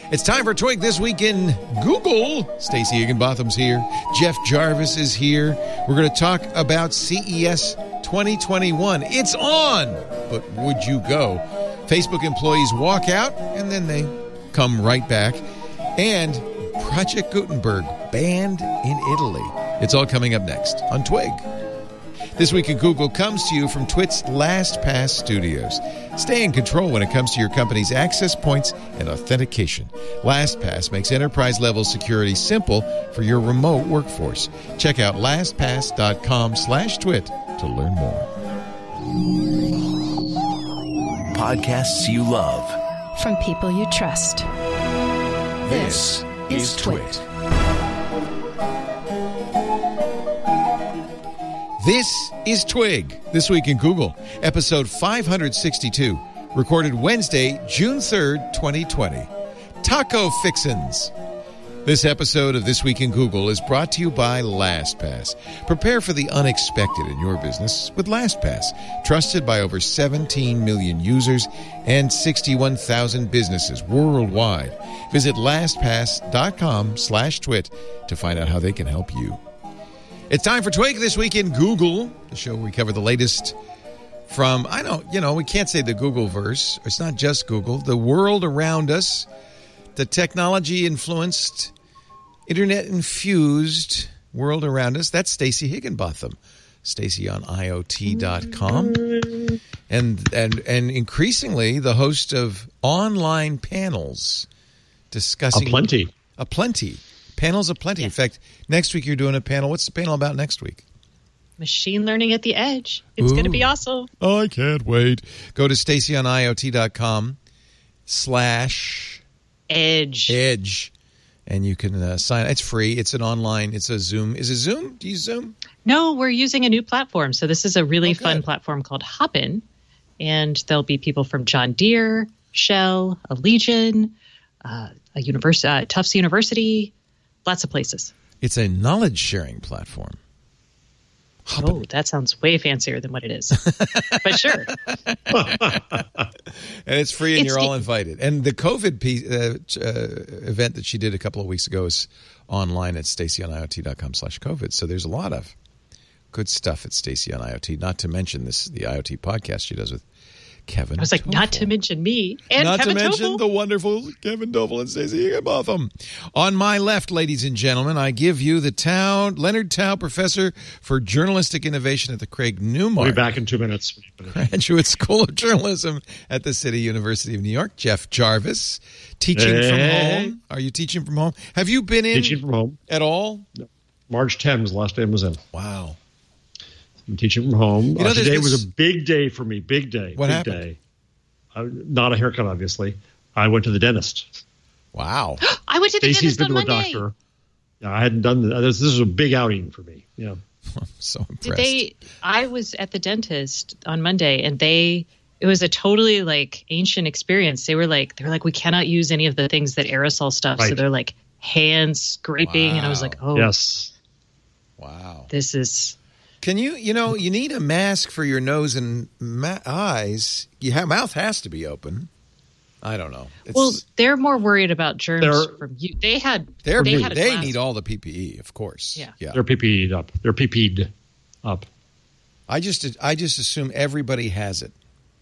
It's time for Twig This Week in Google. Stacey Higginbotham's here. Jeff Jarvis is here. We're going to talk about CES 2021. It's on, but would you go? Facebook employees walk out, and then they come right back. And Project Gutenberg banned in Italy. It's all coming up next on Twig. This Week in Google comes to you from Twit's LastPass Studios. Stay in control when it comes to your company's access points and authentication. LastPass makes enterprise-level security simple for your remote workforce. Check out lastpass.com/twit to learn more. Podcasts you love. From people you trust. This is Twit. This is Twig, This Week in Google, episode 562, recorded Wednesday, June 3rd, 2020. Taco Fixins. This episode of This Week in Google is brought to you by LastPass. Prepare for the unexpected in your business with LastPass, trusted by over 17 million users and 61,000 businesses worldwide. Visit lastpass.com/twit to find out how they can help you. It's time for Twig This Week in Google, the show where we cover the latest from, we can't say the Google-verse. It's not just Google. The world around us, the technology-influenced, internet-infused world around us. That's Stacey Higginbotham. Stacey on IoT.com. And increasingly the host of online panels discussing... A plenty. Panels aplenty. Yes. In fact, next week you're doing a panel. What's the panel about next week? Machine learning at the edge. It's going to be awesome. I can't wait. Go to StaceyOnIoT.com/edge. And you can sign. It's free. It's an online. It's a Zoom. Is it Zoom? Do you use Zoom? No, we're using a new platform. So this is a really fun platform called Hopin. And there'll be people from John Deere, Shell, Allegion, Tufts University, lots of places. It's a knowledge-sharing platform. Hopin. Oh, that sounds way fancier than what it is. But sure. And it's free, and you're all invited. And the COVID event that she did a couple of weeks ago is online at StaceyOnIoT.com/COVID. So there's a lot of good stuff at Stacey on IoT, not to mention the IoT podcast she does with Kevin. I was like, Toffel. Not to mention me and not Kevin to mention Toffel. the wonderful Kevin Toffel and Stacey Higginbotham. On my left, ladies and gentlemen, I give you the Leonard Tao Professor for Journalistic Innovation at the Craig Newmark. We'll be back in 2 minutes. Graduate School of Journalism at the City University of New York. Jeff Jarvis, teaching from home. Are you teaching from home? Have you been in teaching from home at all? No. March 10 was the last day I was in. Wow. I'm teaching from home. Today was a big day for me. Big day. What happened? Day. Not a haircut, obviously. I went to the dentist. Wow. I went to the Stacey's dentist on been to a Monday. doctor. Yeah, I hadn't done this. This is a big outing for me. Yeah. I'm so impressed. I was at the dentist on Monday, and it was a totally ancient experience. They were like, we cannot use any of the things that aerosol stuff. Right. So they're like hand scraping. And I was like, oh, yes. Wow. This is. Can you need a mask for your nose and eyes. Your mouth has to be open. I don't know. They're more worried about germs from you. They need all the PPE, of course. Yeah. They're PPE'd up. They're PP'd up. I just assume everybody has it,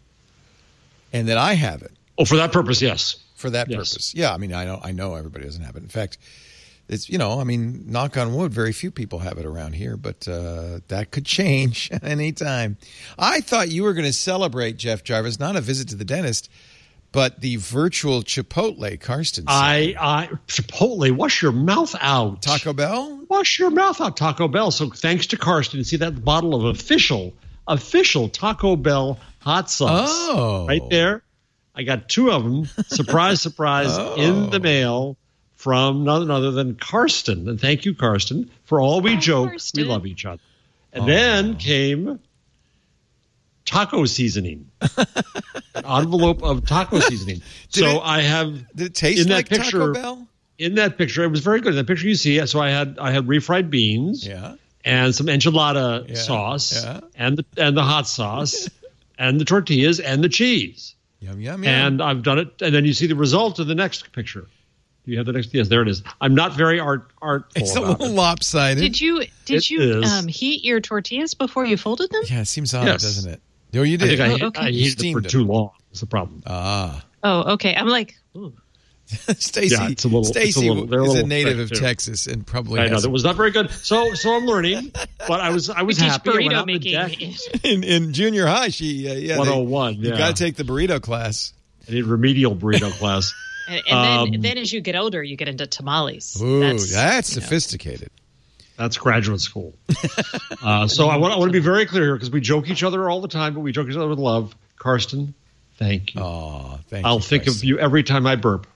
and that I have it. Oh, for that purpose, yes. For that purpose, yeah. I mean, I know everybody doesn't have it. In fact, it's knock on wood, very few people have it around here, but that could change anytime. I thought you were going to celebrate, Jeff Jarvis, not a visit to the dentist, but the virtual Chipotle Karsten. Chipotle, wash your mouth out. Taco Bell? Wash your mouth out, Taco Bell. So thanks to Karsten, you see that bottle of official Taco Bell hot sauce. Oh. Right there. I got 2 of them, surprise, in the mail from none other than Karsten. And thank you, Karsten, for all we joke. Karsten. We love each other. And then came taco seasoning. An envelope of taco seasoning. Did it taste like Taco Bell? In that picture, it was very good. In that picture you see, so I had refried beans, and some enchilada sauce, and the hot sauce, and the tortillas and the cheese. Yum, yum, yum. And I've done it. And then you see the result of the next picture. Do you have the next? Yes, there it is. I'm not very artful. It's a little lopsided. Did you heat your tortillas before you folded them? Yeah, it seems odd, doesn't it? No, you did. I think I heated them for too long. That's the problem. Ah. Oh, okay. I'm like, ooh. Stacy is a native of Texas and probably I know that was not very good. So I'm learning, but I was happy. Burrito making in junior high. She 101. You got to take the burrito class. I need remedial burrito class. And then as you get older, you get into tamales. Ooh, that's sophisticated. That's graduate school. So I want to be very clear here because we joke each other all the time, but we joke each other with love. Karsten, thank you. Oh, thank you. I'll think of you every time I burp.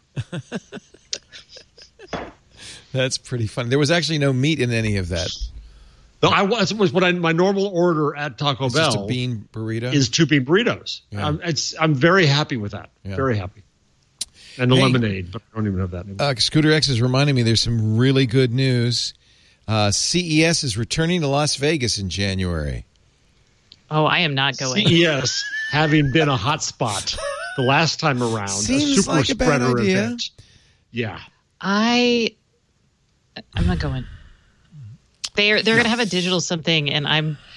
That's pretty funny. There was actually no meat in any of that. No, my normal order at Taco Bell. Just a bean burrito. Is 2 bean burritos. Yeah. I'm very happy with that. Yeah. Very happy. And the lemonade, but I don't even have that anymore. Scooter X is reminding me there's some really good news. CES is returning to Las Vegas in January. Oh, I am not going. CES having been a hot spot the last time around. Seems a super like a bad spreader idea. Event. Yeah. I'm not going. They're going to have a digital something, and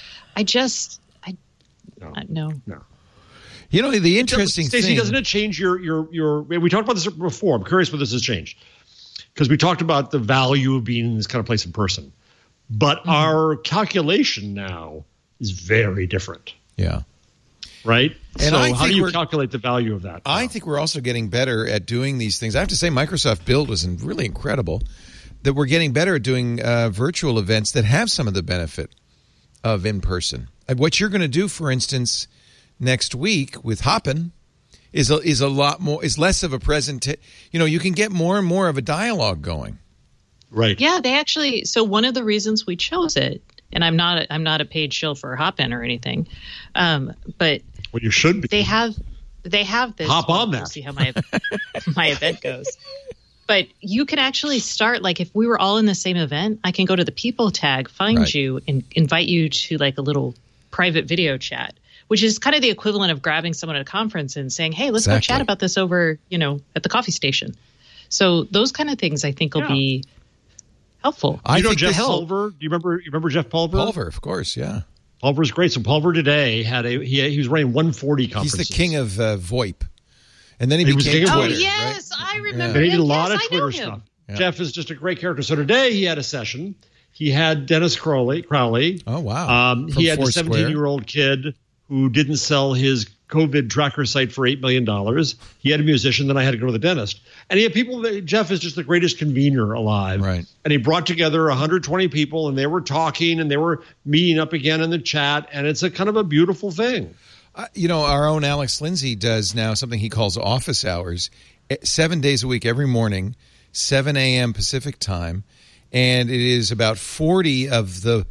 no. You know, the interesting thing, Stacey, doesn't it change your? We talked about this before. I'm curious what this has changed because we talked about the value of being in this kind of place in person, but our calculation now is very different. Yeah. Right. And so how do you calculate the value of that? I think we're also getting better at doing these things. I have to say, Microsoft Build was really incredible. That we're getting better at doing virtual events that have some of the benefit of in person. What you're going to do, for instance, next week with Hopin is a lot more, is less of a presentation. You know, you can get more and more of a dialogue going. Right. Yeah, they actually. So one of the reasons we chose it, and I'm not a paid shill for Hopin or anything, but well, you should be. They have this. Hop on that. We'll see how my event goes. But you can actually start, like, if we were all in the same event, I can go to the people tag, find you, and invite you to, like, a little private video chat, which is kind of the equivalent of grabbing someone at a conference and saying, hey, let's go chat about this over, at the coffee station. So those kind of things, I think, will be helpful. You know Jeff Pulver? Do you remember Jeff Pulver? Pulver, of course, yeah. Pulver's great. So Pulver today he was running 140 conferences. He's the king of VoIP. And then he became Twitter. Oh, yes, right? I remember. And he did a lot of Twitter stuff. Yeah. Jeff is just a great character. So today he had a session. He had Dennis Crowley. Oh, wow. He had a 17-year-old kid who didn't sell his COVID tracker site for $8 million. He had a musician. Then I had to go to the dentist. And he had people. Jeff is just the greatest convener alive. Right. And he brought together 120 people, and they were talking, and they were meeting up again in the chat. And it's a kind of a beautiful thing. Our own Alex Lindsay does now something he calls office hours, 7 days a week, every morning, 7 a.m. Pacific time, and it is about 40 of the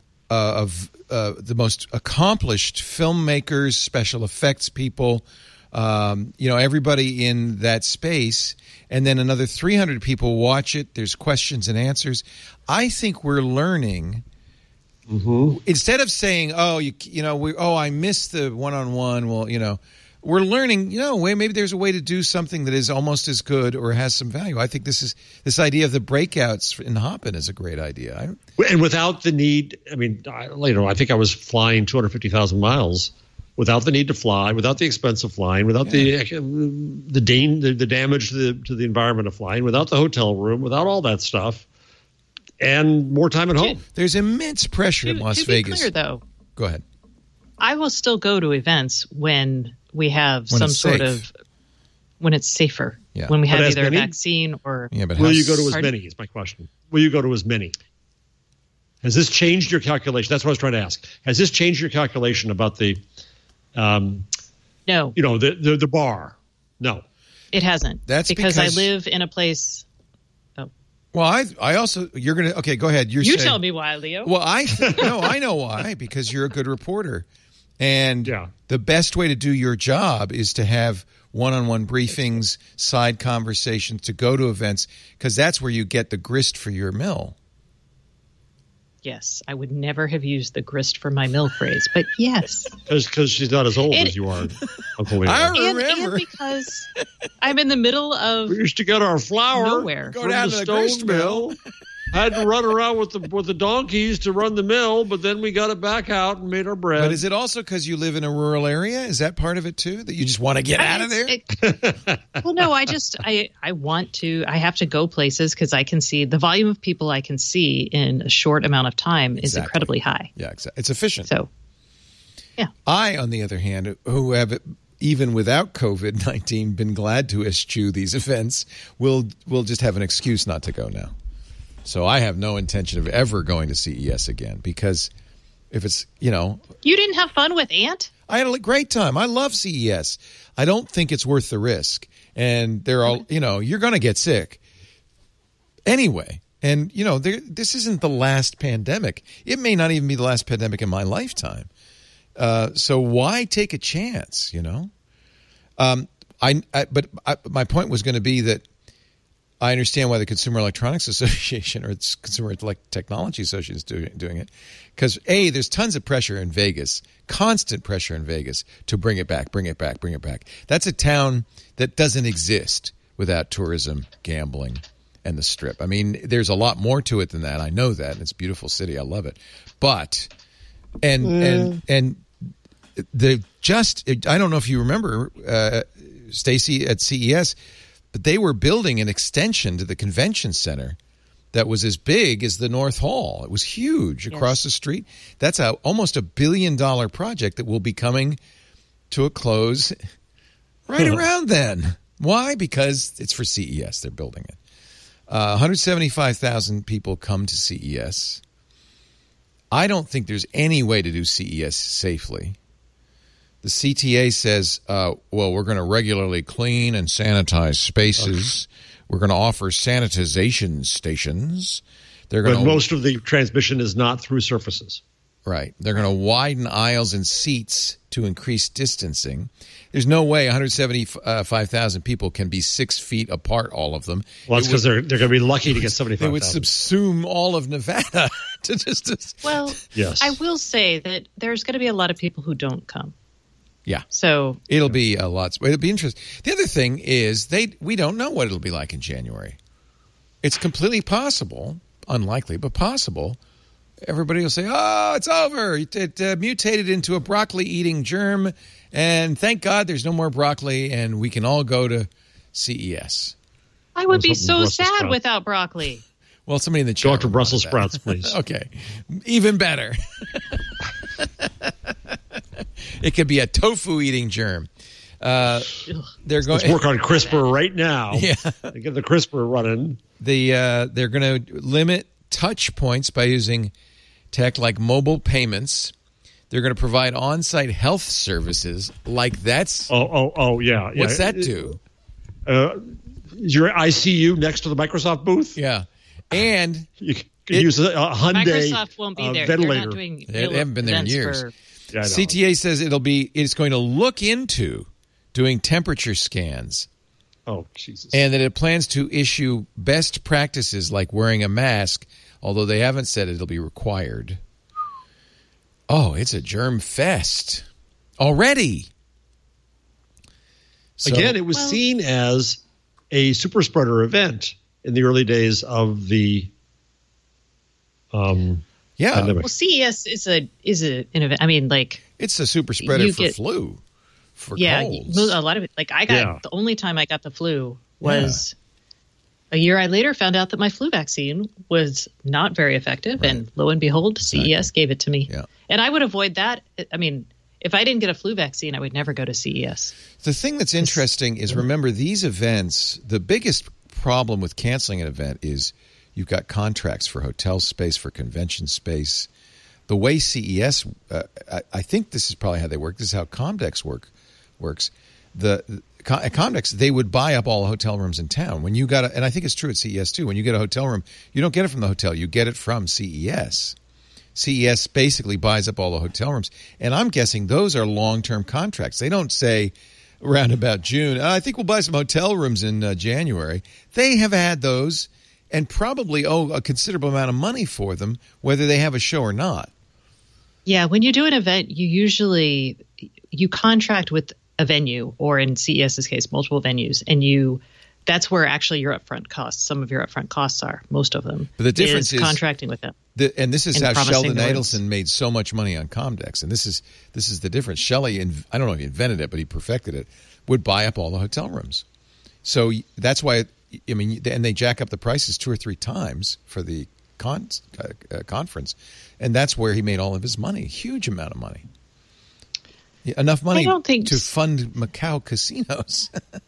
most accomplished filmmakers, special effects people, everybody in that space, and then another 300 people watch it. There's questions and answers. I think we're learning. Mm-hmm. Instead of saying, I missed the one-on-one. Well, we're learning. Maybe there's a way to do something that is almost as good or has some value. I think this idea of the breakouts in Hopin is a great idea. And without the need, I think I was flying 250,000 miles without the need to fly, without the expense of flying, without the damage to the environment of flying, without the hotel room, without all that stuff. And more time at home. There's immense pressure in Las Vegas. To be clear, though, go ahead. I will still go to events when we have when it's safer. Yeah. When we have either a vaccine or. Yeah, but will you go to as many? Is my question. Will you go to as many? Has this changed your calculation? That's what I was trying to ask. Has this changed your calculation about the? No. The bar. No, it hasn't. That's because I live in a place. Well, I also you're gonna go ahead. You tell me why, Leo. Well, I know why, because you're a good reporter, and the best way to do your job is to have one-on-one briefings, side conversations, to go to events, because that's where you get the grist for your mill. Yes, I would never have used the grist for my mill phrase, but yes. Because she's not as old as you are, Uncle Leo. I remember. And because I'm in the middle of We used to get our flour nowhere. Go from down the to the grist stone mill. Had to run around with the donkeys to run the mill, but then we got it back out and made our bread. But is it also because you live in a rural area? Is that part of it too? That you just want to get out of there? Well, no, I want to. I have to go places because I can see the volume of people I can see in a short amount of time is incredibly high. Yeah, exactly. It's efficient. So, yeah. I, on the other hand, who have even without COVID-19 been glad to eschew these events, will just have an excuse not to go now. So I have no intention of ever going to CES again because if it's, You didn't have fun with Ant? I had a great time. I love CES. I don't think it's worth the risk. And they're all, you're going to get sick anyway. And, this isn't the last pandemic. It may not even be the last pandemic in my lifetime. So why take a chance, But my point was going to be that I understand why the Consumer Electronics Association or the Consumer Technology Association is doing it. Because, A, there's tons of pressure in Vegas, constant pressure in Vegas to bring it back. That's a town that doesn't exist without tourism, gambling, and the Strip. I mean, there's a lot more to it than that. I know that. And it's a beautiful city. I love it. But, I don't know if you remember, Stacy, at CES, but they were building an extension to the convention center that was as big as the North Hall. It was huge across the street. That's almost $1 billion project that will be coming to a close right around then. Why? Because it's for CES. They're building it. 175,000 people come to CES. I don't think there's any way to do CES safely. The CTA says, we're going to regularly clean and sanitize spaces. Okay. We're going to offer sanitization stations. But most of the transmission is not through surfaces. Right. They're going to widen aisles and seats to increase distancing. There's no way 175,000 people can be 6 feet apart, all of them. Well, that's because they're going to be lucky to get 75,000. They would subsume all of Nevada. Yes. I will say that there's going to be a lot of people who don't come. Yeah. So it'll be a lot. It'll be interesting. The other thing is we don't know what it'll be like in January. It's completely possible, unlikely, but possible. Everybody will say, "Oh, it's over. It mutated into a broccoli-eating germ, and thank God there's no more broccoli, and we can all go to CES." I would be so sad without broccoli. Well, somebody in the chat. Dr. Brussels sprouts, please. Okay, even better. It could be a tofu-eating germ. Let's work on CRISPR right now. Yeah, get the CRISPR running. They're going to limit touch points by using tech like mobile payments. They're going to provide on-site health services. Like that's yeah. What's that do? Is your ICU next to the Microsoft booth? Yeah, and you can use a Hyundai Microsoft won't be there. ventilator. They're not doing they haven't been there in years. Yeah, CTA says it's going to look into doing temperature scans. Oh, Jesus. And that it plans to issue best practices like wearing a mask, although they haven't said it'll be required. Oh, it's a germ fest already. Again, it was seen as a super spreader event in the early days of the pandemic. Well, CES is an event. I mean, like it's a super spreader for flu. For colds. A lot of it. Like the only time I got the flu was a year I later found out that my flu vaccine was not very effective, and lo and behold, CES gave it to me. Yeah. And I would avoid that. I mean, if I didn't get a flu vaccine, I would never go to CES. The thing that's interesting is, remember, these events, the biggest problem with canceling an event is you've got contracts for hotel space, for convention space. The way CES, I think this is probably how they work. This is how Comdex works. At Comdex, they would buy up all the hotel rooms in town. When you got, and I think it's true at CES too. When you get a hotel room, you don't get it from the hotel; you get it from CES. CES basically buys up all the hotel rooms, and I'm guessing those are long-term contracts. They don't say around about June, I think we'll buy some hotel rooms in January. They have had those, and probably owe a considerable amount of money for them, whether they have a show or not. Yeah, when you do an event, you contract with a venue, or in CES's case, multiple venues, and that's where actually your upfront costs, some of your upfront costs are, most of them. But the difference is contracting with them. And this is how Sheldon the Adelson made so much money on Comdex. And this is the difference. Shelley, I don't know if he invented it, but he perfected it, would buy up all the hotel rooms. So that's why, I mean, and they jack up the prices 2 or 3 times for the conference. And that's where he made all of his money, huge amount of money. Enough money to fund Macau casinos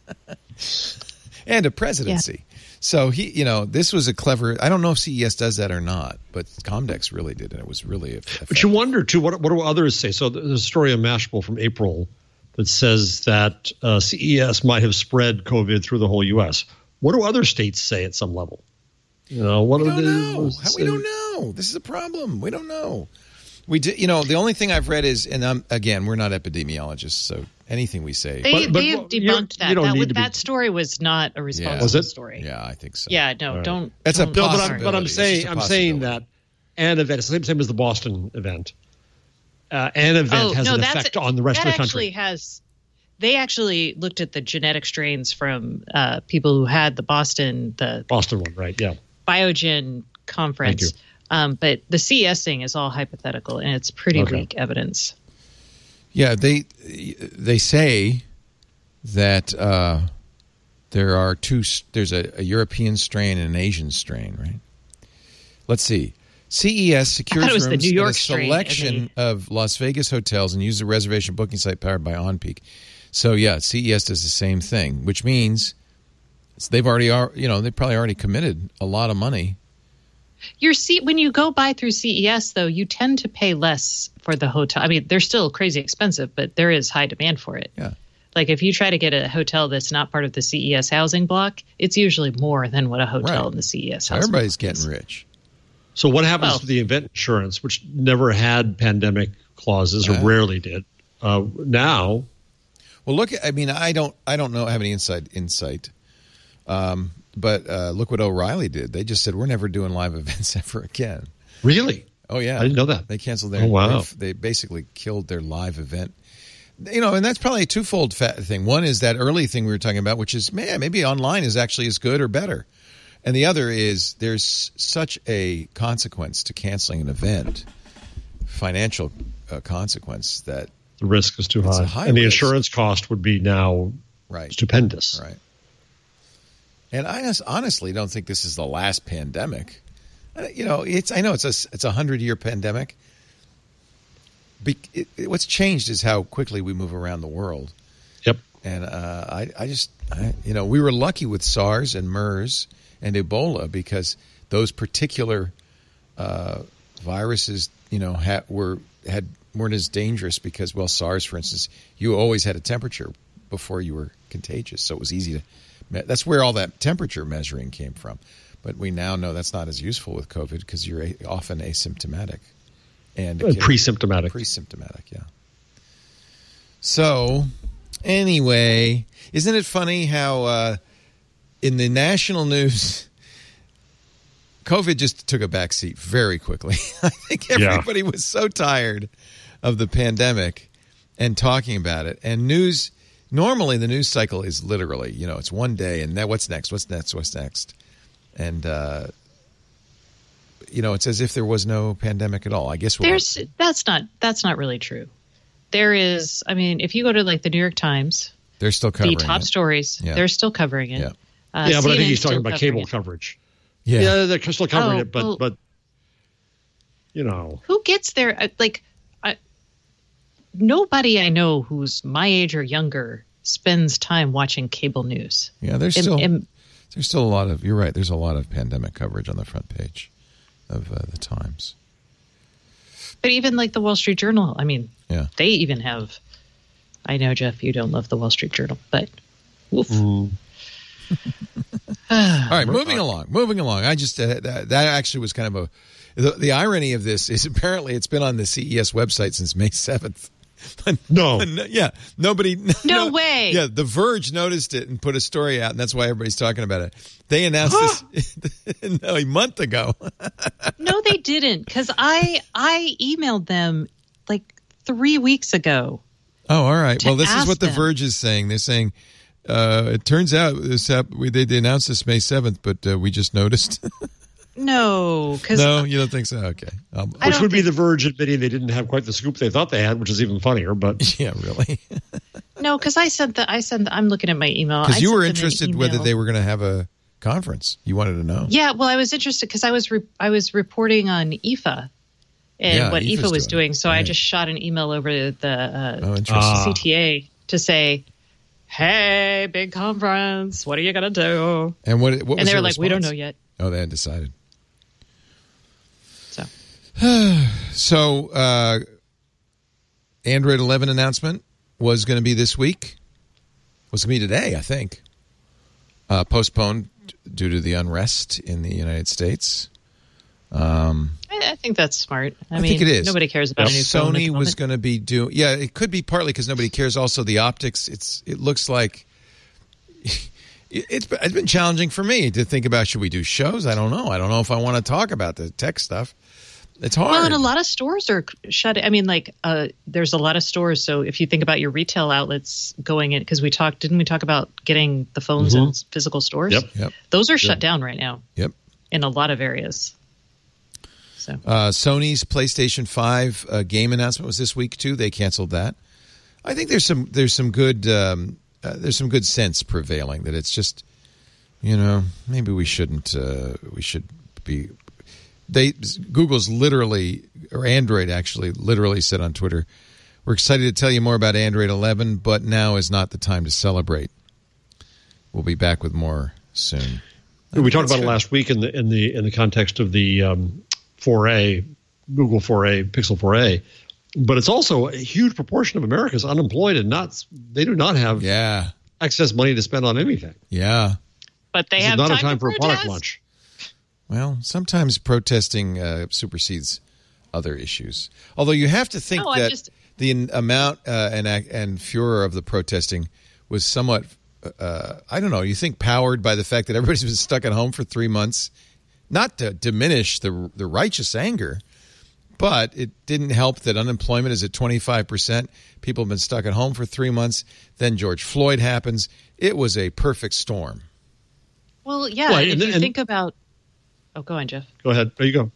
and a presidency. Yeah. So this was a clever. I don't know if CES does that or not, but Comdex really did, and it was really effective. But you wonder too, what do others say? So there's a story on Mashable from April that says that CES might have spread COVID through the whole U.S. What do other states say at some level? We don't know. This is a problem. We don't know. We did. The only thing I've read is, and again, we're not epidemiologists, so anything we say. They have debunked that. That story was not a responsible story. Yeah, I think so. Yeah, no, don't. That's a possibility. But I'm saying that an event, it's the same as the Boston event. An event has an effect on the rest of the country. They actually looked at the genetic strains from people who had the Boston one, right? Yeah. Biogen conference. Thank you. But the CES thing is all hypothetical, and it's pretty weak evidence. Yeah, they say that there are two. There's a European strain and an Asian strain, right? Let's see. CES secures rooms the New York at a selection of Las Vegas hotels and uses a reservation booking site powered by OnPeak. So yeah, CES does the same thing, which means they probably already committed a lot of money. When you go buy through CES, though, you tend to pay less for the hotel. I mean, they're still crazy expensive, but there is high demand for it. Yeah. Like if you try to get a hotel that's not part of the CES housing block, it's usually more than what a hotel in the CES housing Everybody's block getting rich. So what happens to the event insurance, which never had pandemic clauses or rarely did? Now, well, look. I mean, I don't know. Have any insight. But look what O'Reilly did. They just said, we're never doing live events ever again. Really? Oh, yeah. I didn't know that. They canceled their They basically killed their live event. And that's probably a twofold thing. One is that early thing we were talking about, which is, maybe online is actually as good or better. And the other is there's such a consequence to canceling an event, financial consequence, that the risk is too high. And the insurance cost would be now stupendous. Right. And I honestly don't think this is the last pandemic. I know it's a 100-year pandemic. What's changed is how quickly we move around the world. Yep. And we were lucky with SARS and MERS and Ebola because those particular viruses, weren't as dangerous because, SARS, for instance, you always had a temperature before you were contagious, so it was easy to. That's where all that temperature measuring came from. But we now know that's not as useful with COVID because you're often asymptomatic. And pre-symptomatic. Pre-symptomatic, yeah. So, anyway, isn't it funny how in the national news, COVID just took a back seat very quickly. I think everybody was so tired of the pandemic and talking about it. And normally the news cycle is literally, it's one day and then what's next? And, it's as if there was no pandemic at all. I guess that's not really true. There is, if you go to like the New York Times, they're still covering the top stories. Yeah. They're still covering it. Yeah, but I think he's talking about cable coverage. Yeah, they're still covering it, but who gets there? Nobody I know who's my age or younger spends time watching cable news. Yeah, there's still a lot of. You're right. There's a lot of pandemic coverage on the front page of the Times. But even like the Wall Street Journal, they even have. I know, Jeff, you don't love the Wall Street Journal, but woof. All right, moving along. I just that actually was kind of the irony of this is apparently it's been on the CES website since May 7th. No. Yeah, nobody. No way. Yeah, The Verge noticed it and put a story out, and that's why everybody's talking about it. They announced this a month ago. No, they didn't, because I emailed them like 3 weeks ago. Oh, all right. Well, this is what The them. Verge is saying. They're saying it turns out they announced this May 7th, but we just noticed. No, because No, you don't think so? Okay. Which would be The Verge admitting they didn't have quite the scoop they thought they had, which is even funnier. But Yeah, really. no, because I'm looking at my email. Because you I were sent them an interested whether email. they were going to have a conference. You wanted to know. Yeah, well, I was interested because I was reporting on IFA and what IFA's IFA was doing. So I right. just shot an email over to the Interesting. CTA to say, "Hey, big conference, what are you gonna do?" And what was And they their were like, "We don't response? know yet." Oh, they hadn't decided. So So, Android 11 announcement was going to be this week. Was going to be today, I think. Postponed due to the unrest in the United States. I think that's smart. I mean, think it is. Nobody cares about a new phone at the Sony was moment. going to be doing. Yeah, it could be partly because nobody cares. Also, the optics. It looks like it's been challenging for me to think about. Should we do shows? I don't know. I don't know if I want to talk about the tech stuff. It's hard. Well, and a lot of stores are shut. I mean, like, there's a lot of stores. So if you think about your retail outlets going in, because didn't we talk about getting the phones in physical stores? Yep. Those are shut down right now. Yep. In a lot of areas. So Sony's PlayStation 5 game announcement was this week too. They canceled that. I think there's some good sense prevailing that it's just, maybe we shouldn't. We should be. Google's literally, or Android actually, literally said on Twitter, "We're excited to tell you more about Android 11, but now is not the time to celebrate. We'll be back with more soon." we talked about it last week in the context of the 4A, Google 4A, Pixel 4A. But it's also a huge proportion of America is unemployed and they do not have excess money to spend on anything. Yeah. but they This have is not a time time to for a protest. product launch. Well, sometimes protesting supersedes other issues. Although you have to think that the amount and furor of the protesting was somewhat, I don't know, you think powered by the fact that everybody's been stuck at home for 3 months, not to diminish the righteous anger, but it didn't help that unemployment is at 25%. People have been stuck at home for 3 months. Then George Floyd happens. It was a perfect storm. Well, yeah, Right, if you think about... Oh, go on, Jeff. Go ahead. There you go.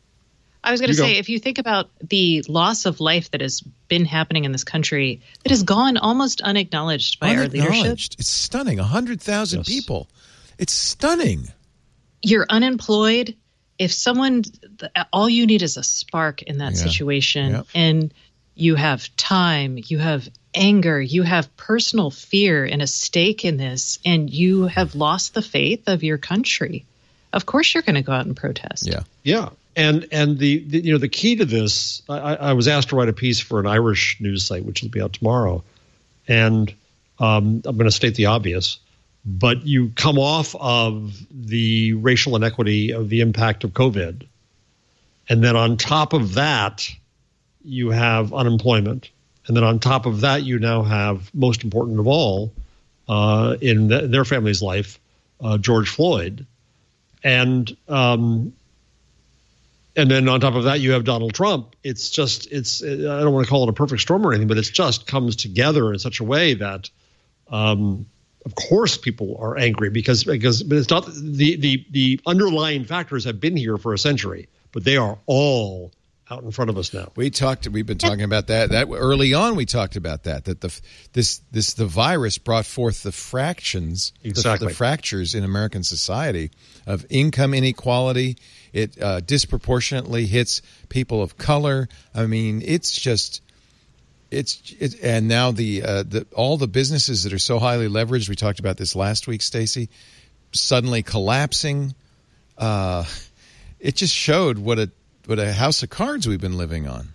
I was going to say, if you think about the loss of life that has been happening in this country, that has gone almost unacknowledged by our leadership. It's stunning. 100,000 people. It's stunning. You're unemployed. If someone, all you need is a spark in that situation, and you have time, you have anger, you have personal fear and a stake in this, and you have lost the faith of your country. Of course, you're going to go out and protest. Yeah. And the key to this, I was asked to write a piece for an Irish news site, which will be out tomorrow, and I'm going to state the obvious. But you come off of the racial inequity of the impact of COVID, and then on top of that, you have unemployment, and then on top of that, you now have, most important of all, in their family's life, George Floyd, and then on top of that, you have Donald Trump. I don't want to call it a perfect storm or anything, but it just comes together in such a way that, of course, people are angry because it's not the underlying factors have been here for a century, but they are all out in front of us now. We've been talking about that early on. We talked about that the virus brought forth the fractures in American society of income inequality. It disproportionately hits people of color. I mean, and now all the businesses that are so highly leveraged. We talked about this last week, Stacey, suddenly collapsing. It just showed what a house of cards we've been living on.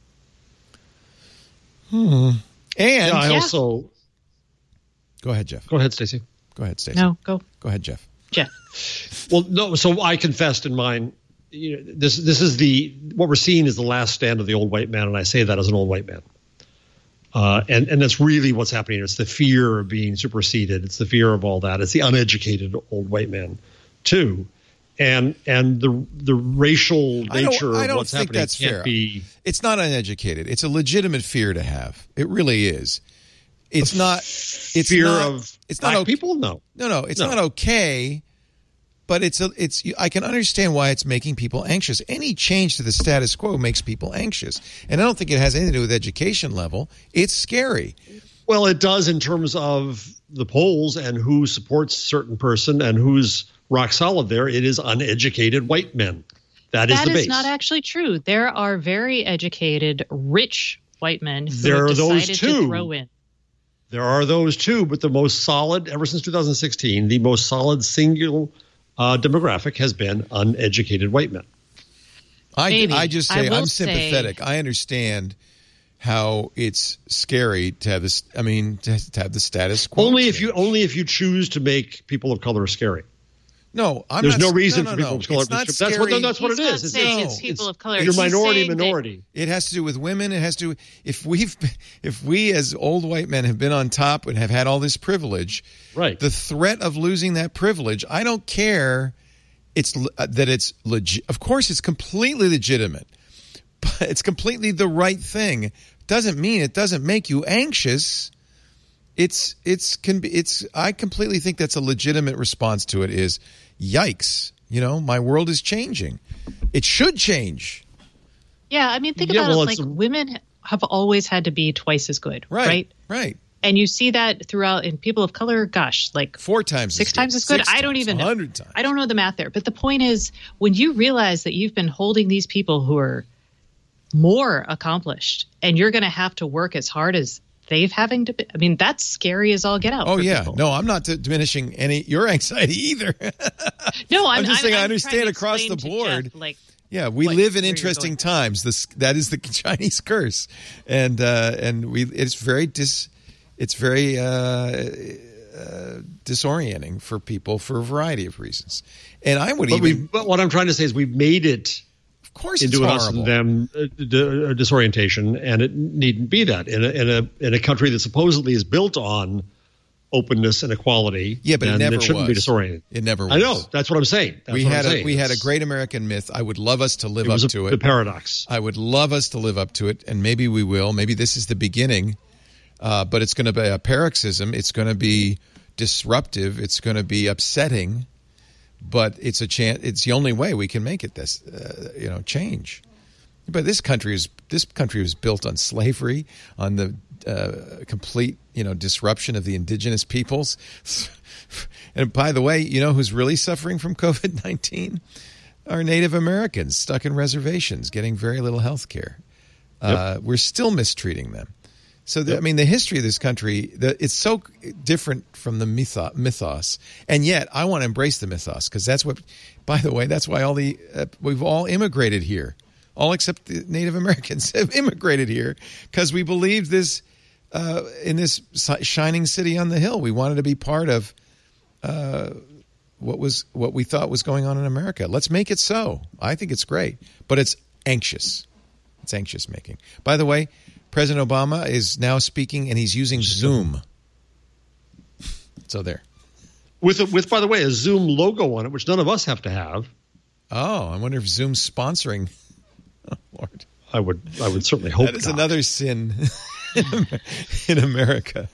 And also go ahead, Jeff. Go ahead, Stacey. Go ahead, Stacey. No, go. Go ahead, Jeff. Well, no. So I confessed in mine. This is what we're seeing is the last stand of the old white man, and I say that as an old white man. And that's really what's happening. It's the fear of being superseded. It's the fear of all that. It's the uneducated old white man, too. And the racial nature of what's happening that's can't fair. be. It's not uneducated. It's a legitimate fear to have. It really is. It's not. It's fear not, of it's black not okay. people? No. No. It's not okay. But it's. I can understand why it's making people anxious. Any change to the status quo makes people anxious, and I don't think it has anything to do with education level. It's scary. Well, it does in terms of the polls and who supports a certain person and who's rock solid there. It is uneducated white men. That is the base. That is not actually true. There are very educated, rich white men who There have are those decided too. to throw in. There are those too, but the most solid, ever since 2016, the most solid single demographic has been uneducated white men. I just say I'm say- sympathetic. I understand how it's scary to have this. I mean, to have the status quo. Only change. if you choose to make people of color scary. No, I'm There's not, no reason no, for no, people no. of color. It's not That's scary. what it He's not is. saying it's people of color. You're He's minority. saying It has to do with women. It has to. If we as old white men have been on top and have had all this privilege, Right. The threat of losing that privilege, I don't care. It's that it's legit. Of course, it's completely legitimate, but it's completely the right thing. Doesn't mean it doesn't make you anxious. I completely think that's a legitimate response to it. Is yikes! You know, my world is changing. It should change. Yeah, I mean, think Yeah, about well, it. Like, women have always had to be twice as good, right? Right. And you see that throughout in people of color. Gosh, like 4 times, six times as good. I don't even know. 100 times. I don't know the math there. But the point is, when you realize that you've been holding these people who are more accomplished, and you're going to have to work as hard as they've having to be. I mean, that's scary as all get out. Oh for yeah, people. no, I'm not diminishing your anxiety either. No, I'm just saying I trying understand to across the explain to board. Jeff, like, Yeah, we where live in you're interesting going. times. That is the Chinese curse, and it's very disorienting for people for a variety of reasons. And I would But what I'm trying to say is we've made it of course, it's into an us horrible. and them disorientation, and it needn't be that in a country that supposedly is built on openness and equality. Yeah, but it then never shouldn't be was. disoriented. It never was. I know. That's what I'm saying. We had a great American myth. I would love us to live up to it. The paradox. I would love us to live up to it, and maybe we will. Maybe this is the beginning, but it's going to be a paroxysm. It's going to be disruptive. It's going to be upsetting, but it's a chance. It's the only way we can make it this, change. But this country was built on slavery, on the complete, disruption of the indigenous peoples. And by the way, you know who's really suffering from COVID-19? Our Native Americans stuck in reservations, getting very little health care. Yep. We're still mistreating them. So, the history of this country, it's so different from the mythos. And yet, I want to embrace the mythos because that's what, by the way, that's why we've all immigrated here. All except the Native Americans have immigrated here because we believed this in this shining city on the hill. We wanted to be part of what we thought was going on in America. Let's make it so. I think it's great, but it's anxious. It's anxious making. By the way, President Obama is now speaking, and he's using Zoom. So there. With by the way, a Zoom logo on it, which none of us have to have. Oh, I wonder if Zoom's sponsoring. Oh, Lord. I would certainly hope that is not. another sin in America.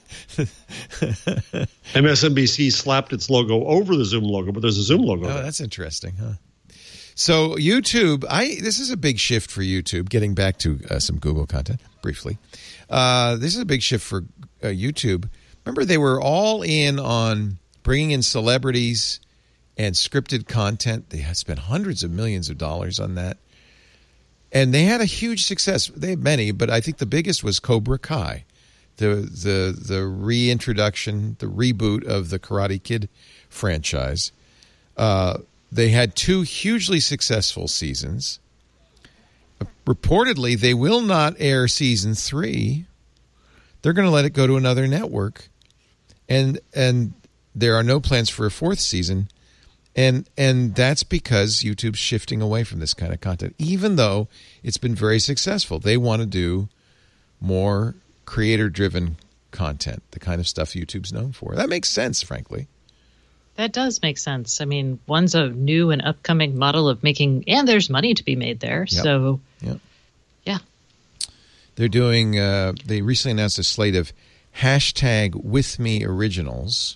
MSNBC slapped its logo over the Zoom logo, but there's a Zoom logo. Oh, there. that's interesting, huh? So YouTube, this is a big shift for YouTube. Getting back to some Google content briefly, this is a big shift for YouTube. Remember, they were all in on bringing in celebrities and scripted content. They had spent hundreds of millions of dollars on that. And they had a huge success. They had many, but I think the biggest was Cobra Kai, the reintroduction, the reboot of the Karate Kid franchise. They had 2 hugely successful seasons. Reportedly, they will not air season 3. They're going to let it go to another network, and there are no plans for a 4th season. And that's because YouTube's shifting away from this kind of content, even though it's been very successful. They want to do more creator-driven content, the kind of stuff YouTube's known for. That makes sense, frankly. That does make sense. I mean, one's a new and upcoming model of making, and there's money to be made there. Yep. So, Yep. yeah. They're doing, they recently announced a slate of #WithMe originals.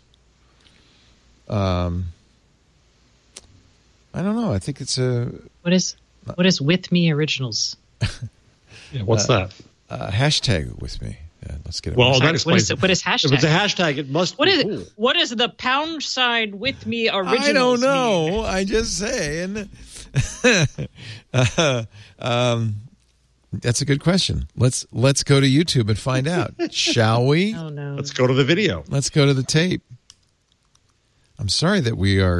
I don't know. I think it's a... What is With Me Originals? Yeah, what's that? Hashtag with me. Yeah, let's get it. Well, right. that explains What is hashtag? If it's a hashtag, it must What be is cool. What is the #sign With Me Originals? I don't know. mean? I just saying. That's a good question. Let's go to YouTube and find out, shall we? Oh no. Let's go to the video. Let's go to the tape. I'm sorry that we are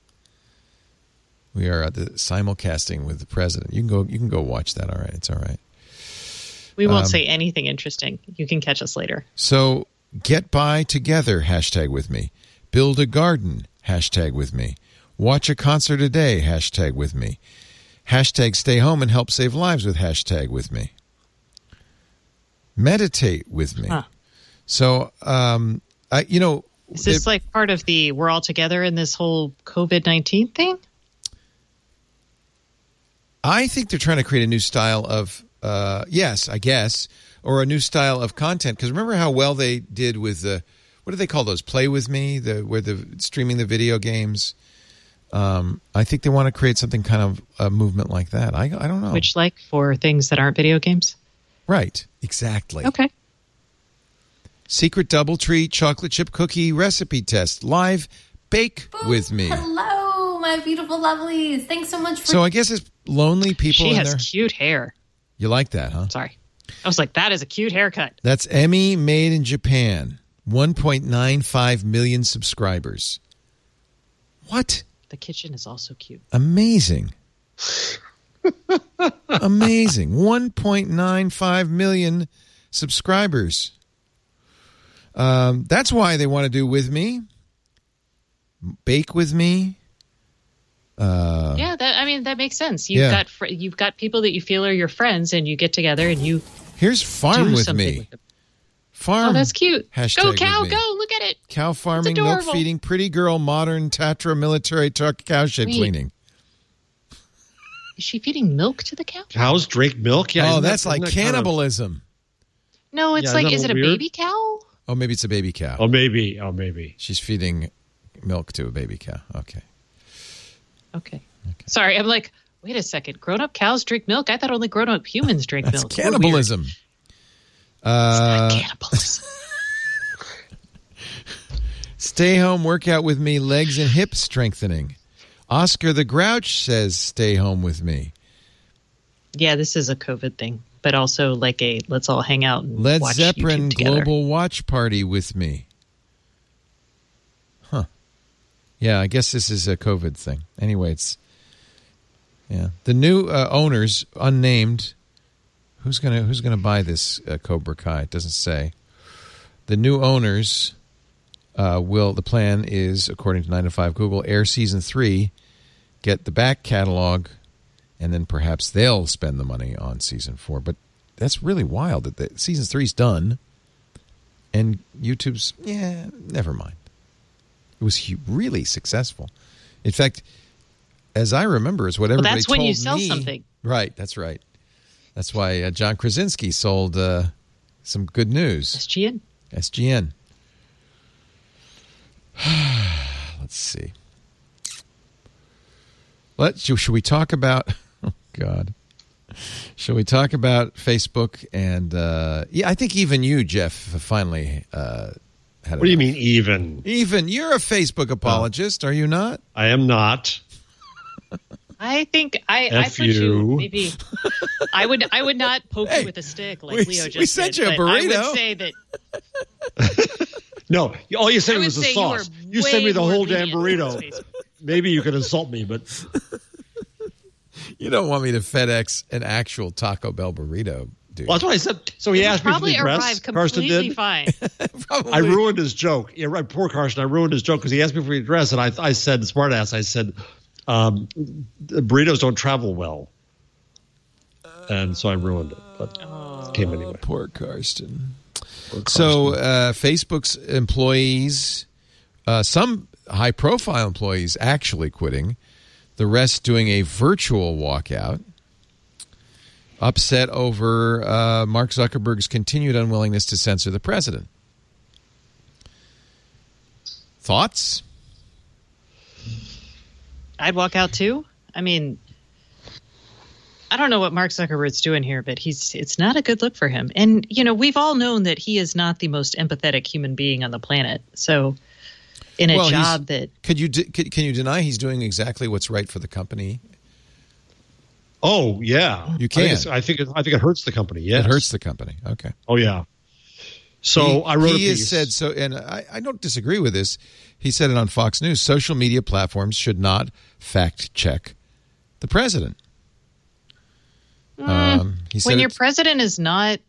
at the simulcasting with the president. You can go watch that. All right, it's all right. We won't say anything interesting. You can catch us later. So get by together, #with me. Build a garden, #with me. Watch a concert a day, #with me. Stay home and help save lives with #with me. Meditate with me. Huh. So, Is this like part of the we're all together in this whole COVID-19 thing? I think they're trying to create a new style of, yes, I guess, or a new style of content. Because remember how well they did with the, what do they call those? Play With Me, where the streaming the video games. I think they want to create something kind of a movement like that. I don't know. Which, like, for things that aren't video games? Right, exactly. Okay. Secret DoubleTree chocolate chip cookie recipe test. Live bake with me. Hello, my beautiful lovelies. Thanks so much for... So I guess it's lonely people She in has there. cute hair. You like that, huh? Sorry. I was like, that is a cute haircut. That's Emmy made in Japan. 1.95 million subscribers. What? The kitchen is also cute. Amazing. Amazing. 1.95 million subscribers. That's why they want to do With Me. Bake with me. Yeah, that makes sense. You've got people that you feel are your friends, and you get together and you Here's Farm do with something me. with them. Farm. Oh, that's cute. Hashtag Go with cow, me. go! Look at it. Cow farming, milk adorable. feeding, pretty girl, modern Tatra military truck, cow shed Wait. cleaning. Is she feeding milk to the cow? Cows drink milk? Yeah, Oh, isn't that's that- like isn't that kind of- cannibalism. No, it's Yeah, like, isn't is that it a weird? baby cow? Oh, maybe it's a baby cow. Oh, maybe. She's feeding milk to a baby cow. Okay. Okay. Sorry, I'm like, wait a second. Grown-up cows drink milk? I thought only grown-up humans drink That's milk. We're weird. cannibalism. It's not cannibalism. Stay home, work out with me, legs and hip strengthening. Oscar the Grouch says, stay home with me. Yeah, this is a COVID thing, but also like a let's all hang out and Led watch Zeppelin YouTube together. Global Watch Party with me. Huh. Yeah, I guess this is a COVID thing. Anyway, the new owners, unnamed. Who's gonna buy this Cobra Kai? It doesn't say. The new owners the plan is, according to 9 to 5 Google, air season 3, get the back catalog, and then perhaps they'll spend the money on season 4. But that's really wild that season 3's done, and YouTube's, never mind. It was really successful. In fact, as I remember, is what everybody that's when told you sell me. something. Right, that's right. That's why John Krasinski sold some good news. SGN. Let's see. Should we talk about... Oh, God. Shall we talk about Facebook? And, I think even you, Jeff, finally had What do you mean even? Even. You're a Facebook apologist, are you not? I am not. I think I F put you you. maybe. I would not poke you with a stick like Leo just we sent did, you a but I burrito. would say that No, all you said I would was the say sauce. you You were sent me the way whole more damn lenient burrito. with Facebook. Maybe you could insult me, but You don't want me to FedEx an actual Taco Bell burrito, dude. well, that's what I said. So he asked me for Probably the address. arrived Carson completely did. fine. Probably. I ruined his joke. Yeah, right. Poor Carson. I ruined his joke because he asked me for the address, and I said, smart ass. I said, burritos don't travel well, and so I ruined it. But it came anyway. Poor Karsten. So Facebook's employees, some high-profile employees actually quitting, the rest doing a virtual walkout, upset over Mark Zuckerberg's continued unwillingness to censor the president. Thoughts? I'd walk out too. I mean, I don't know what Mark Zuckerberg's doing here, but it's not a good look for him. And, we've all known that he is not the most empathetic human being on the planet. So in a job that... Can you deny he's doing exactly what's right for the company? Oh, yeah. You can. I think it hurts the company, yes. It hurts the company. Okay. Oh, yeah. So I wrote a piece. He has said, so, and I don't disagree with this. He said it on Fox News. Social media platforms should not fact-check the president. He said when your president is not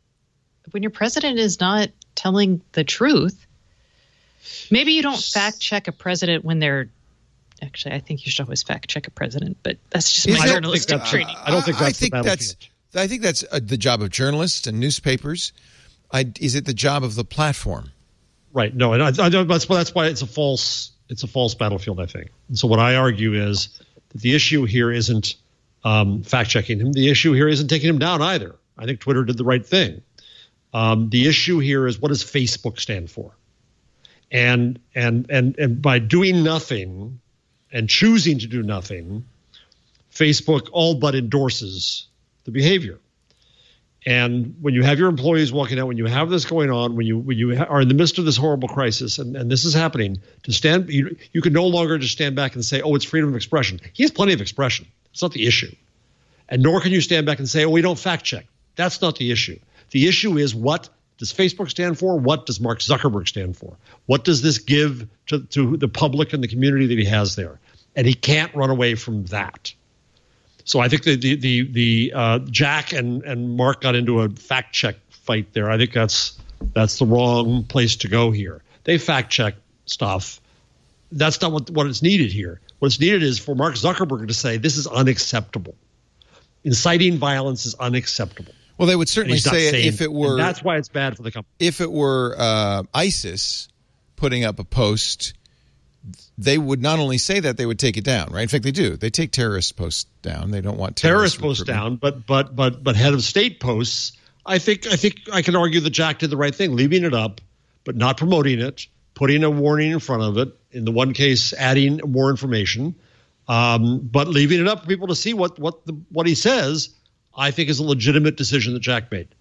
telling the truth, maybe you don't fact check a president when they're actually. I think you should always fact check a president, but that's just my journalistic training. I don't think that's I think that's the job of journalists and newspapers. Is it the job of the platform? Right. No, and I don't. That's why it's a false battlefield, I think. And so what I argue is that the issue here isn't fact-checking him. The issue here isn't taking him down either. I think Twitter did the right thing. The issue here is, what does Facebook stand for? And by doing nothing and choosing to do nothing, Facebook all but endorses the behavior. And when you have your employees walking out, when you have this going on, when you are in the midst of this horrible crisis, and this is happening, you can no longer just stand back and say, oh, it's freedom of expression. He has plenty of expression. It's not the issue. And nor can you stand back and say, oh, we don't fact check. That's not the issue. The issue is, what does Facebook stand for? What does Mark Zuckerberg stand for? What does this give to the public and the community that he has there? And he can't run away from that. So I think the Jack and Mark got into a fact check fight there. I think that's the wrong place to go here. They fact check stuff. That's not what is needed here. What's needed is for Mark Zuckerberg to say, this is unacceptable. Inciting violence is unacceptable. Well, they would certainly say it if it were. That's why it's bad for the company. If it were ISIS putting up a post, they would not only say that, they would take it down, right? In fact, they do. They take terrorist posts down. They don't want terrorist posts down, but head of state posts. I think I can argue that Jack did the right thing, leaving it up, but not promoting it, putting a warning in front of it. In the one case, adding more information, but leaving it up for people to see what he says. I think is a legitimate decision that Jack made.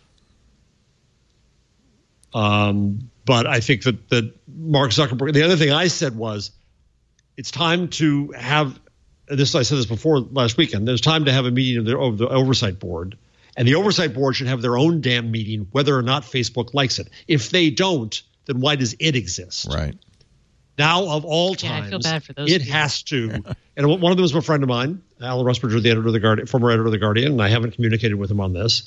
But I think that Mark Zuckerberg, the other thing I said was, it's time to have this. I said this before last weekend. There's time to have a meeting of the oversight board, and the oversight board should have their own damn meeting, whether or not Facebook likes it. If they don't, then why does it exist? Right. Now, of all times, I feel bad for those it people. Has to. And one of them was a friend of mine, Alan Rusbridger, the editor of the Guardian, former editor of the Guardian, and I haven't communicated with him on this.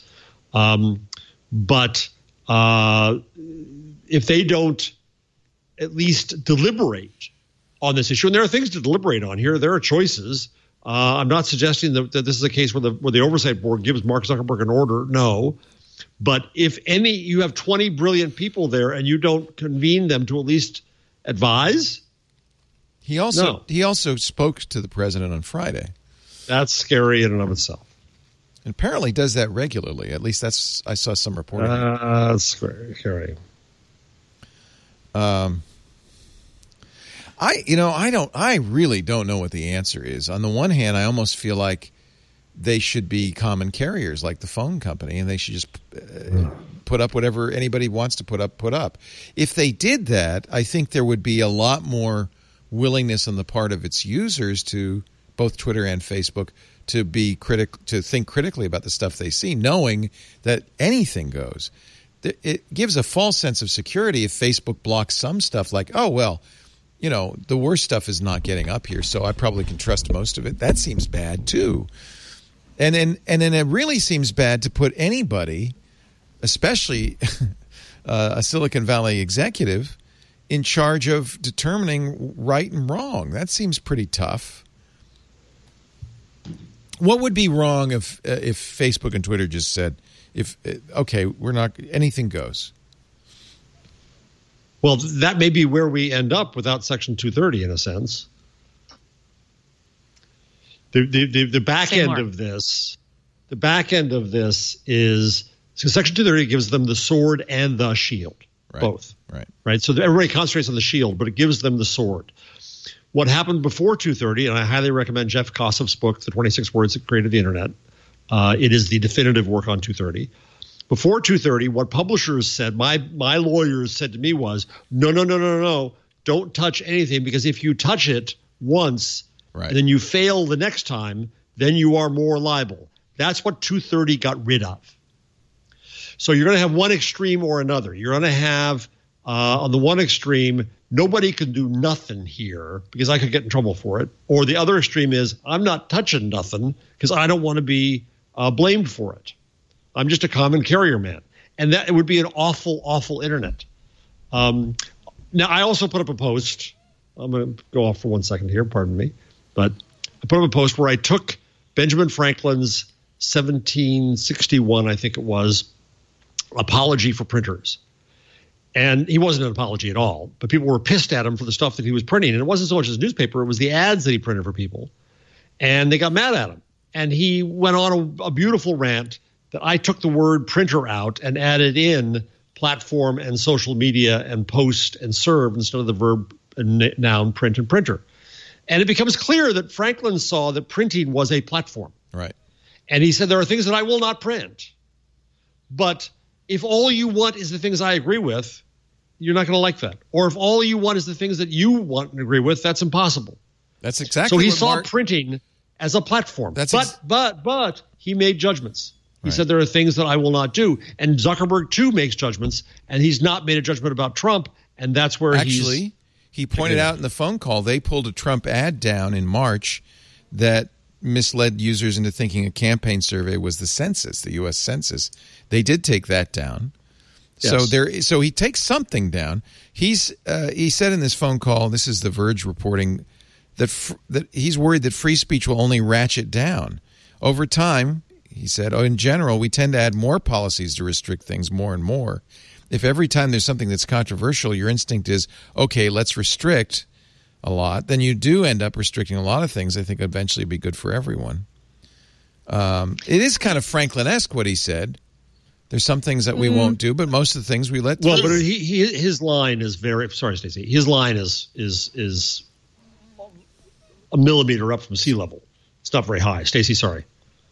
But if they don't at least deliberate on this issue, and there are things to deliberate on here, there are choices. I'm not suggesting that this is a case where the oversight board gives Mark Zuckerberg an order. No. But if you have 20 brilliant people there and you don't convene them to at least advise. He also spoke to the president on Friday. That's scary in and of itself. And apparently does that regularly. At least I saw some reporting. That's scary. I really don't know what the answer is. On the one hand, I almost feel like they should be common carriers like the phone company, and they should just put up whatever anybody wants to put up. If they did that, I think there would be a lot more willingness on the part of its users, to both Twitter and Facebook, to think critically about the stuff they see, knowing that anything goes. It gives a false sense of security if Facebook blocks some stuff, like, oh, well, the worst stuff is not getting up here, so I probably can trust most of it. That seems bad too. And then it really seems bad to put anybody, especially a Silicon Valley executive, in charge of determining right and wrong. That seems pretty tough. What would be wrong if Facebook and Twitter just said, okay, we're not, anything goes? Well, that may be where we end up without Section 230 in a sense. The back end of this, is so Section 230 gives them the sword and the shield, both. Right. So everybody concentrates on the shield, but it gives them the sword. What happened before 230, and I highly recommend Jeff Kossoff's book, The 26 Words That Created the Internet. It is the definitive work on 230. Before 230, what publishers said, my lawyers said to me was, no, don't touch anything, because if you touch it once, and then you fail the next time, then you are more liable. That's what 230 got rid of. So you're going to have one extreme or another. You're going to have, on the one extreme, nobody can do nothing here because I could get in trouble for it. Or the other extreme is, I'm not touching nothing because I don't want to be blamed for it. I'm just a common carrier man. And that it would be an awful, awful internet. Now, I also put up a post. I'm going to go off for 1 second here. Pardon me. But I put up a post where I took Benjamin Franklin's 1761, I think it was, apology for printers. And he wasn't an apology at all, but people were pissed at him for the stuff that he was printing. And it wasn't so much his newspaper, it was the ads that he printed for people. And they got mad at him. And he went on a beautiful rant that I took the word printer out and added in platform and social media and post and serve instead of the verb and noun print and printer. And it becomes clear that Franklin saw that printing was a platform. Right. And he said, there are things that I will not print. But if all you want is the things I agree with, you're not going to like that. Or if all you want is the things that you want and agree with, that's impossible. That's exactly so he what saw printing as a platform. But he made judgments. He said there are things that I will not do. And Zuckerberg, too, makes judgments. And he's not made a judgment about Trump. And that's where he pointed out in the phone call, they pulled a Trump ad down in March that misled users into thinking a campaign survey was the census, the U.S. Census. They did take that down. Yes. So he takes something down. He said in this phone call, this is The Verge reporting, that he's worried that free speech will only ratchet down. Over time, he said, in general, we tend to add more policies to restrict things more and more. If every time there's something that's controversial, your instinct is, okay, let's restrict a lot, then you do end up restricting a lot of things. I think eventually it'd be good for everyone. It is kind of Franklin-esque what he said. There's some things that we won't do, but most of the things we let through. Well, but his line is very – sorry, Stacey. His line is a millimeter up from sea level. It's not very high. Stacey, sorry.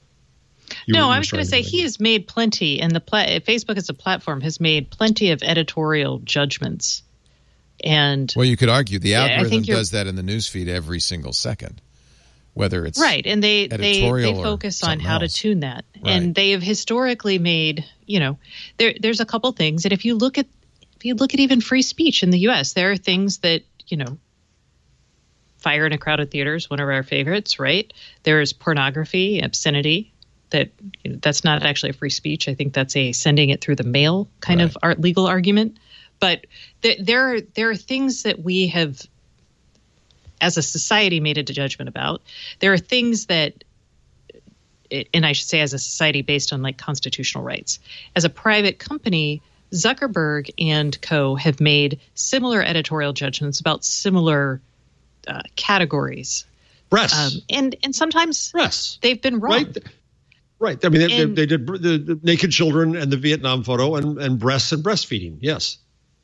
I was going to say he has made plenty, and Facebook as a platform has made plenty of editorial judgments. And well, you could argue the algorithm does that in the newsfeed every single second, whether it's right, and they focus on how to tune that, and they have historically made there's a couple things, and if you look at even free speech in the U.S., there are things that fire in a crowded theater is one of our favorites, right? There's pornography, obscenity. That's not actually a free speech. I think that's a sending it through the mail kind of legal argument. But there are things that we have, as a society, made a judgment about. There are things that, and I should say as a society based on like constitutional rights. As a private company, Zuckerberg and co. have made similar editorial judgments about similar categories. Breasts. And sometimes breasts. They've been wrong. Right. I mean, they did the naked children and the Vietnam photo and breasts and breastfeeding. Yes.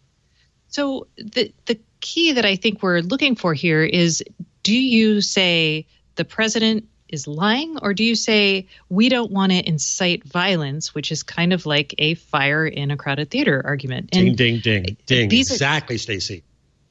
So the key that I think we're looking for here is, do you say the president is lying, or do you say we don't want to incite violence, which is kind of like a fire in a crowded theater argument? And ding. Exactly, Stacey.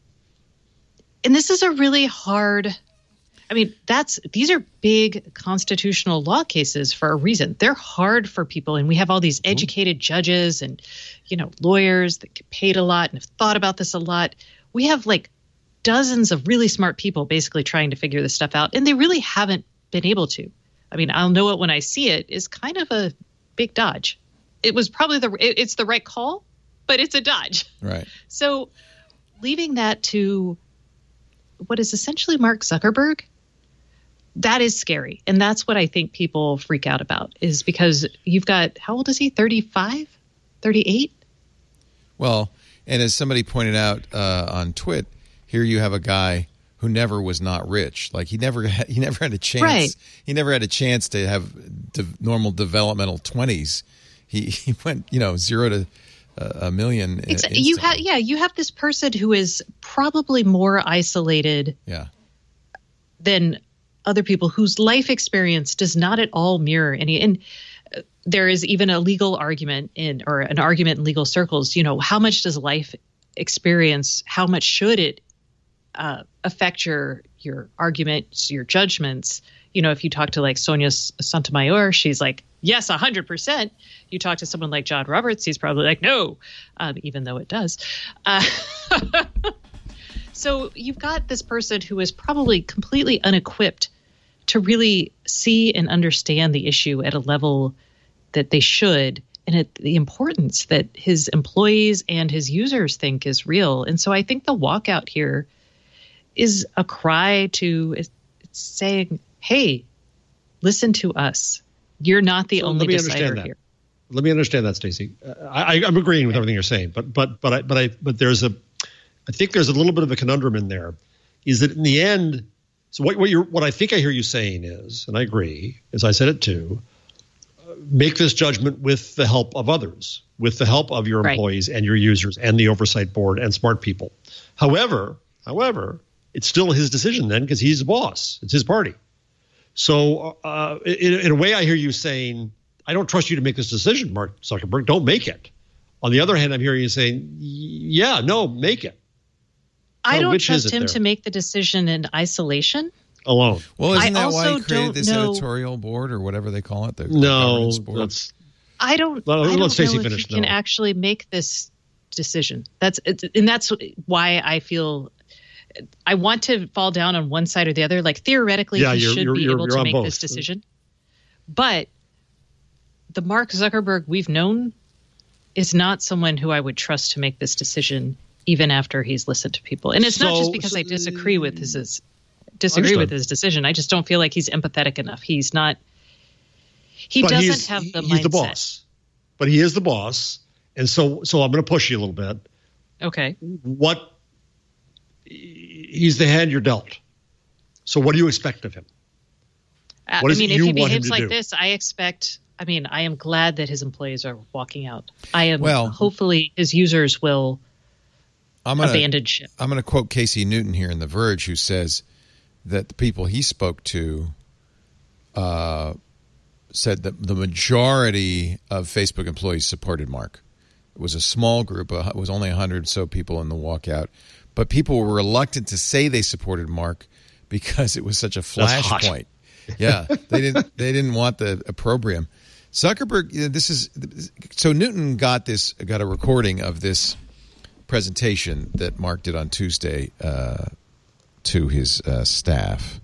And this is a really hard. I mean, these are big constitutional law cases for a reason. They're hard for people, and we have all these educated judges and, lawyers that get paid a lot and have thought about this a lot. We have like dozens of really smart people basically trying to figure this stuff out, and they really haven't been able to. I mean, I'll know it when I see it is kind of a big dodge. It was probably it's the right call, but it's a dodge. Right. So leaving that to what is essentially Mark Zuckerberg, that is scary. And that's what I think people freak out about, is because you've got, how old is he? 35? 38? Well, And as somebody pointed out on Twit, here you have a guy who never was not rich. Like he never had a chance. Right. He never had a chance to have normal developmental 20s. He went 0 to a million. You have this person who is probably more isolated than other people whose life experience does not at all mirror any. And there is even a legal argument an argument in legal circles. How much does life experience? How much should it affect your arguments, your judgments? If you talk to like Sonia Sotomayor, she's like, yes, 100%. You talk to someone like John Roberts, he's probably like, no, even though it does. So you've got this person who is probably completely unequipped to really see and understand the issue at a level that they should, and the importance that his employees and his users think is real. And so I think the walkout here is a cry to saying, hey, listen to us. You're not the only decider here. Let me understand that, Stacey. I'm agreeing with everything you're saying, but there's I think there's a little bit of a conundrum in there. Is that in the end? So what I think I hear you saying is, and I agree, as I said it too, make this judgment with the help of others, with the help of your employees and your users and the oversight board and smart people. However, it's still his decision then because he's the boss. It's his party. So in a way, I hear you saying, I don't trust you to make this decision, Mark Zuckerberg. Don't make it. On the other hand, I'm hearing you saying, yeah, no, make it. I don't trust him to make the decision in isolation. Alone. Well, isn't that why he created this editorial board or whatever they call it? The governance board? I don't know if he can actually make this decision. That's why I feel I want to fall down on one side or the other. Like theoretically, he should be able to make this decision. But the Mark Zuckerberg we've known is not someone who I would trust to make this decision, even after he's listened to people. And it's not just because I disagree with his decision. I just don't feel like he's empathetic enough. He's not. He doesn't have the mindset. He's the boss, but he is the boss, and so I'm going to push you a little bit. Okay. He's the hand you're dealt. So what do you expect of him? If he behaves like this, I expect. I am glad that his employees are walking out. Hopefully his users will abandon ship. I'm going to quote Casey Newton here in The Verge, who says that the people he spoke to said that the majority of Facebook employees supported Mark. It was a small group. It was only 100 or so people in the walkout. But people were reluctant to say they supported Mark because it was such a flashpoint. Yeah, they didn't want the opprobrium. Zuckerberg, so Newton got a recording of this presentation that Mark did on Tuesday to his staff,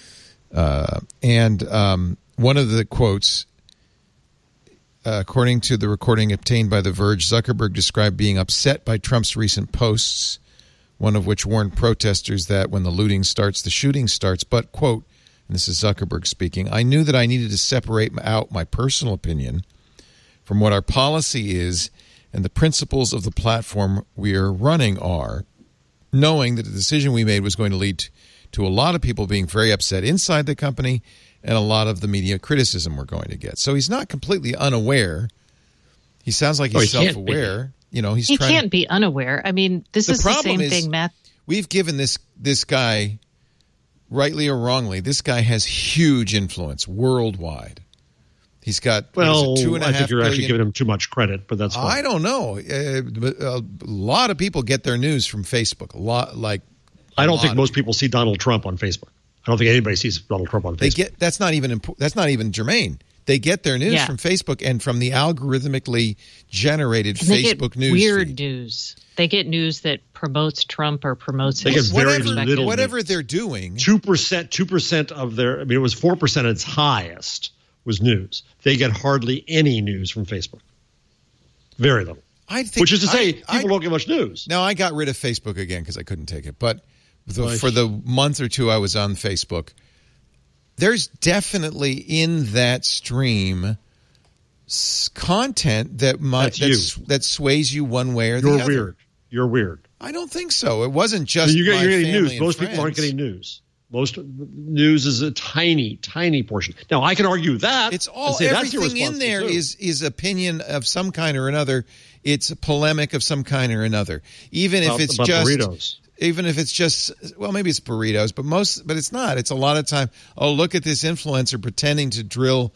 and one of the quotes, according to the recording obtained by The Verge, Zuckerberg described being upset by Trump's recent posts, one of which warned protesters that when the looting starts, the shooting starts. But, quote, and this is Zuckerberg speaking, I knew that I needed to separate out my personal opinion from what our policy is and the principles of the platform we are running are, knowing that the decision we made was going to lead to a lot of people being very upset inside the company and a lot of the media criticism we're going to get. So he's not completely unaware. He sounds like he's self-aware. He can't be unaware. This is the same thing, Matt. We've given this guy, rightly or wrongly, this guy has huge influence worldwide. He's got 2.5 billion. I think you're actually giving him too much credit, but that's fine. I don't know. A lot of people get their news from Facebook. I don't think most people see Donald Trump on Facebook. I don't think anybody sees Donald Trump on Facebook. That's not even germane. They get their news from Facebook and from the algorithmically generated Facebook news. Weird feed. News. They get news that promotes Trump or promotes. They get very little. Whatever they're doing. 2% of their. It was 4% at its highest was news. They get hardly any news from Facebook. Very little. Which is to say, people don't get much news. No, I got rid of Facebook again because I couldn't take it. But for the month or two I was on Facebook, there's definitely in that stream content that sways you one way or the other. You're weird. you're weird. I don't think so. It wasn't just you're my getting family news. and Most people aren't friends. getting news. Most news is a tiny, tiny portion. Now, I can argue that. It's all and say that's everything in there irresponsible, too. is opinion of some kind or another. It's a polemic of some kind or another. Even if it's about just burritos. Even if it's just, well, maybe it's burritos, but it's not. It's a lot of time. Oh, look at this influencer pretending to drill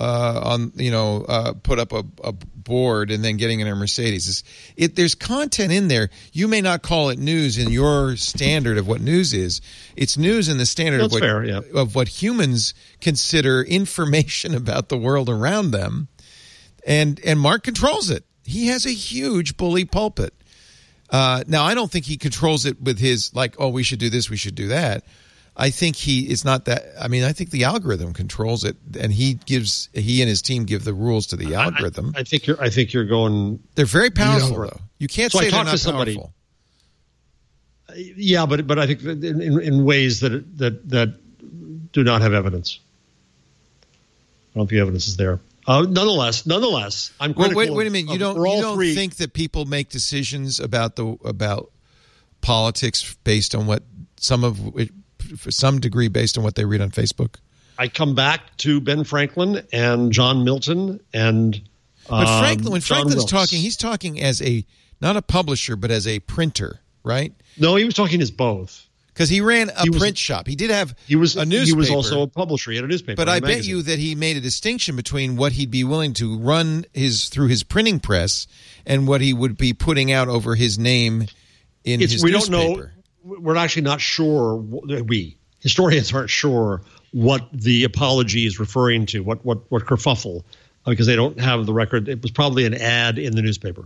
put up a board and then getting in a Mercedes. There's content in there. You may not call it news in your standard of what news is. It's news in the standard of what humans consider information about the world around them. And Mark controls it. He has a huge bully pulpit. Now, I don't think he controls it with his, we should do this, we should do that. I think it's not that. I mean, I think the algorithm controls it, and he and his team give the rules to the algorithm. I think you're going. They're very powerful, though. You can't say they're not somebody, powerful. Yeah, but I think in ways that do not have evidence. I don't think the evidence is there. Nonetheless, I'm critical. Wait a minute. You don't think that people make decisions about politics based on what for some degree based on what they read on Facebook? I come back to Ben Franklin and John Milton and but when Franklin's Wilkes. talking, he's talking as not a publisher, but as a printer, right? No, he was talking as both. Because he ran a print shop. He did have a newspaper. He was also a publisher. He had a newspaper. But I bet you that he made a distinction between what he'd be willing to run through his printing press and what he would be putting out over his name in his we newspaper. Don't know. We're actually not sure. Historians aren't sure what the apology is referring to. What kerfuffle, because they don't have the record. It was probably an ad in the newspaper.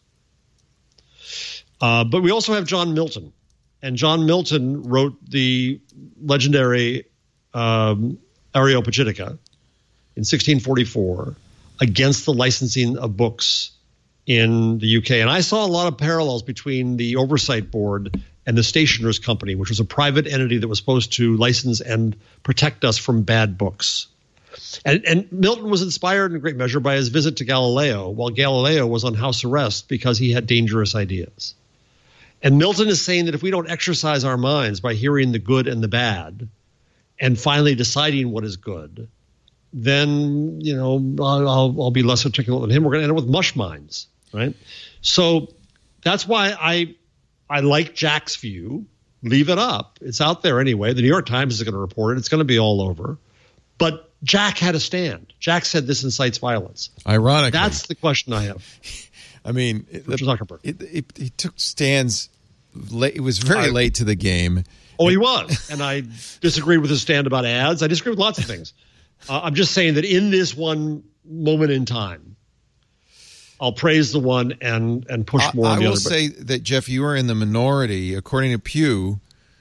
But we also have John Milton. And John Milton wrote the legendary Areopagitica in 1644 against the licensing of books in the UK. And I saw a lot of parallels between the Oversight Board and the Stationers' Company, which was a private entity that was supposed to license and protect us from bad books. And Milton was inspired in great measure by his visit to Galileo, while Galileo was on house arrest because he had dangerous ideas. And Milton is saying that if we don't exercise our minds by hearing the good and the bad and finally deciding what is good, then, I'll be less articulate than him. We're going to end up with mush minds, right? So that's why I like Jack's view. Leave it up. It's out there anyway. The New York Times is going to report it. It's going to be all over. But Jack had a stand. Jack said this incites violence. Ironically. That's the question I have. I mean, Zuckerberg. He took stands late. It was very late to the game. Oh, he was. And I disagreed with his stand about ads. I disagree with lots of things. I'm just saying that in this one moment in time, I'll praise the one and push more on the other. I will say that, Jeff, you are in the minority. According to Pew,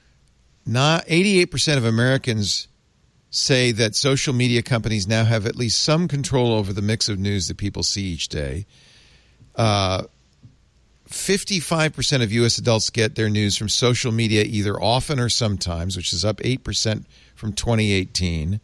88% of Americans say that social media companies now have at least some control over the mix of news that people see each day. 55% of U.S. adults get their news from social media either often or sometimes, which is up 8% from 2018.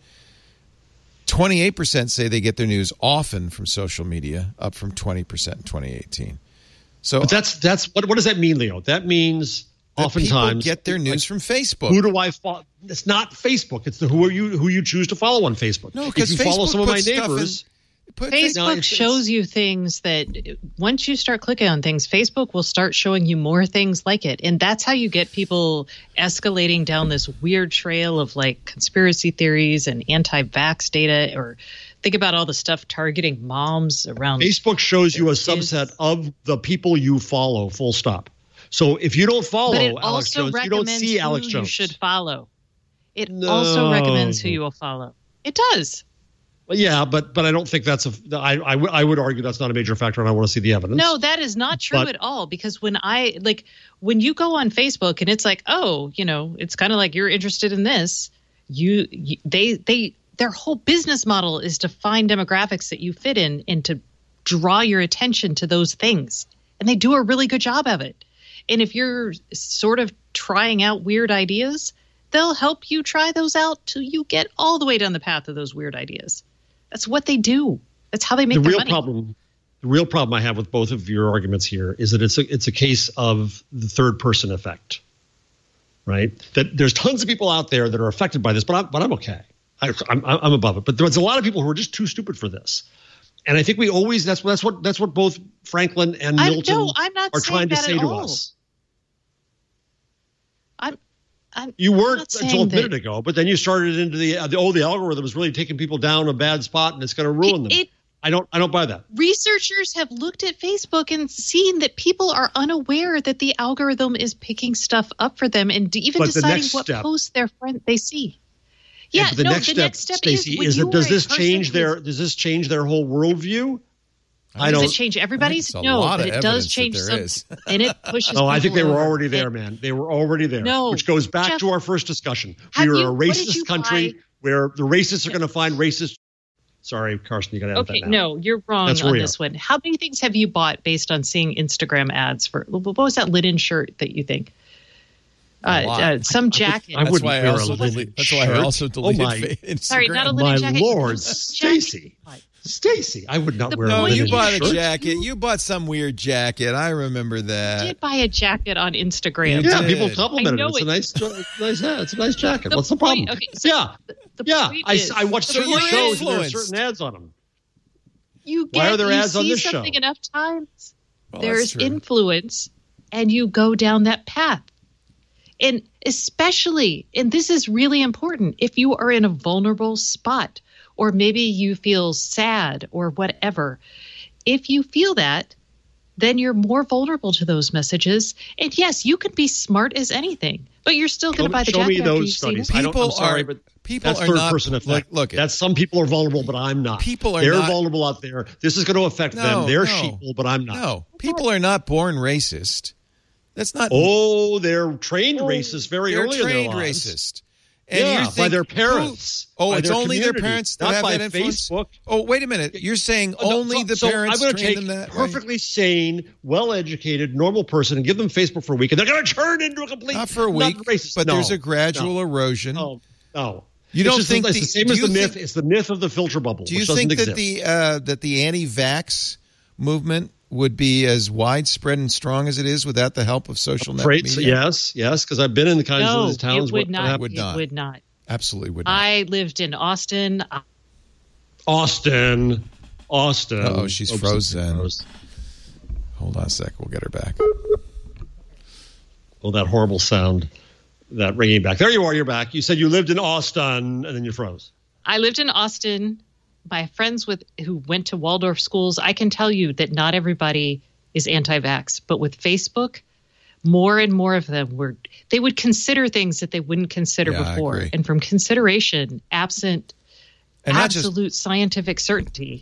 28% say they get their news often from social media, up from 20% in 2018 So, but that's what does that mean, Leo? That means oftentimes people get their news from Facebook. Who do I follow? It's not Facebook. It's who you choose to follow on Facebook. No, because if you follow Facebook some of my puts stuff neighbors. Facebook shows you things that once you start clicking on things, Facebook will start showing you more things like it. And that's how you get people escalating down this weird trail of like conspiracy theories and anti-vax data, or think about all the stuff targeting moms around. Facebook shows you a subset of the people you follow, full stop. So if you don't follow Alex Jones, you don't see Alex Jones. You should follow. It also recommends who you will follow. It does. Yeah, but I don't think that's I would argue that's not a major factor, and I want to see the evidence. No, that is not true at all. Because when you go on Facebook and it's like, oh, it's kind of like you're interested in this, their whole business model is to find demographics that you fit in and to draw your attention to those things, and they do a really good job of it. And if you're sort of trying out weird ideas, they'll help you try those out till you get all the way down the path of those weird ideas. That's what they do. That's how they make their money. The real problem I have with both of your arguments here is that it's a case of the third person effect, right? That there's tons of people out there that are affected by this, but I'm okay. I'm above it. But there's a lot of people who are just too stupid for this. And I think we always that's what both Franklin and Milton are trying to say to us. You weren't until a minute ago, but then you started into the algorithm is really taking people down a bad spot and it's going to ruin them. I don't buy that. Researchers have looked at Facebook and seen that people are unaware that the algorithm is picking stuff up for them and even deciding what posts they see. Yeah, the next step, Stacey, is that does this change their whole worldview? Does it change everybody's? No, but it does change some, and it pushes. No, I think they were already there, man. They were already there. No, which goes back to our first discussion. We are a racist country where the racists are going to find racist. Sorry, Carson, you got to add that now. No, you're wrong on this one. How many things have you bought based on seeing Instagram ads for? What was that linen shirt that you think? Some jacket. That's why I also deleted Instagram. Sorry, not a linen jacket. My Lord, Stacey, I would not wear a linen you bought shirt. A jacket. You bought some weird jacket. I remember that. I did buy a jacket on Instagram. Yeah, people complimented it. It's a nice jacket. What's the problem? Okay, so I watched certain shows and there are certain ads on them. Why are there ads on this show? You see something enough times, there's influence, and you go down that path. And especially, and this is really important, if you are in a vulnerable spot, or maybe you feel sad or whatever, if you feel that, then you're more vulnerable to those messages. And yes, you can be smart as anything, but you're still going to buy the jacket. Show me those studies. People that's are third not, person effect. Look, that's some people are vulnerable, but I'm not. They're vulnerable out there. This is going to affect them. They're sheeple, but I'm not. No, people are not born racist. That's not. Oh, they're trained racist very early in their lives. Racist. And by their parents. It's only their parents that have that influence? Facebook. Oh, wait a minute. You're saying only the parents train them that way? Perfectly sane, well-educated, normal person and give them Facebook for a week, and they're going to turn into a complete not for a week, but there's a gradual erosion. No. You don't think it's the same as the myth? It's the myth of the filter bubble. Do you think that the anti-vax movement would be as widespread and strong as it is without the help of social media? Yes, because I've been in the kinds of these towns. It would not. Absolutely would not. I lived in Austin. Austin. Oh, she's frozen. Hold on a sec. We'll get her back. Oh, that horrible sound. That ringing back. There you are. You're back. You said you lived in Austin, and then you froze. I lived in Austin. My friends who went to Waldorf schools, I can tell you that not everybody is anti-vax. But with Facebook, more and more of them they would consider things that they wouldn't consider before. And from consideration, absent absolute scientific certainty,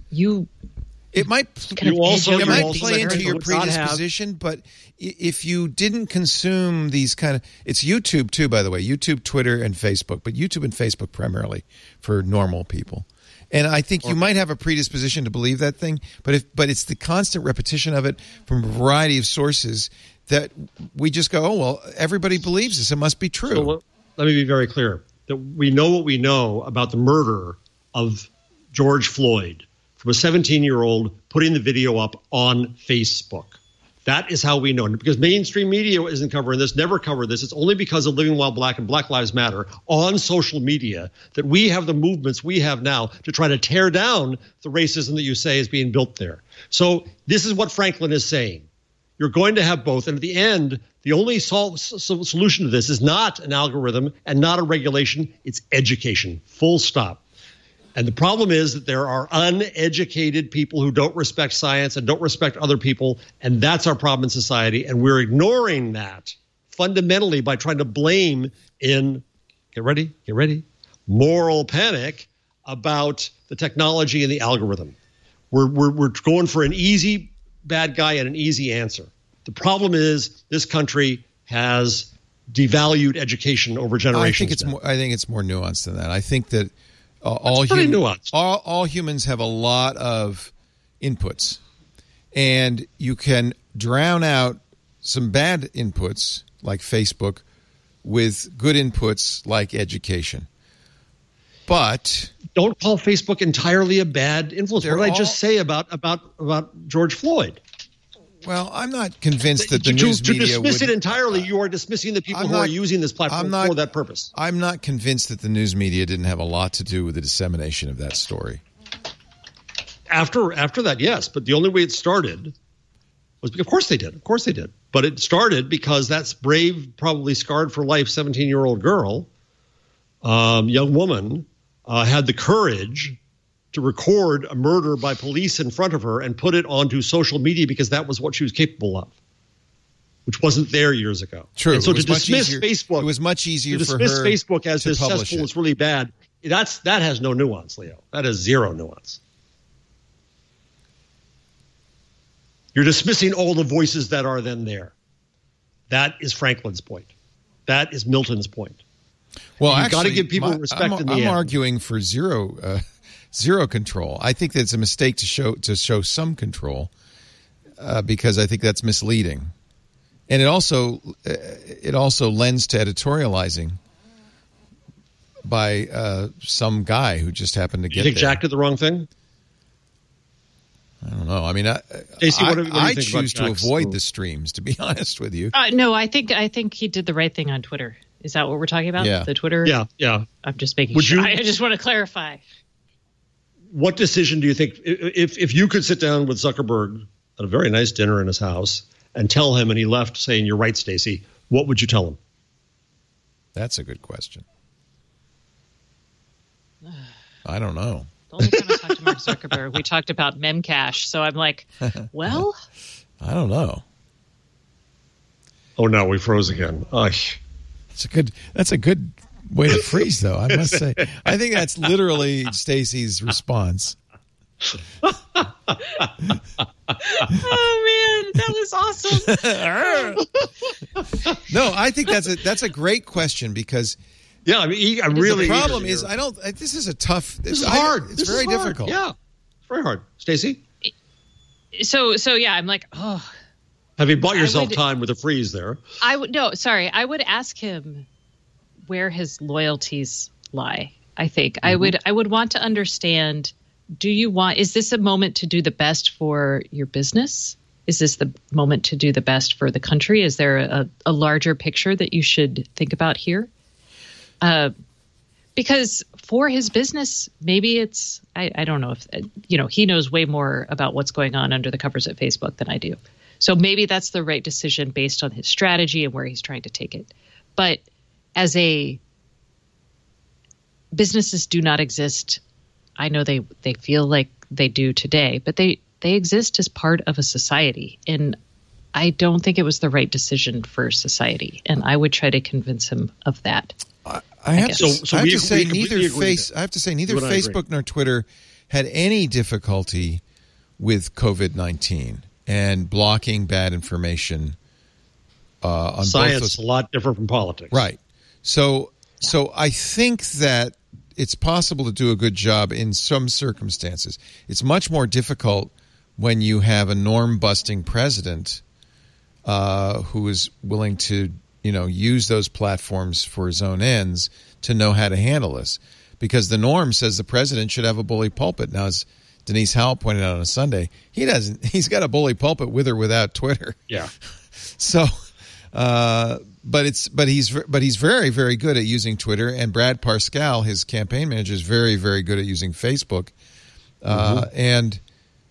it might play into your predisposition, but if you didn't consume these it's YouTube too, by the way, YouTube, Twitter, and Facebook, but YouTube and Facebook primarily for normal people. And I think you might have a predisposition to believe that thing, but it's the constant repetition of it from a variety of sources that we just go, oh, well, everybody believes this. It must be true. So let me be very clear that we know what we know about the murder of George Floyd from a 17-year-old putting the video up on Facebook. That is how we know. Because mainstream media isn't covering this, never covered this. It's only because of Living While Black and Black Lives Matter on social media that we have the movements we have now to try to tear down the racism that you say is being built there. So this is what Franklin is saying. You're going to have both. And at the end, the only solution to this is not an algorithm and not a regulation. It's education. Full stop. And the problem is that there are uneducated people who don't respect science and don't respect other people, and that's our problem in society. And we're ignoring that fundamentally by trying to blame get ready, moral panic about the technology and the algorithm. We're going for an easy bad guy and an easy answer. The problem is this country has devalued education over generations. I think it's more nuanced than that. I think that all humans have a lot of inputs, and you can drown out some bad inputs like Facebook with good inputs like education. But don't call Facebook entirely a bad influence. What did I just say about George Floyd? Well, I'm not convinced that the news media to dismiss it entirely. You are dismissing the people who are using this platform for that purpose. I'm not convinced that the news media didn't have a lot to do with the dissemination of that story. After that, yes, but the only way it started was, of course they did. But it started because that brave, probably scarred for life 17-year-old girl, young woman, had the courage to record a murder by police in front of her and put it onto social media because that was what she was capable of, which wasn't there years ago. True. And so to dismiss Facebook, it was much easier to for her dismiss Facebook as to this publish cesspool it. is really bad. That has no nuance, Leo. That has zero nuance. You're dismissing all the voices that are then there. That is Franklin's point. That is Milton's point. Well, you've got to give people respect in the end. I'm arguing for zero control. I think that it's a mistake to show some control because I think that's misleading, and it also lends to editorializing by some guy who just happened to get. You think there. Jack did the wrong thing? I don't know. I mean, Stacey, what do you I think choose about to Jack's avoid move? the streams. To be honest with you, No, I think he did the right thing on Twitter. Is that what we're talking about? Yeah. The Twitter? Yeah. I'm just making sure. I just want to clarify. What decision do you think, if you could sit down with Zuckerberg at a very nice dinner in his house and tell him, and he left saying, "You're right, Stacey," what would you tell him? that's a good question. I don't know. The only time I talked to Mark Zuckerberg, we talked about Memcache. So I'm like, well, I don't know. Oh no, we froze again. That's a good way to freeze, though. I must say, I think that's literally Stacey's response. oh man, that was awesome. No, I think that's a great question because Yeah, I mean, I'm really. the problem is this is a tough. This is hard. It's very difficult. Yeah, it's very hard. Stacey, So yeah, I'm like, oh. have you bought yourself time with a freeze there? I would ask him where his loyalties lie. I think I would want to understand. Is this a moment to do the best for your business? Is this the moment to do the best for the country? Is there a larger picture that you should think about here? Because for his business, maybe it's, I don't know if, he knows way more about what's going on under the covers at Facebook than I do. So maybe that's the right decision based on his strategy and where he's trying to take it. But businesses do not exist. I know they feel like they do today, but they exist as part of a society. And I don't think it was the right decision for society. And I would try to convince him of that. I have to say neither agree. Facebook nor Twitter had any difficulty with COVID-19 and blocking bad information on Science both is a lot different from politics. Right. So I think that it's possible to do a good job in some circumstances. It's much more difficult when you have a norm-busting president who is willing to, use those platforms for his own ends to know how to handle this. Because the norm says the president should have a bully pulpit. Now, as Denise Howell pointed out on Sunday, he doesn't. He's got a bully pulpit with or without Twitter. Yeah. So, but he's very, very good at using Twitter, and Brad Parscale, his campaign manager, is very, very good at using Facebook. And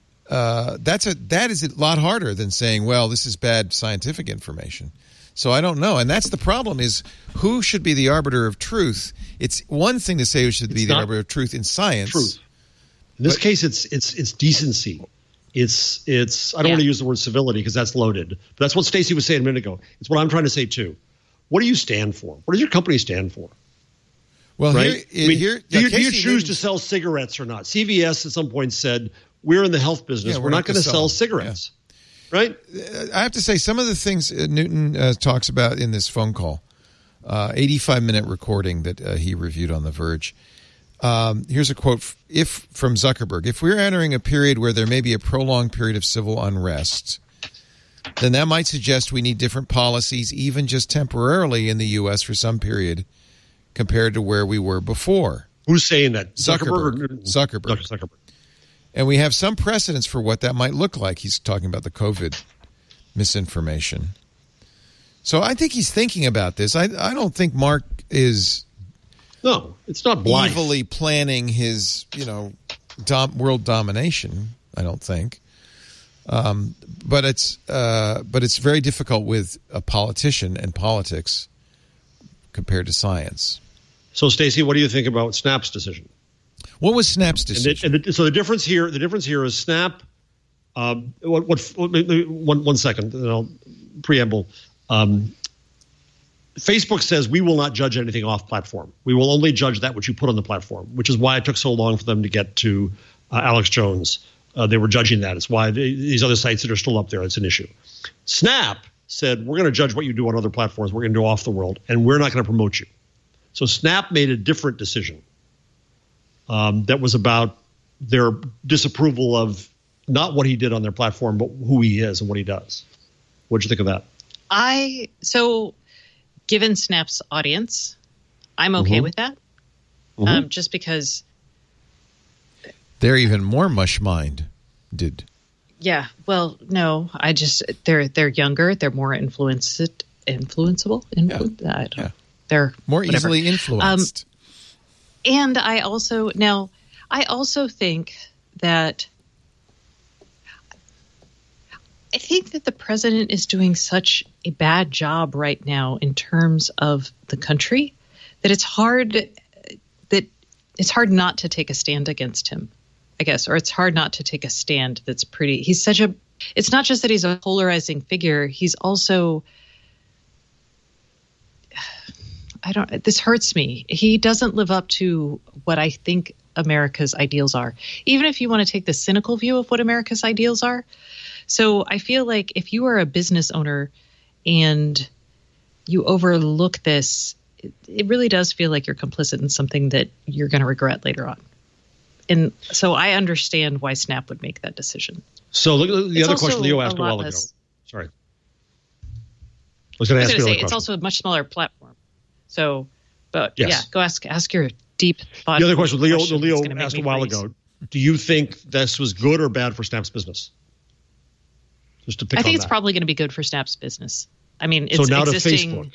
that is a lot harder than saying, well, this is bad scientific information. So I don't know. And that's the problem, is who should be the arbiter of truth? It's one thing to say who should be the arbiter of truth in science. Truth. In this case, it's decency. It's I don't want to use the word civility because that's loaded. But that's what Stacey was saying a minute ago. It's what I'm trying to say too. What do you stand for? What does your company stand for? Well, right? do you choose to sell cigarettes or not? CVS at some point said, we're in the health business. We're not going to sell cigarettes. Yeah. Right? I have to say, some of the things Newton talks about in this phone call, 85-minute recording that he reviewed on The Verge. Here's a quote from Zuckerberg. If we're entering a period where there may be a prolonged period of civil unrest, then that might suggest we need different policies, even just temporarily in the U.S. for some period compared to where we were before. Who's saying that? Zuckerberg. And we have some precedents for what that might look like. He's talking about the COVID misinformation. So I think he's thinking about this. I don't think Mark is it's not blind. evilly planning his, world domination. I don't think. But it's very difficult with a politician and politics compared to science. So, Stacey, what do you think about Snap's decision? What was Snap's decision? So the difference here is Snap. One second, and I'll preamble. Facebook says we will not judge anything off platform. We will only judge that which you put on the platform, which is why it took so long for them to get to Alex Jones. They were judging that. It's why these other sites that are still up there, it's an issue. Snap said, we're going to judge what you do on other platforms. We're going to do off the world, and we're not going to promote you. So Snap made a different decision that was about their disapproval of not what he did on their platform, but who he is and what he does. What'd you think of that? Given Snap's audience, I'm okay with that. Just because they're even more mush-minded. Yeah. Well, no, they're younger. They're more influenceable. They're more easily influenced. And I also think that the president is doing such a bad job right now in terms of the country that it's hard not to take a stand against him, I guess, or it's hard not to take a stand that's pretty. It's not just that he's a polarizing figure. He's also, this hurts me. He doesn't live up to what I think America's ideals are, even if you want to take the cynical view of what America's ideals are. So I feel like if you are a business owner and you overlook this, it really does feel like you're complicit in something that you're going to regret later on. And so I understand why Snap would make that decision. So look, the other question Leo asked a while ago. Sorry. I was going to ask you it's also a much smaller platform. So, but yeah, go ask your deep thought. The other question Leo asked a while ago. Do you think this was good or bad for Snap's business? Just to pick I think on it's that. probably going to be good for Snap's business. I mean, it's so now existing. To Facebook.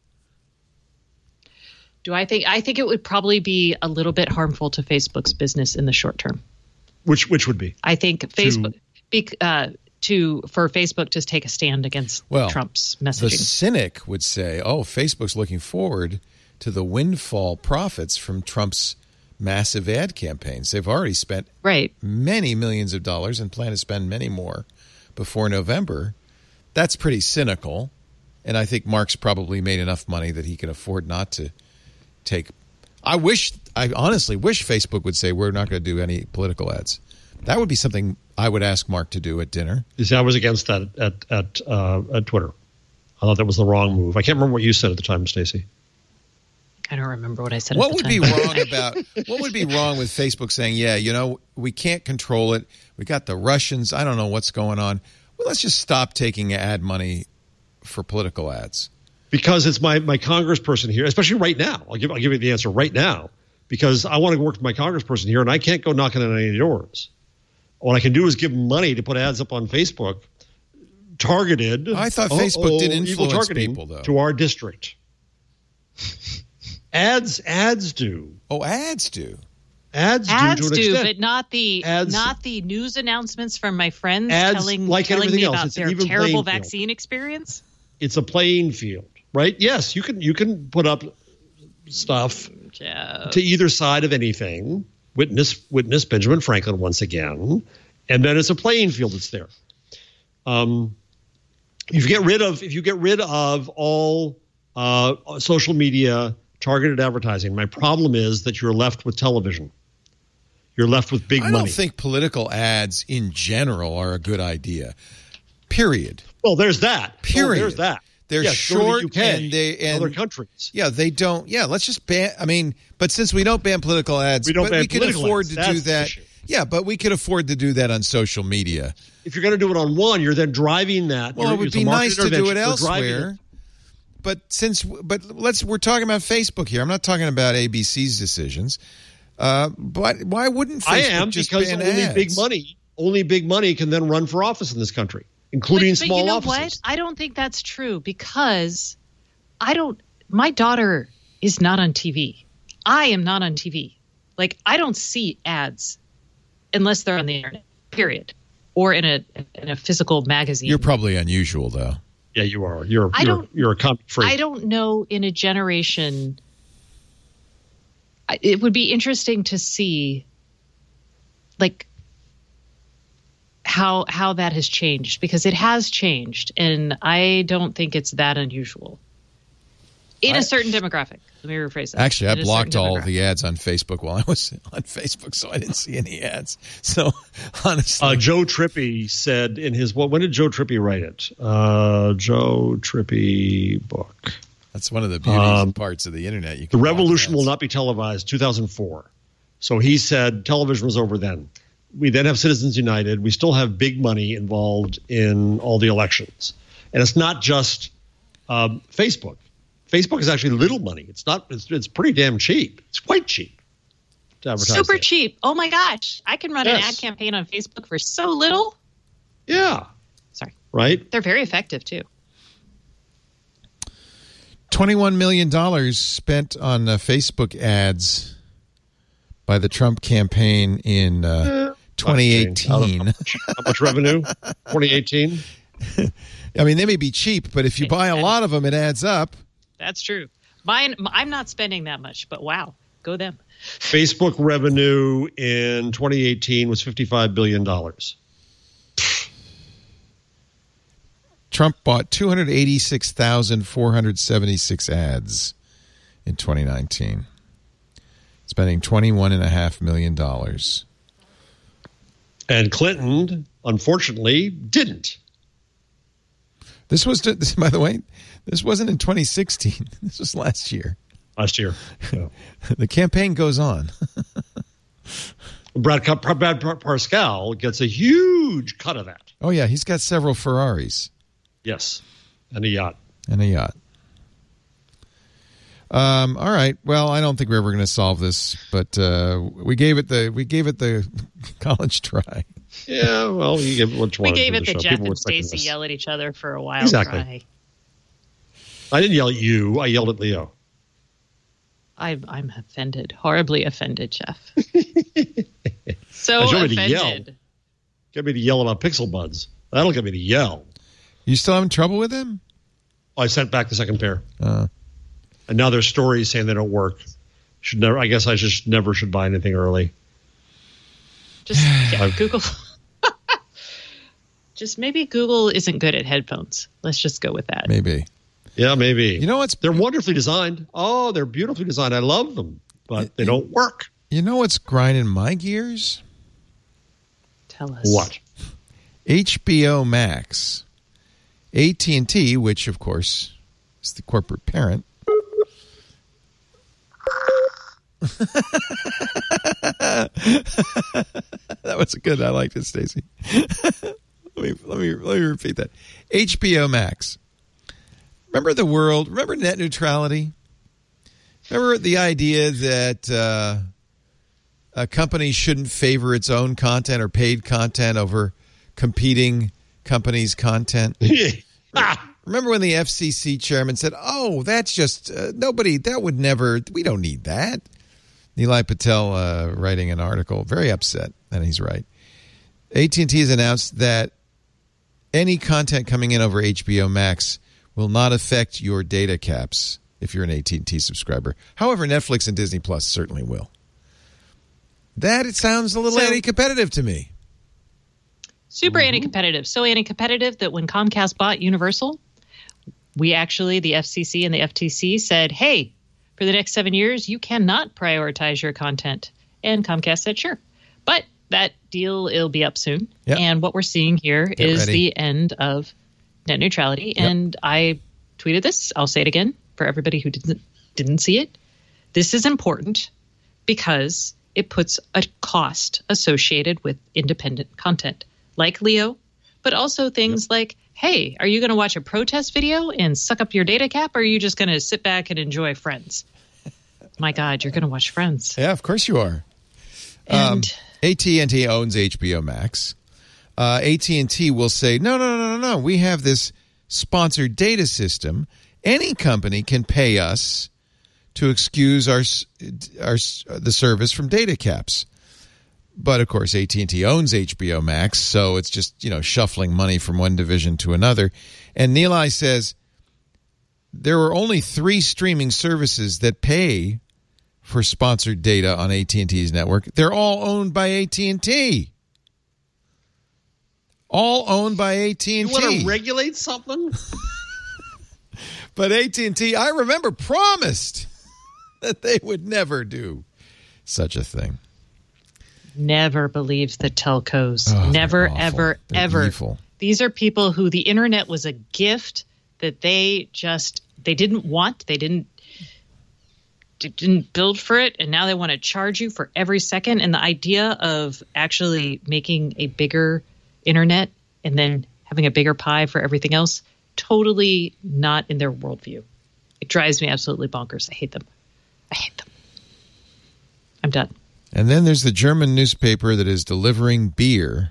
I think it would probably be a little bit harmful to Facebook's business in the short term. Which would be? I think Facebook for Facebook to take a stand against Trump's messaging. The cynic would say, Facebook's looking forward to the windfall profits from Trump's massive ad campaigns. They've already spent many millions of dollars and plan to spend many more before November. That's pretty cynical. And I think Mark's probably made enough money that he can afford not to take. I honestly wish Facebook would say we're not going to do any political ads. That would be something I would ask Mark to do at dinner. I was against that at Twitter. I thought that was the wrong move. I can't remember what you said at the time, Stacey. I don't remember what I said. What would be wrong with Facebook saying, we can't control it. We got the Russians. I don't know what's going on. Well, let's just stop taking ad money for political ads. Because it's my congressperson here, especially right now. I'll give you the answer right now. Because I want to work with my congressperson here, and I can't go knocking on any doors. What I can do is give them money to put ads up on Facebook, targeted. I thought Facebook did influence people, though. To our district. Ads do. Oh, ads do. Ads do to an extent. But not the news announcements from my friends telling me about their terrible vaccine experience. It's a playing field, right? Yes, you can put up stuff to either side of anything. Witness Benjamin Franklin once again, and then it's a playing field that's there. If you get rid of all social media targeted advertising, my problem is that you're left with television. You're left with big money. I don't think political ads in general are a good idea. Period. Well, there's that. Period. There's that. They're short to the UK and other countries. Yeah, they don't. Yeah, let's just ban. I mean, but since we don't ban political ads, we can afford to do that. Yeah, but we could afford to do that on social media. If you're going to do it on one, you're then driving that. Well, it would be nice to do it elsewhere. But we're talking about Facebook here. I'm not talking about ABC's decisions. But why wouldn't Facebook just ban ads? Only big money can then run for office in this country, including small but you know offices. What? I don't think that's true because my daughter is not on TV. I am not on TV. Like, I don't see ads unless they're on the internet, period, or in a physical magazine. You're probably unusual, though. Yeah, you are. You're a comic freak. I don't know in a generation. It would be interesting to see, like, how that has changed, because it has changed, and I don't think it's that unusual in a certain demographic. Let me rephrase that. Actually, I blocked all the ads on Facebook while I was on Facebook, so I didn't see any ads. So, honestly. Joe Trippi said in his, when did Joe Trippi write it? Joe Trippi book. That's one of the beauty parts of the internet. You can The Revolution will not be televised, 2004. So he said television was over then. We then have Citizens United. We still have big money involved in all the elections. And it's not just Facebook. Facebook is actually little money. It's pretty damn cheap. It's quite cheap to advertise. Super cheap. Oh my gosh. I can run an ad campaign on Facebook for so little. Yeah. Sorry. Right? They're very effective too. $21 million spent on Facebook ads by the Trump campaign in 2018. How much revenue? 2018? I mean, they may be cheap, but if you buy a lot of them, it adds up. That's true. I'm not spending that much, but wow, go them. Facebook revenue in 2018 was $55 billion. Trump bought 286,476 ads in 2019, spending $21.5 million. And Clinton, unfortunately, didn't. This was, by the way, this wasn't in 2016. This was last year. Yeah. The campaign goes on. Brad Parscale gets a huge cut of that. Oh, yeah. He's got several Ferraris. Yes. And a yacht. All right. Well, I don't think we're ever going to solve this, but we gave it the college try. Yeah, well, you give which one. We gave it the Jeff and Stacey yell at each other for a while. Exactly. Try. I didn't yell at you. I yelled at Leo. I'm offended, horribly offended, Jeff. So offended. Get me to yell about Pixel Buds. That'll get me to yell. You still having trouble with them? I sent back the second pair. And now there's stories saying they don't work. I guess I just never should buy anything early. Just Google. Just maybe Google isn't good at headphones. Let's just go with that. Maybe. Yeah, maybe. You know they're wonderfully designed. Oh, they're beautifully designed. I love them, but they don't work. You know what's grinding my gears? Tell us. What? HBO Max. AT&T, which of course is the corporate parent. That was good. I liked it, Stacey. Let me repeat that. HBO Max. Remember the world? Remember net neutrality? Remember the idea that a company shouldn't favor its own content or paid content over competing companies' content? Remember when the FCC chairman said, "Oh, that's just nobody. That would never. We don't need that." Nilay Patel writing an article, very upset, and he's right. AT&T has announced that any content coming in over HBO Max will not affect your data caps if you're an AT&T subscriber. However, Netflix and Disney Plus certainly will. It sounds a little anti-competitive to me. Super anti-competitive. So anti-competitive that when Comcast bought Universal, the FCC and the FTC said, hey, for the next 7 years, you cannot prioritize your content. And Comcast said, sure. But that deal, it'll be up soon. Yep. And what we're seeing here is the end of net neutrality. Yep. And I tweeted this. I'll say it again for everybody who didn't see it. This is important because it puts a cost associated with independent content like Leo, but also things like, hey, are you going to watch a protest video and suck up your data cap, or are you just going to sit back and enjoy Friends? My God, you're going to watch Friends. Yeah, of course you are. And AT&T owns HBO Max. AT&T will say, no. We have this sponsored data system. Any company can pay us to excuse the service from data caps. But, of course, AT&T owns HBO Max, so it's just, shuffling money from one division to another. And Nilay says there are only 3 streaming services that pay for sponsored data on AT&T's network. They're all owned by AT&T. All owned by AT&T. You want to regulate something? But AT&T, I remember, promised that they would never do such a thing. never believed the telcos. they're Never, awful. ever, They're ever. evil. These are people who the internet was a gift that they didn't want. They didn't build for it, and now they want to charge you for every second. And the idea of actually making a bigger internet and then having a bigger pie for everything else, totally not in their worldview. It drives me absolutely bonkers. I hate them. I'm done. And then there's the German newspaper that is delivering beer.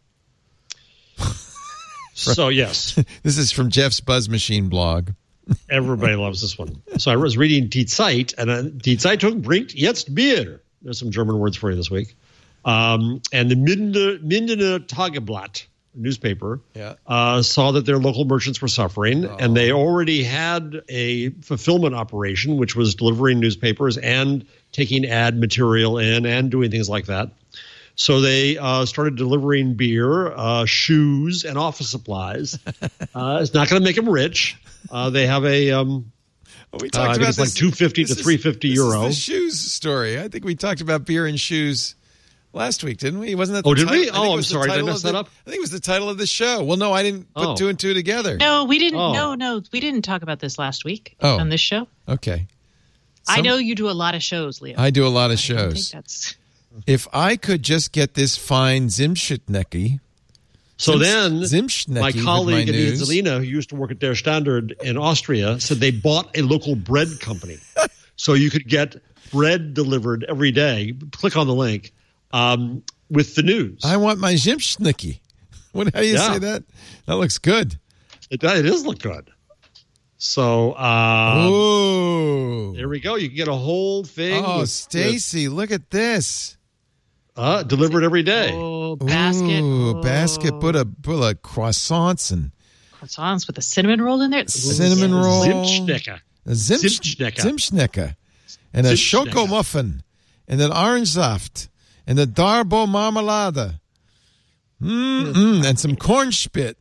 So, yes. This is from Jeff's Buzz Machine blog. Everybody loves this one. So I was reading Die Zeit, and Die Zeitung bringt jetzt Bier. There's some German words for you this week. And the Mindener Tageblatt newspaper saw that their local merchants were suffering, and they already had a fulfillment operation, which was delivering newspapers and taking ad material in and doing things like that. So they started delivering beer, shoes, and office supplies. It's not going to make them rich. They have a we talked about it's like €250 to €350. This is the shoes story. I think we talked about beer and shoes last week, didn't we? Wasn't that? Oh, did we? Oh, I'm sorry. Did I mess that up? I think it was the title of the show. Well, no, I didn't put two and two together. No, we didn't. No, we didn't talk about this last week on this show. Okay. I know you do a lot of shows, Leo. I do a lot of I shows. think that's... If I could just get this fine Zimschnecki. So then Zimschnecki my colleague with my Anita news. Zelina, who used to work at Der Standard in Austria, said they bought a local bread company. So you could get bread delivered every day. Click on the link with the news. I want my Zimschnecki. How do you say that? That looks good. It does look good. So there we go. You can get a whole thing. Oh, Stacy, look at this. Delivered every day. Oh, basket. Ooh, basket full of croissants and Croissants with a cinnamon roll in there. cinnamon roll. Zimschnecke. Zimschnecke. And a Schoko muffin. And an orange saft. And a Darbo marmalade. And some corn spit.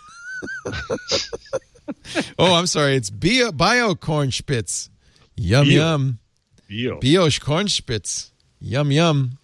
Oh, I'm sorry. It's bio corn spitz. Yum, yum. Biosh corn spitz. Yum, yum.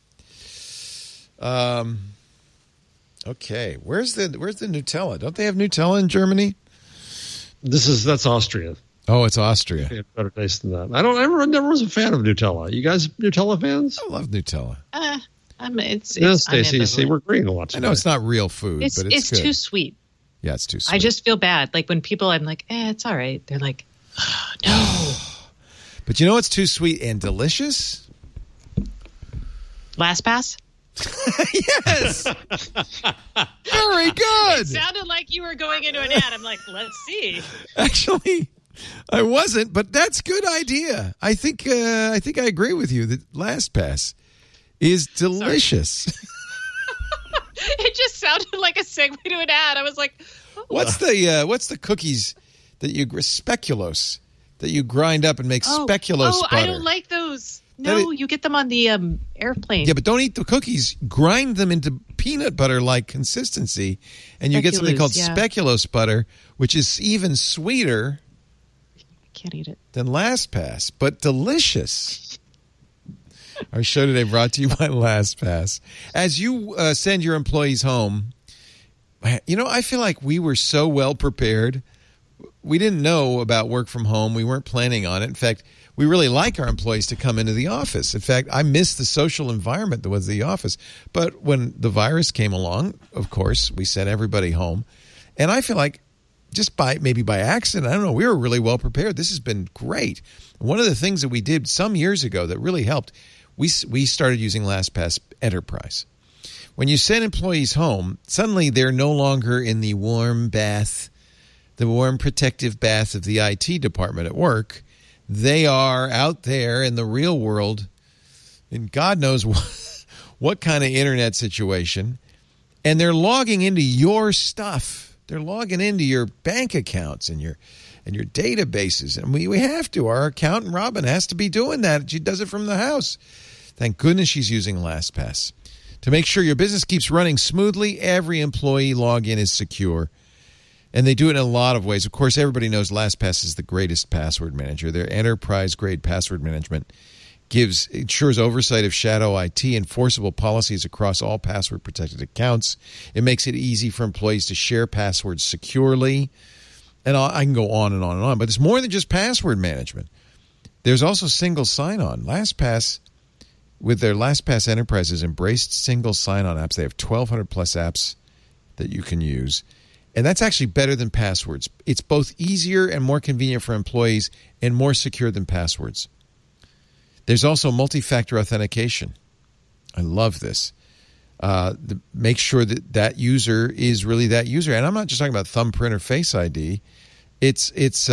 Okay. Where's the Nutella? Don't they have Nutella in Germany? That's Austria. Oh, it's Austria. They have better taste than that. I never was a fan of Nutella. You guys Nutella fans? I love Nutella. Stacey, see, we're agreeing a lot today. I know it's not real food, but it's good. too sweet. Yeah, it's too sweet. I just feel bad. Like when people, I'm like, it's all right. They're like, oh, no. But you know what's too sweet and delicious? LastPass? Yes. Very good. It sounded like you were going into an ad. I'm like, let's see. Actually, I wasn't, but that's a good idea. I think I agree with you that LastPass is delicious. It just sounded like a segue to an ad. I was like, oh. What's the cookies that you speculoos that you grind up and make speculoos butter? I don't like those. No, you get them on the airplane. Yeah, but don't eat the cookies. Grind them into peanut butter-like consistency, and you get something called speculoos butter, which is even sweeter. I can't eat it. Than LastPass, but delicious. Our show today brought to you by LastPass. As you send your employees home, I feel like we were so well prepared. We didn't know about work from home. We weren't planning on it. In fact, we really like our employees to come into the office. In fact, I miss the social environment that was the office. But when the virus came along, of course, we sent everybody home. And I feel like just maybe by accident. I don't know. We were really well prepared. This has been great. One of the things that we did some years ago that really helped, we started using LastPass Enterprise. When you send employees home, suddenly they're no longer in the warm protective bath of the IT department at work. They are out there in the real world in God knows what kind of internet situation, and they're logging into your stuff. They're logging into your bank accounts and your databases. And we have to. Our accountant, Robin, has to be doing that. She does it from the house. Thank goodness she's using LastPass. To make sure your business keeps running smoothly, every employee login is secure. And they do it in a lot of ways. Of course, everybody knows LastPass is the greatest password manager. Their enterprise-grade password management ensures oversight of shadow IT, enforceable policies across all password-protected accounts. It makes it easy for employees to share passwords securely. And I can go on and on and on. But it's more than just password management. There's also single sign-on. LastPass, with their LastPass Enterprise, has embraced single sign-on apps. They have 1,200-plus apps that you can use. And that's actually better than passwords. It's both easier and more convenient for employees and more secure than passwords. There's also multi-factor authentication. I love this. Make sure that user is really that user. And I'm not just talking about thumbprint or Face ID. It's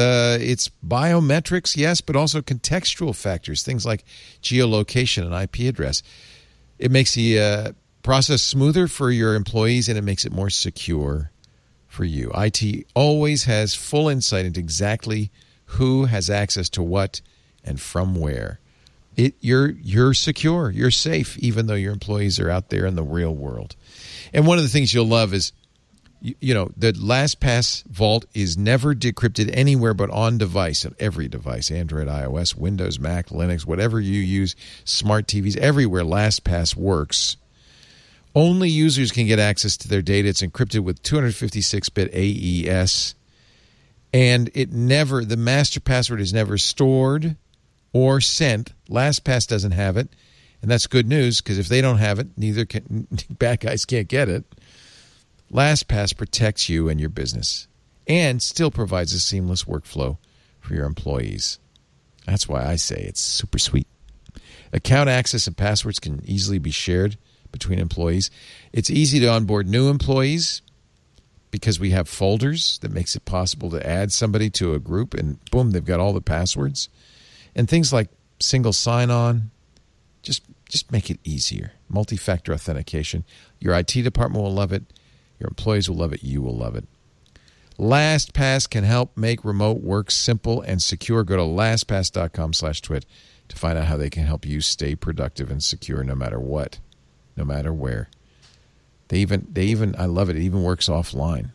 biometrics, yes, but also contextual factors, things like geolocation and IP address. It makes the process smoother for your employees, and it makes it more secure for you. IT always has full insight into exactly who has access to what and from where. You're secure. You're safe, even though your employees are out there in the real world. And one of the things you'll love is, the LastPass Vault is never decrypted anywhere but on device, on every device, Android, iOS, Windows, Mac, Linux, whatever you use, smart TVs, everywhere LastPass works. Only users can get access to their data. It's encrypted with 256-bit AES. And the master password is never stored or sent. LastPass doesn't have it, and that's good news, because if they don't have it, bad guys can't get it. LastPass protects you and your business and still provides a seamless workflow for your employees. That's why I say it's super sweet. Account access and passwords can easily be shared between employees. It's easy to onboard new employees because we have folders that makes it possible to add somebody to a group, and boom, they've got all the passwords. And things like single sign-on, just make it easier. Multi-factor authentication. Your IT department will love it. Your employees will love it. You will love it. LastPass can help make remote work simple and secure. Go to lastpass.com/twit to find out how they can help you stay productive and secure no matter what, no matter where. They even I love it. It even works offline.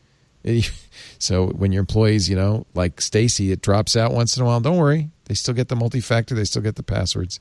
So when your employees, like Stacy, it drops out once in a while. Don't worry. They still get the multi-factor. They still get the passwords.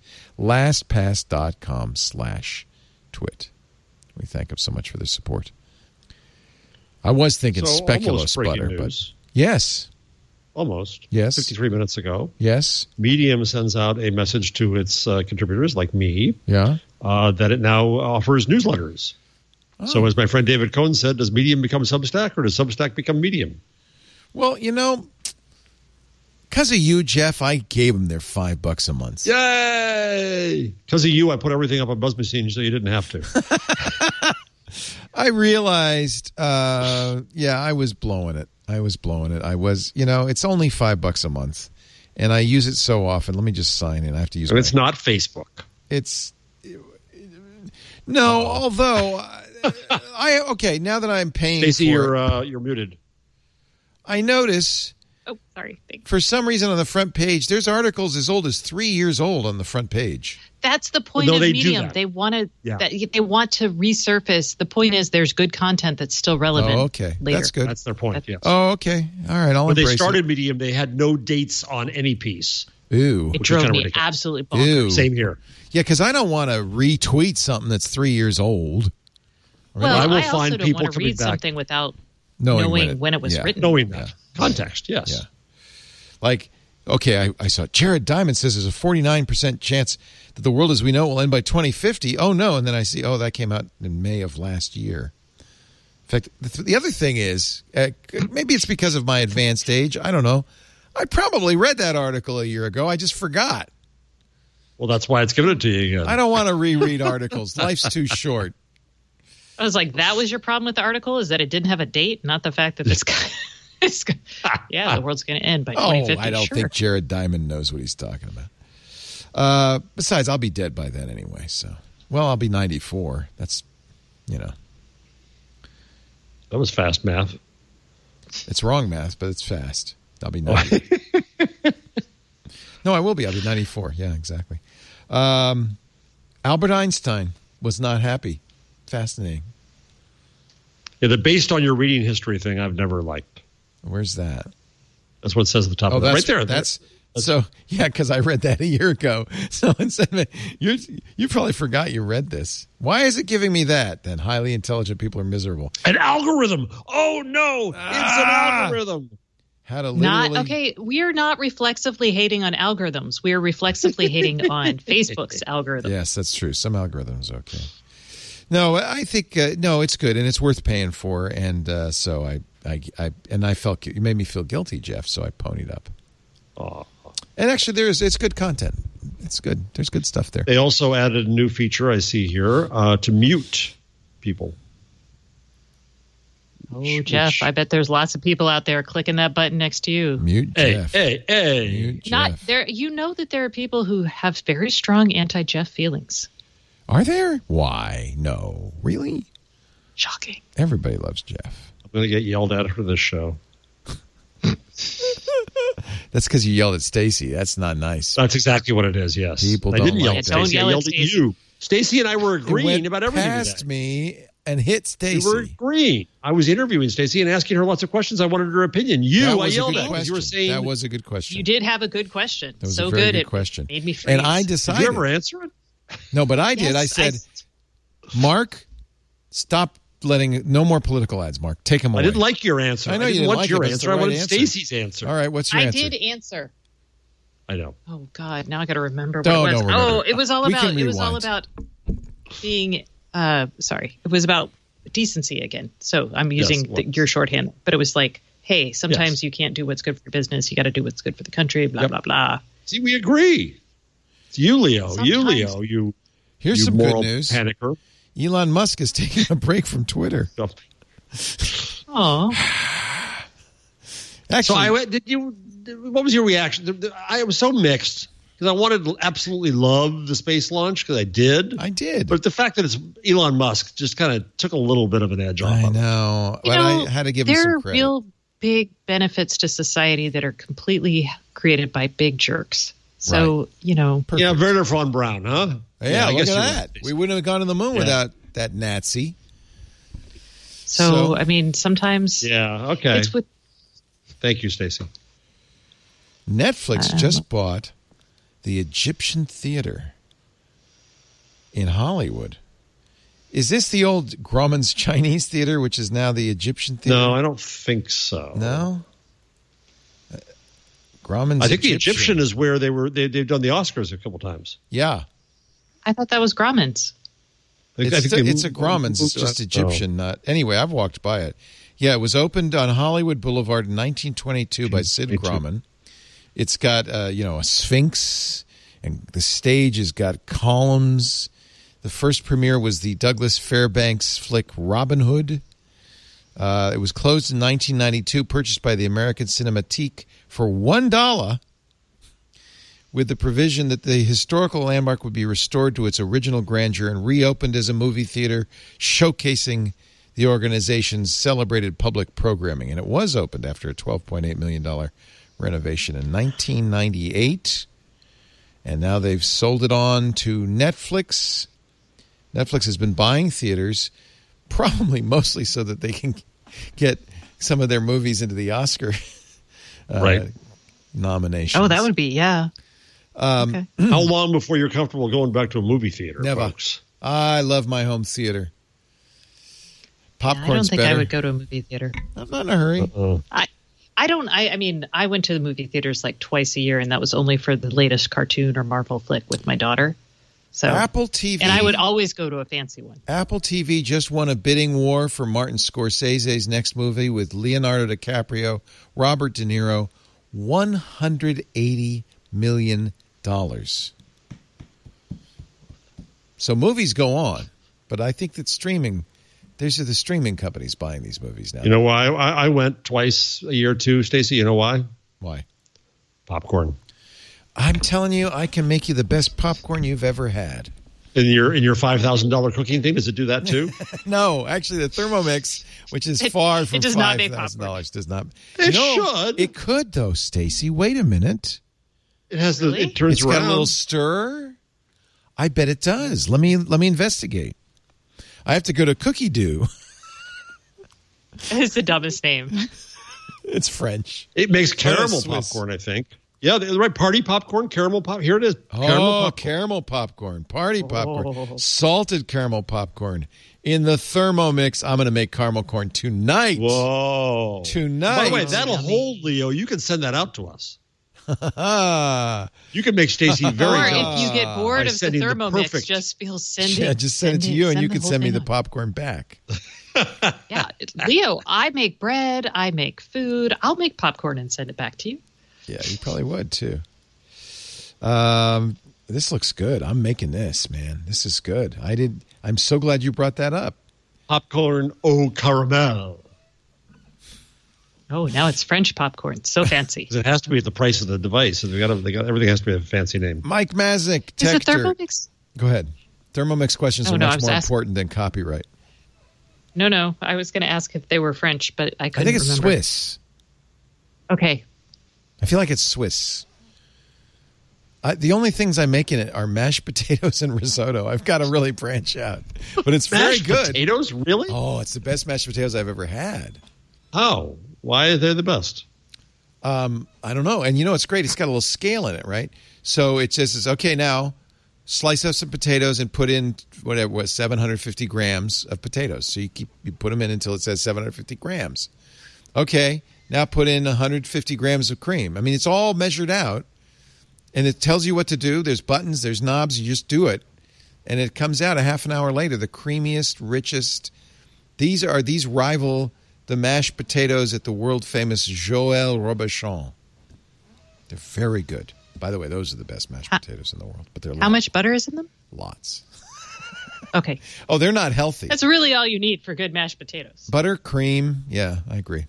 LastPass.com/twit. We thank them so much for their support. I was thinking speculoos butter, but yes. Almost. Yes. 53 minutes ago. Yes. Medium sends out a message to its contributors, like me, that it now offers newsletters. Oh. So as my friend David Cohn said, does Medium become Substack, or does Substack become Medium? Well, because of you, Jeff, I gave them their $5 a month. Yay! Because of you, I put everything up on Buzz Machine so you didn't have to. I realized, I was blowing it. I was, it's only $5 a month, and I use it so often. Let me just sign in. I have to use it. It's not Facebook. Although, now that I'm paying Stacey, for you're muted. I notice. Oh, sorry. Thanks. For some reason on the front page, there's articles as old as 3 years old on the front page. That's the point of Medium. They want to resurface. The point is there's good content that's still relevant. Oh, okay. Later. That's good. That's their point, yes. Oh, okay. All right, I'll embrace it. When they started it. Medium, they had no dates on any piece. Ooh. It drove me absolutely bonkers. Ew. Same here. Yeah, because I don't want to retweet something that's 3 years old. Well, I also don't want to read something without knowing when it was written. Knowing that. Context, yes. Yeah. Like, okay, I saw Jared Diamond says there's a 49% chance that the world as we know it will end by 2050. Oh, no. And then I see, that came out in May of last year. fact, the other thing is, maybe it's because of my advanced age. I don't know. I probably read that article a year ago. I just forgot. Well, that's why it's giving it to you again. I don't want to reread articles. Life's too short. I was like, that was your problem with the article, is that it didn't have a date, not the fact that the world's going to end by 2050. I don't think Jared Diamond knows what he's talking about. Besides, I'll be dead by then anyway. So, well, I'll be 94. That's, That was fast math. It's wrong math, but it's fast. I'll be 90. No, I will be. I'll be 94. Yeah, exactly. Albert Einstein was not happy. Fascinating. Yeah, the based on your reading history thing I've never liked. Where's that? That's what it says at the top of that. Right there. Because I read that a year ago. Someone said, you probably forgot you read this. Why is it giving me that? Then highly intelligent people are miserable. An algorithm. Oh, no. It's an algorithm. How to literally... We are not reflexively hating on algorithms. We are reflexively hating on Facebook's algorithm. Yes, that's true. Some algorithms, okay. No, I think no, it's good and it's worth paying for, and so I felt you made me feel guilty, Jeff. So I ponied up. Oh. And actually, it's good content. It's good. There's good stuff there. They also added a new feature I see here to mute people. Oh, Jeff, I bet there's lots of people out there clicking that button next to you. Mute Jeff. Hey. Mute Jeff. Not there. You know that there are people who have very strong anti-Jeff feelings. Are there? Why? No. Really? Shocking. Everybody loves Jeff. I'm going to get yelled at for this show. That's because you yelled at Stacy. That's not nice. That's exactly what it is, yes. People I didn't yell at Don't Stacy. I yell yelled at at you. Stacy and I were agreeing about everything past today. me and hit Stacy. We were agreeing. I was interviewing Stacy and asking her lots of questions. I wanted her opinion. I yelled at because you were saying that was a good question. You did have a good question. That was so a very good. Good question. It made me freeze. And I decided. Did you ever answer it? No, but I did. Yes, I said, Mark, stop letting no more political ads. Mark, take them away. I didn't like your answer. I know I you didn't didn't want like your it, but it's answer. the I wanted right answer. Stacy's answer. All right, what's your answer? I did answer. I know. Oh God, now I got to remember what Don't it was. remember. Oh, it was all We about. can It was all rewind. about being. Sorry, it was about decency again. So I'm using your shorthand, but it was like, hey, sometimes you can't do what's good for your business. You got to do what's good for the country. Blah blah blah. See, we agree. It's you, Leo. Sometimes. You, Leo. You. Here's you some good moral news. Panicker. Elon Musk is taking a break from Twitter. Oh. Actually, What was your reaction? I was so mixed because I wanted to absolutely love the space launch because I did. I did. But the fact that it's Elon Musk just kind of took a little bit of an edge off. I of it. know. But I had to give him there some are credit. real big benefits to society that are completely created by big jerks. So, Perfect. Yeah, Werner von Braun, huh? Yeah, I look guess at you're that. right. We wouldn't have gone to the moon without that Nazi. So, I mean, sometimes Yeah, okay. it's with Thank you, Stacy. Netflix just bought the Egyptian Theater in Hollywood. Is this the old Grauman's Chinese Theater, which is now the Egyptian Theater? No, I don't think so. No? Grauman's I think the Egyptian is where they've done the Oscars a couple times. Yeah. I thought that was Grauman's. It's a Grauman's. It's just Egyptian. Not anyway. I've walked by it. Yeah, it was opened on Hollywood Boulevard in 1922 by Sid Grauman. It's got a sphinx, and the stage has got columns. The first premiere was the Douglas Fairbanks flick Robin Hood. It was closed in 1992, purchased by the American Cinematheque for $1, with the provision that the historical landmark would be restored to its original grandeur and reopened as a movie theater, showcasing the organization's celebrated public programming. And it was opened after a $12.8 million renovation in 1998. And now they've sold it on to Netflix. Netflix has been buying theaters, probably mostly so that they can get some of their movies into the Oscar nominations. Oh, that would be, yeah. Okay. How long before you're comfortable going back to a movie theater, Never. folks? I love my home theater. Popcorn's I don't think better. I would go to a movie theater. I'm not in a hurry. I mean, I went to the movie theaters like twice a year, and that was only for the latest cartoon or Marvel flick with my daughter. So Apple TV. and I would always go to a fancy one. Apple TV just won a bidding war for Martin Scorsese's next movie with Leonardo DiCaprio, Robert De Niro, $180 million. So movies go on, but I think that streaming, these are the streaming companies buying these movies now. You know why? I went twice a year too, Stacey. You know why? Why? Popcorn. I'm telling you, I can make you the best popcorn you've ever had. In your $5,000 cooking thing, does it do that too? No, actually, the Thermomix, which is far from does not make $5,000, does not. It should. It could, though, Stacey. Wait a minute. It has Really? it turns It's around. got a little stir. I bet it does. Let me investigate. I have to go to Cookie Dough. It's the dumbest name. It's French. It makes caramel Swiss. popcorn, I think. Yeah, the right party popcorn, caramel pop. Here it is. Caramel popcorn. Party popcorn. Salted caramel popcorn. In the Thermomix, I'm going to make caramel corn tonight. Whoa. Tonight. By the way, that'll hold, Leo. You can send that out to us. Ah. You can make Stacey very Or jealous. if you get bored By of the sending the Thermomix, perfect- just send Yeah, it. just send it to you, and you can the whole send me thing the out. popcorn back. Yeah, Leo, I make bread, I make food. I'll make popcorn and send it back to you. Yeah, you probably would, too. This looks good. I'm making this, man. This is good. I'm so glad you brought that up. Popcorn au caramel. Oh, now it's French popcorn. So fancy. 'Cause it has to be at the price of the device. So they got everything has to be a fancy name. Mike Mazik, Is it Tector. Thermomix? Go ahead. Thermomix questions Oh, are no, I much was more asking- important than copyright. No. I was going to ask if they were French, but I I couldn't think it's remember. Swiss. Okay. I feel like it's Swiss. The only things I make in it are mashed potatoes and risotto. I've got to really branch out. But it's very Mashed good. potatoes? Really? Oh, it's the best mashed potatoes I've ever had. How? Why are they the best? I don't know. And it's great. It's got a little scale in it, right? So it says, okay, now slice up some potatoes and put in 750 grams of potatoes. So you put them in until it says 750 grams. Okay, now put in 150 grams of cream. I mean, it's all measured out, and it tells you what to do. There's buttons, there's knobs. You just do it, and it comes out a half an hour later, the creamiest, richest. These rival the mashed potatoes at the world-famous Joël Robuchon. They're very good. By the way, those are the best mashed potatoes in the world. But they're How much butter is in them? Lots. Okay. Oh, they're not healthy. That's really all you need for good mashed potatoes. Butter, cream. Yeah, I agree.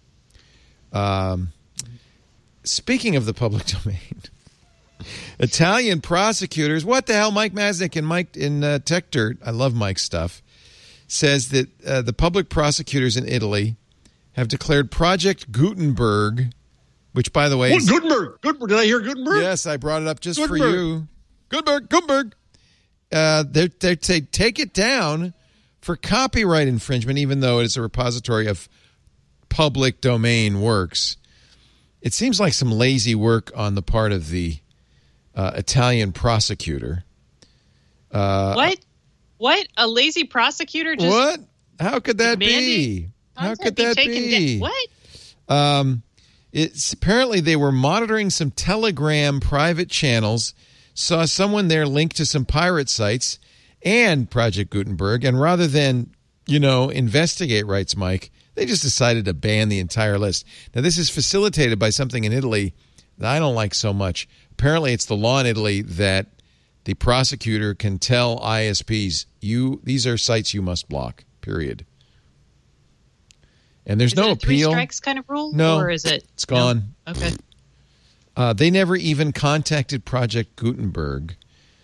Speaking of the public domain, Italian prosecutors, what the hell, Mike Mazik and Mike in Tech Dirt, I love Mike's stuff, says that the public prosecutors in Italy have declared Project Gutenberg, which, by the way... What, Gutenberg? Did I hear Gutenberg? Yes, I brought it up just for Gutenberg. you. Gutenberg. They take it down for copyright infringement, even though it is a repository of public domain works. It seems like some lazy work on the part of the Italian prosecutor. What? A lazy prosecutor just What? How could that be? demanding How content could that taken be? down? What? It's apparently they were monitoring some Telegram private channels, saw someone there linked to some pirate sites and Project Gutenberg, and rather than, investigate, writes Mike, they just decided to ban the entire list. Now, this is facilitated by something in Italy that I don't like so much. Apparently, it's the law in Italy that the prosecutor can tell ISPs, these are sites you must block, period. And there's Is no it a three appeal. strikes kind of rule? No, Or is it? it's gone. No? Okay. They never even contacted Project Gutenberg.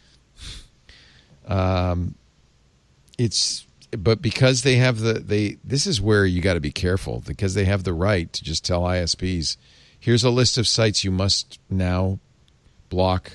But because they have this is where you got to be careful, because they have the right to just tell ISPs, here's a list of sites you must now block.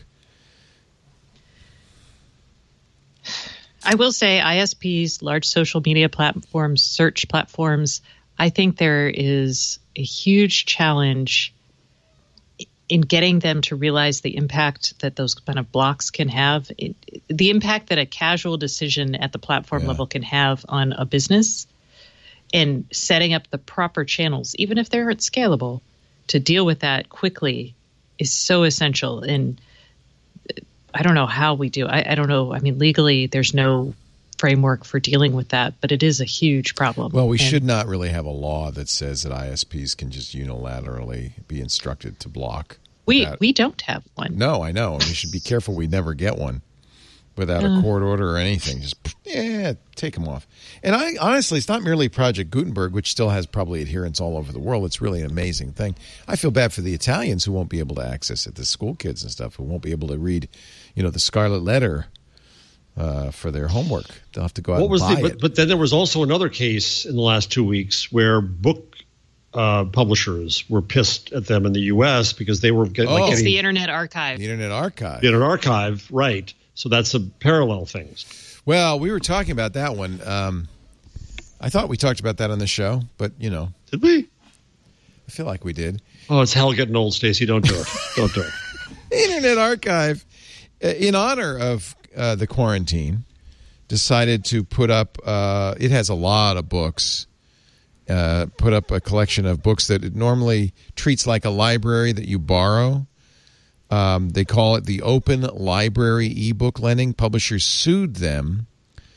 I will say ISPs, large social media platforms, search platforms, I think there is a huge challenge in getting them to realize the impact that those kind of blocks can have, the impact that a casual decision at the platform level can have on a business, and setting up the proper channels, even if they're scalable, to deal with that quickly is so essential. And don't know how we do. I don't know. I mean, legally, there's no framework for dealing with that, but it is a huge problem. Well, we should not really have a law that says that ISPs can just unilaterally be instructed to block. We don't have one. No, I know. And we should be careful we never get one without a court order or anything. Just, take them off. And honestly, it's not merely Project Gutenberg, which still has probably adherents all over the world. It's really an amazing thing. I feel bad for the Italians who won't be able to access it, the school kids and stuff who won't be able to read, the Scarlet Letter for their homework. They'll have to go out and buy it. But then there was also another case in the last 2 weeks where book publishers were pissed at them in the U.S. because they were getting it's the Internet Archive. The Internet Archive. The Internet Archive, right. So that's a parallel things. Well, we were talking about that one. I thought we talked about that on the show, but, Did we? I feel like we did. Oh, it's hell getting old, Stacey. Don't do it. Don't do it. The Internet Archive, in honor of the quarantine, decided to put up, it has a lot of books, put up a collection of books that it normally treats like a library that you borrow. They call it the Open Library ebook lending. Publishers sued them.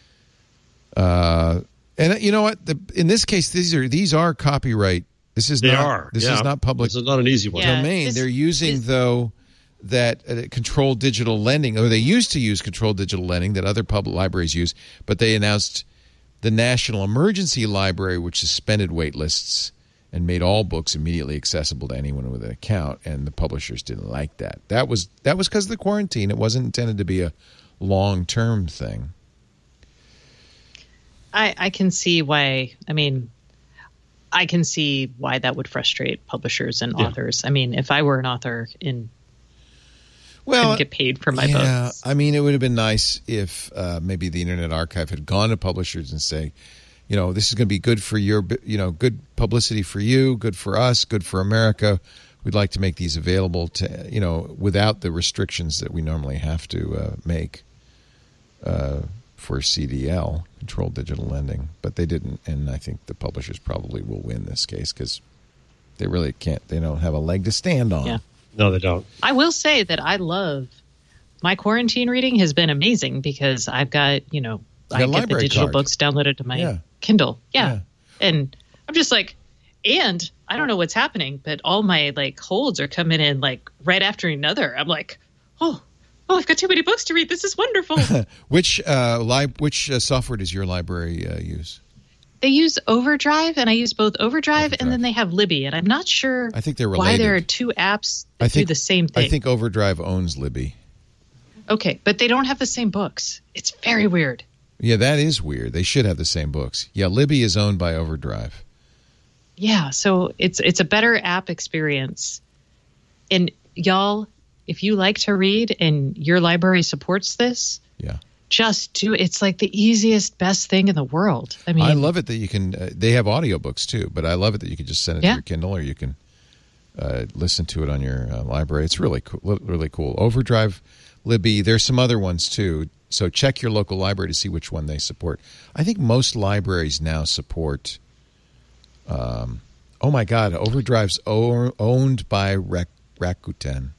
And you know what? In this case, these are copyright. This is not public. This is not an easy one. Domain. They're using that controlled digital lending, or they used to use controlled digital lending that other public libraries use, but they announced the National Emergency Library, which suspended wait lists and made all books immediately accessible to anyone with an account, and the publishers didn't like that. That was because of the quarantine. It wasn't intended to be a long-term thing. I can see why. I can see why that would frustrate publishers and authors. I mean, if I were an author couldn't get paid for my books. I mean, it would have been nice if maybe the Internet Archive had gone to publishers and say, this is going to be good for your, good publicity for you, good for us, good for America. We'd like to make these available to, without the restrictions that we normally have to make for CDL, controlled digital lending. But they didn't, and I think the publishers probably will win this case because they really can't. They don't have a leg to stand on. Yeah. No, they don't. I will say that I love my quarantine reading has been amazing because I've got, I get the digital books downloaded to my Kindle. Yeah. And I'm just like, and I don't know what's happening, but all my holds are coming in right after another. I'm like, oh, I've got too many books to read. This is wonderful. Which software does your library use? They use Overdrive, and I use both Overdrive and then they have Libby, and I'm not sure I think they're related. Why there are two apps that do the same thing. I think Overdrive owns Libby. Okay, but they don't have the same books. It's very weird. Yeah, that is weird. They should have the same books. Yeah, Libby is owned by Overdrive. Yeah, so it's a better app experience. And y'all, if you like to read and your library supports this, just do it. It's like the easiest, best thing in the world. I mean, I love it that you can. They have audiobooks too, but I love it that you can just send it to your Kindle, or you can listen to it on your library. It's really cool. Really cool. Overdrive, Libby. There's some other ones too. So check your local library to see which one they support. I think most libraries now support. Oh my God, Overdrive's owned by Rakuten.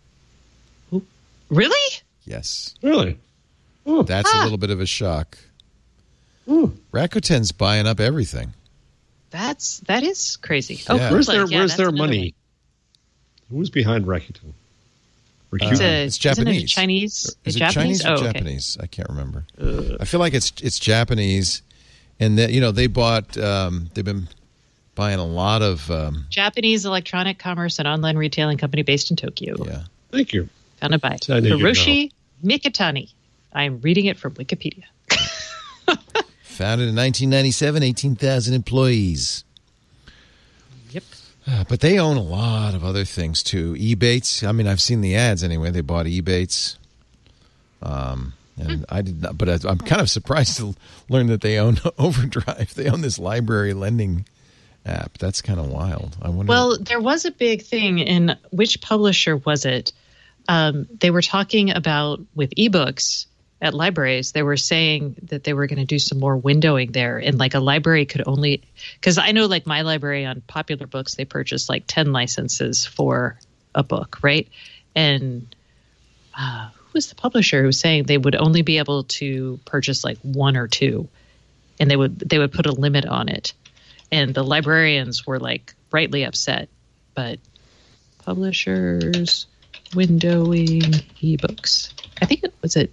Really? Yes. Really? Ooh. That's a little bit of a shock. Ooh. Rakuten's buying up everything. That is crazy. Yeah. Where's their money? Who's behind Rakuten? It's Japanese. Isn't it Chinese? Is it Chinese or Japanese? I can't remember. I feel like it's Japanese, and that they bought. They've been buying a lot of Japanese electronic commerce and online retailing company based in Tokyo. Yeah. Thank you. Founded by Hiroshi Mikitani. I'm reading it from Wikipedia. Founded in 1997, 18,000 employees. Yep. But they own a lot of other things too. Ebates. I mean, I've seen the ads anyway. They bought Ebates. And I did not, but I'm kind of surprised to learn that they own Overdrive. They own this library lending app. That's kind of wild. I wonder. Well, there was a big thing in which publisher was it? They were talking about with ebooks at libraries. They were saying that they were going to do some more windowing there, and a library could only, because I know my library on Popular Books, they purchase 10 licenses for a book, right? And was the publisher who was saying they would only be able to purchase like one or two, and they would put a limit on it. And the librarians were like rightly upset, but publishers windowing ebooks. I think it was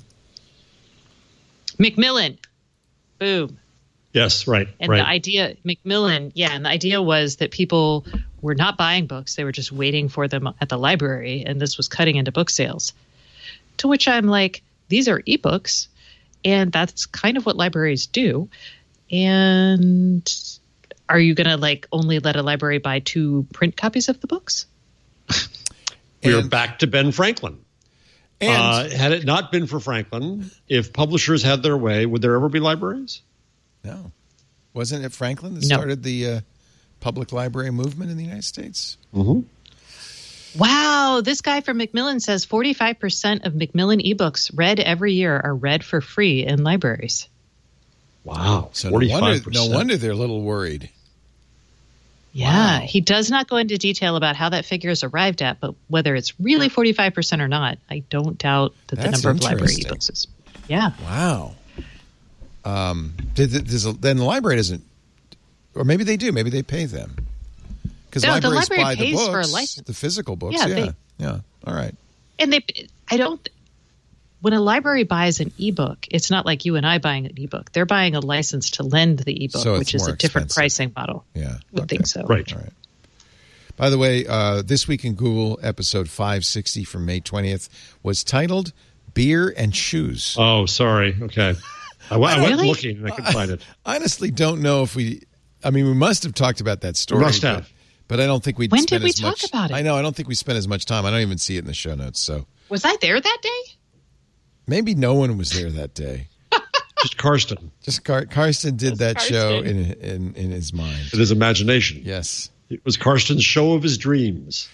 Macmillan. Boom. Yes, right. And right. the idea, Macmillan, and the idea was that people were not buying books. They were just waiting for them at the library, and this was cutting into book sales. To which I'm like, these are ebooks, and that's kind of what libraries do. And are you going to like only let a library buy 2 print copies of the books? We're back to Ben Franklin. And Had it not been for Franklin, if publishers had their way, would there ever be libraries? no, wasn't it Franklin that No. started the public library movement in the United States? Mm-hmm. Wow, this guy from Macmillan says 45% of Macmillan ebooks read every year are read for free in libraries. Wow, So 45%. no wonder they're a little worried. Yeah, Wow. he does not go into detail about how that figure is arrived at, but whether it's really 45% or not, I don't doubt that the That's number of library interesting. ebooks is. Yeah. Wow. Then the library doesn't, or maybe they do. Maybe they pay them because No, the libraries library buy the pays books, for a license. the physical books. Yeah, Yeah. All right. And when a library buys an ebook, it's not like you and I buying an ebook. They're buying a license to lend the ebook, So it's which is more a different expensive. pricing model. Yeah. I would think so. Right. All right. By the way, This Week in Google, episode 560 from May 20th, was titled Beer and Shoes. Oh, sorry. Okay. I went Really? looking and I couldn't find it. Honestly, don't know if we must have talked about that story. We must have. But I don't think we'd When spend did we as much. talk about it? I know. I don't think we spent as much time. I don't even see it in the show notes. So Was I there that day? maybe no one was there that day. Just Karsten Just Karsten did that show Karsten. in his mind. in his imagination. Yes. It was Karsten's show of his dreams.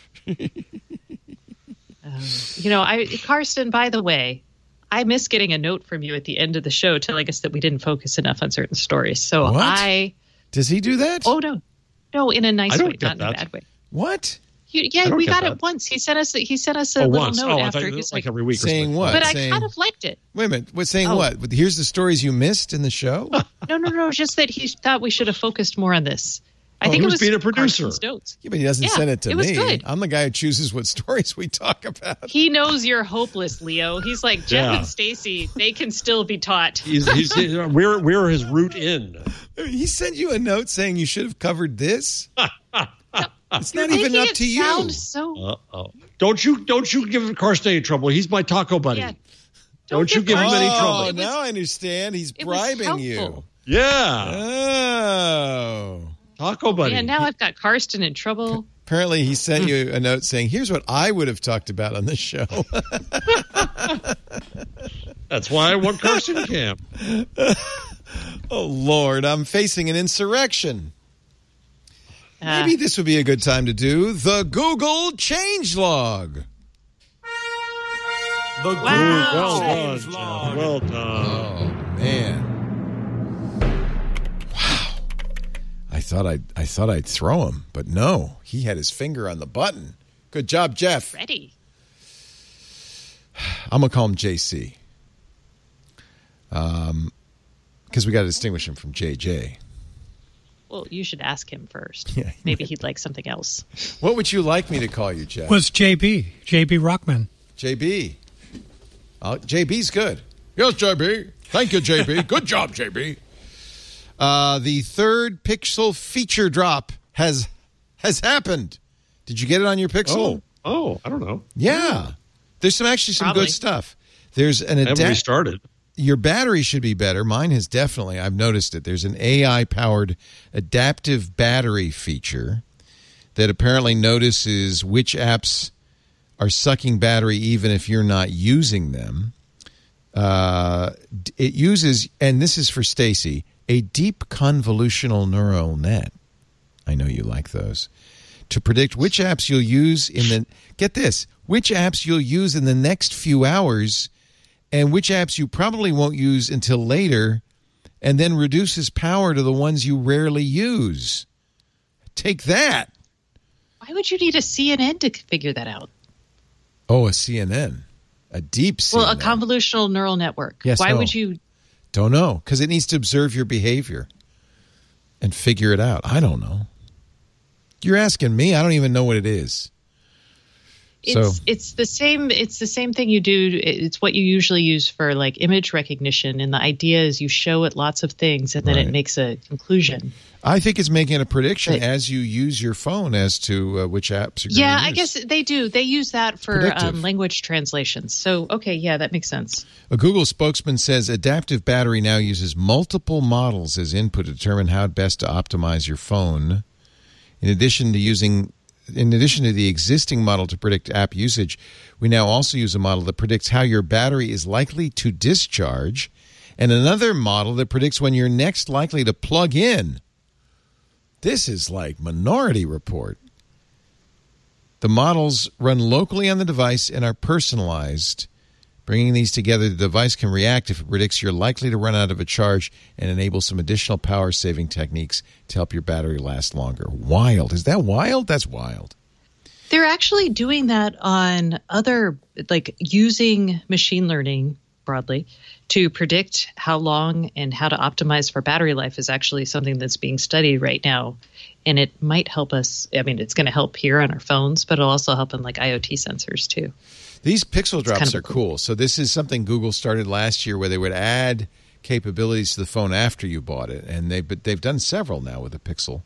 Karsten, by the way, I miss getting a note from you at the end of the show telling us that we didn't focus enough on certain stories. So What? Does he do that? No, in a nice I don't way, get not in a that. bad way. What? I Yeah, don't we get got that. it once. He sent us a Oh, little once. note Oh, I after. thought He was like like, every week. or Saying something. what? but I saying, kind of liked it. Wait a minute. What saying Oh. what? Here's the stories you missed in the show? No, just that he thought we should have focused more on this. I Oh, think he it was was being a producer. Karsten's notes. Yeah, but he doesn't Yeah, send it to it was me. good. I'm the guy who chooses what stories we talk about. He knows you're hopeless, Leo. He's like Jeff Yeah. and Stacy. They can still be taught. We're his route in. He sent you a note saying you should have covered this. It's not You're even making up it to you. sound so. Uh-oh. Don't you give Karsten any trouble. He's my taco buddy. Yeah. Don't you give him any Oh, trouble. now I understand. He's it was bribing you. helpful. Yeah. Oh. Taco buddy. Yeah, now I've got Karsten in trouble. Apparently, he sent you a note saying, "Here's what I would have talked about on this show." That's why I want Karsten Camp. Oh Lord, I'm facing an insurrection. Maybe this would be a good time to do the Google changelog. Well done, Jeff. Well done. Oh man! Wow. I thought I'd throw him, but no, he had his finger on the button. Good job, Jeff. Ready. I'm gonna call him JC. Because we got to distinguish him from JJ. Well, you should ask him first. Yeah. Maybe he'd like something else. What would you like me to call you, Jeff? Was JB Rockman. JB. JB's good. Yes, JB. Thank you, JB. Good job, JB. The third Pixel feature drop has happened. Did you get it on your Pixel? Oh, I don't know. Yeah. There's some Probably. good stuff. There's an I haven't restarted. Your battery should be better. Mine has definitely. I've noticed it. There's an AI-powered adaptive battery feature that apparently notices which apps are sucking battery even if you're not using them. It uses, and this is for Stacy, a deep convolutional neural net. I know you like those. To predict which apps you'll use which apps you'll use in the next few hours and which apps you probably won't use until later, and then reduces power to the ones you rarely use. Take that. Why would you need a CNN to figure that out? Oh, a CNN. A deep CNN. Well, a convolutional neural network. Yes, Why no. would you? Don't know, because it needs to observe your behavior and figure it out. I don't know. You're asking me. I don't even know what it is. It's the same thing you do. It's what you usually use for like image recognition, and the idea is you show it lots of things, and then it makes a conclusion. I think it's making a prediction as you use your phone as to which apps you're going to use. Yeah, I guess they do. They use that for language translations. So, okay, yeah, that makes sense. A Google spokesman says Adaptive Battery now uses multiple models as input to determine how best to optimize your phone. In addition to the existing model to predict app usage, we now also use a model that predicts how your battery is likely to discharge, and another model that predicts when you're next likely to plug in. This is like Minority Report. The models run locally on the device and are personalized. Bringing these together, the device can react if it predicts you're likely to run out of a charge and enable some additional power-saving techniques to help your battery last longer. Wild. Is that wild? That's wild. They're actually doing that on other, like using machine learning broadly to predict how long and how to optimize for battery life is actually something that's being studied right now. And it might help us. I mean, it's going to help here on our phones, but it'll also help in like IoT sensors too. These pixel drops are cool. So this is something Google started last year where they would add capabilities to the phone after you bought it. And they've done several now with the Pixel.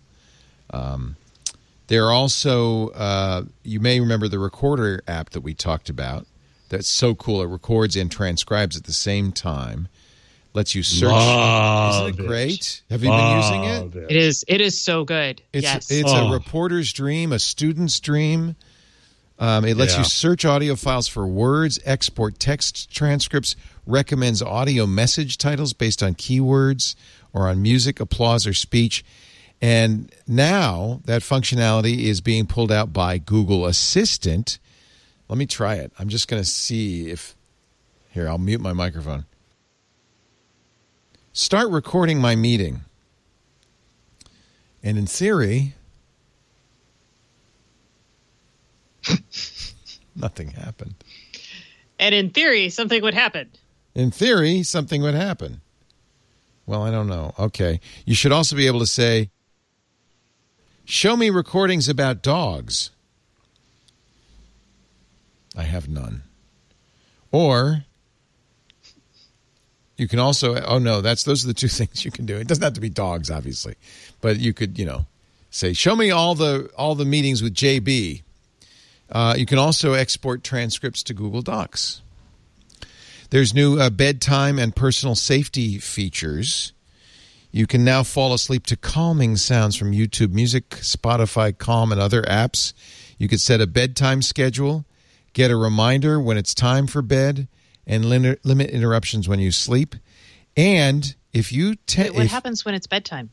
They're also, you may remember the Recorder app that we talked about. That's so cool. It records and transcribes at the same time. Lets you search. Isn't it great? Have you been using it? It is so good. It's a reporter's dream, a student's dream. It lets you search audio files for words, export text transcripts, recommends audio message titles based on keywords or on music, applause, or speech. And now that functionality is being pulled out by Google Assistant. Let me try it. I'm just going to see if... Here, I'll mute my microphone. Start recording my meeting. And in theory... Nothing happened. And in theory, something would happen. In theory, something would happen. Well, I don't know. Okay. You should also be able to say, show me recordings about dogs. I have none. Or you can also, those are the two things you can do. It doesn't have to be dogs, obviously. But you could, say, show me all the meetings with JB. You can also export transcripts to Google Docs. There's new bedtime and personal safety features. You can now fall asleep to calming sounds from YouTube Music, Spotify Calm, and other apps. You could set a bedtime schedule, get a reminder when it's time for bed, and limit interruptions when you sleep. And if you... what happens when it's bedtime?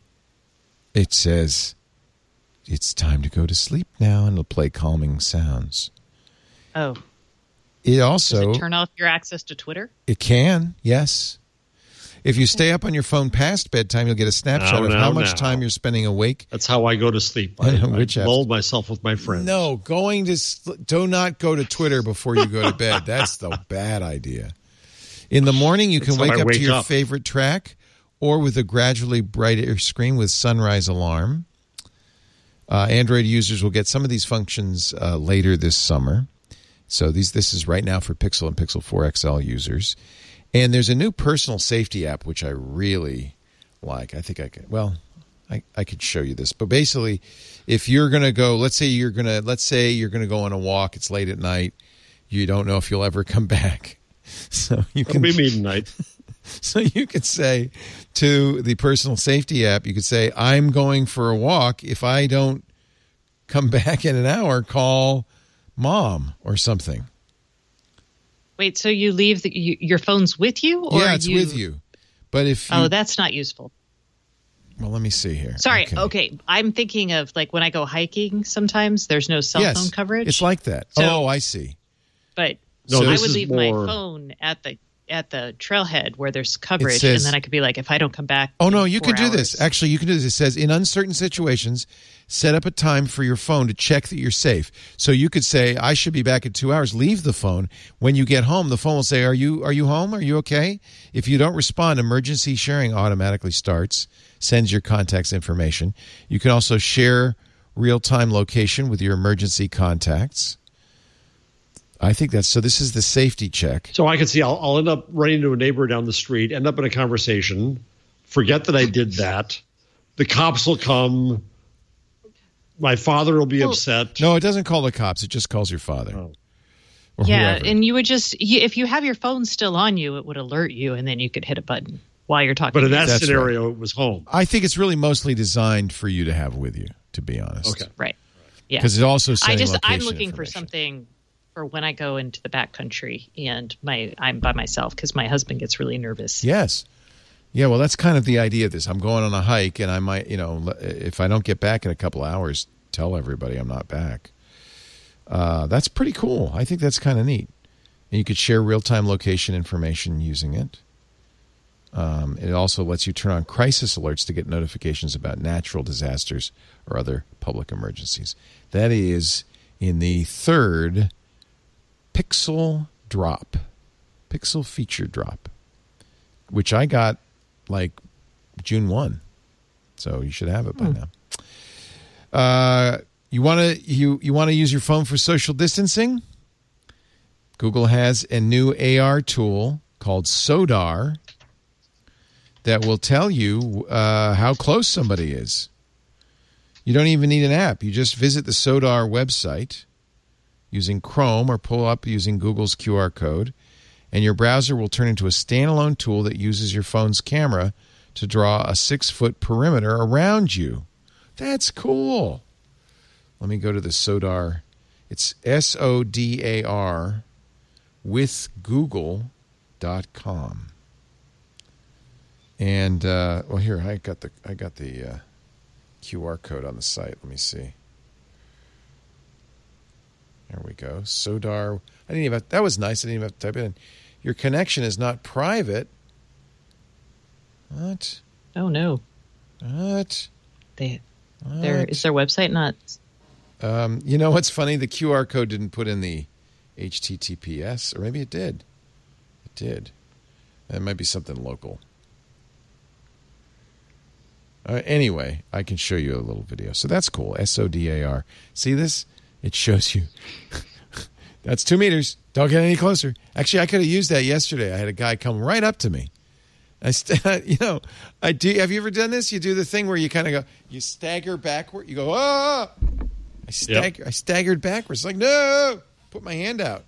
It says... It's time to go to sleep now, and it'll play calming sounds. Oh. It also... Does it turn off your access to Twitter? It can, yes. If you stay up on your phone past bedtime, you'll get a snapshot of how much time you're spending awake. That's how I go to sleep. I lull myself with my friends. No, do not go to Twitter before you go to bed. That's the bad idea. In the morning, you can wake up to your favorite track, or with a gradually brighter screen with sunrise alarm. Android users will get some of these functions later this summer. So this is right now for Pixel and Pixel 4 XL users. And there's a new personal safety app, which I really like. I think I could, I could show you this. But basically, if you're going to go, let's say you're going to go on a walk, it's late at night, you don't know if you'll ever come back. So you can be midnight. So you could say to the personal safety app, you could say, I'm going for a walk. If I don't come back in an hour, call mom or something. Wait, so you leave your phone's with you? Or yeah, it's with you. But if you, that's not useful. Well, let me see here. Sorry. Okay. I'm thinking of like when I go hiking, sometimes there's no cell phone coverage. It's like that. So, I see. But I would leave my phone at at the trailhead where there's coverage, says- and then I could be like, if I don't come back. Oh, in no, you 4 could do hours- this. Actually, you can do this. It says, in uncertain situations, set up a time for your phone to check that you're safe. So you could say, I should be back in 2 hours. Leave the phone. When you get home, the phone will say, are you home? Are you okay? If you don't respond, emergency sharing automatically starts, sends your contacts information. You can also share real-time location with your emergency contacts. I think that's, so this is the safety check. So I can see I'll end up running into a neighbor down the street, end up in a conversation, forget that I did that. The cops will come. My father will be upset. No, it doesn't call the cops. It just calls your father. Oh. Or Yeah, whoever. and you would just, if you have your phone still on you, it would alert you, and then you could hit a button while you're talking. But in that That's scenario, it was home. I think it's really mostly designed for you to have with you, to be honest. Okay. Right. Yeah. Because it also I'm sending looking location for information. something for when I go into the backcountry and I'm by myself because my husband gets really nervous. Yes. Yeah, well, that's kind of the idea of this. I'm going on a hike, and I might, if I don't get back in a couple hours, tell everybody I'm not back. That's pretty cool. I think that's kind of neat. And you could share real-time location information using it. It also lets you turn on crisis alerts to get notifications about natural disasters or other public emergencies. That is in the third Pixel feature drop, which I got like June 1. So you should have it by now. You want to use your phone for social distancing? Google has a new AR tool called SODAR that will tell you how close somebody is. You don't even need an app. You just visit the SODAR website using Chrome or pull up using Google's QR code, and your browser will turn into a standalone tool that uses your phone's camera to draw a 6-foot perimeter around you. That's cool. Let me go to the SODAR. It's SODAR with Google.com. And well, here I got the QR code on the site. Let me see. There we go. SODAR. That was nice. I didn't even have to type it in. Your connection is not private. What? Oh no. What? Is their website not? You know what's funny? The QR code didn't put in the HTTPS, or maybe it did. It did. That might be something local. Anyway, I can show you a little video. So that's cool. SODAR. See this? It shows you. That's 2 meters. Don't get any closer. Actually, I could have used that yesterday. I had a guy come right up to me. I do. Have you ever done this? You do the thing where you kind of go, you stagger backward. You go, ah! I staggered backwards. Like, no! Put my hand out.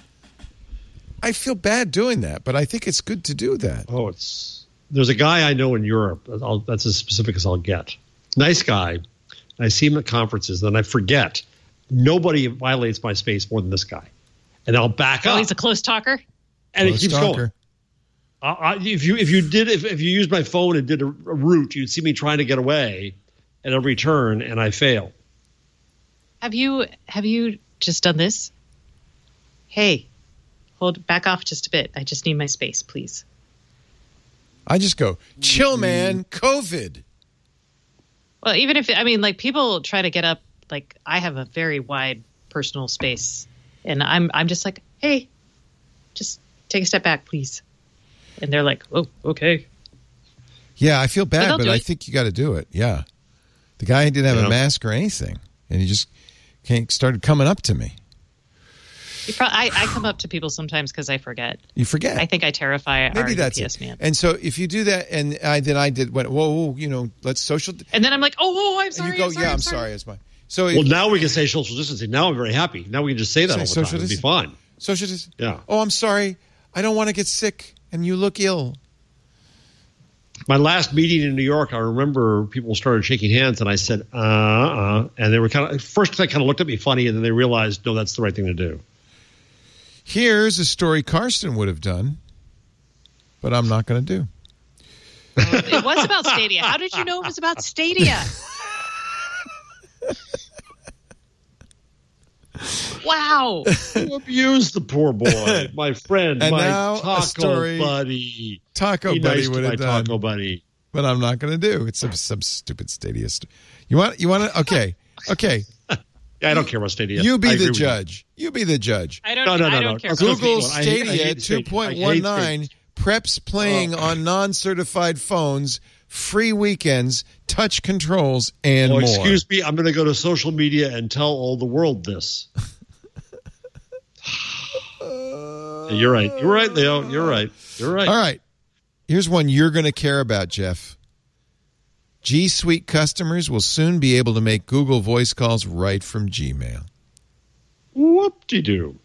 I feel bad doing that, but I think it's good to do that. Oh, there's a guy I know in Europe. That's as specific as I'll get. Nice guy. I see him at conferences, then I forget. Nobody violates my space more than this guy. And I'll back up. Oh, he's a close talker? And Close it keeps talker. going. If you used my phone and did a route, you'd see me trying to get away at every turn, and I fail. Have you just done this? Hey, back off just a bit. I just need my space, please. I just go, chill, man, COVID. Well, even if, people try to get up, like, I have a very wide personal space, and I'm just like, hey, just take a step back, please. And they're like, oh, okay. Yeah, I feel bad, they'll but do I it. think you got to do it. Yeah. The guy didn't have a mask or anything, and he just started coming up to me. I come up to people sometimes because I forget. You forget. I think I terrify Maybe our that's UPS it. man. And so if you do that, and went, whoa, let's social. And then I'm like, oh, I'm sorry. And you go, I'm I'm sorry. It's mine. So Well, now we can say social distancing. Now I'm very happy. Now we can just say that all the social time. It'd be distancing. fine. Social distancing. Yeah. Oh, I'm sorry. I don't want to get sick, and you look ill. My last meeting in New York, I remember people started shaking hands, and I said, and they were first they kind of looked at me funny, and then they realized, no, that's the right thing to do. Here's a story Karsten would have done, but I'm not going to do. It was about Stadia. How did you know it was about Stadia? Wow. You abused the poor boy, my friend, And my now a taco story buddy. Taco Be Buddy nice to would my have done. taco buddy. But I'm not going to do. It's some stupid Stadia. You want to? Okay. Yeah, I don't care about Stadia. You I be agree the with you. judge. You be the judge. I don't, No. I don't care. Let's about go Google Stadia. I Stadia hate Stadia. 2.19 preps playing on non-certified phones, free weekends, touch controls, and more. Excuse me, I'm going to go to social media and tell all the world this. You're right. You're right, Leo. You're right. You're right. All right. Here's one you're going to care about, Jeff. G Suite customers will soon be able to make Google voice calls right from Gmail. Whoop-de-doo.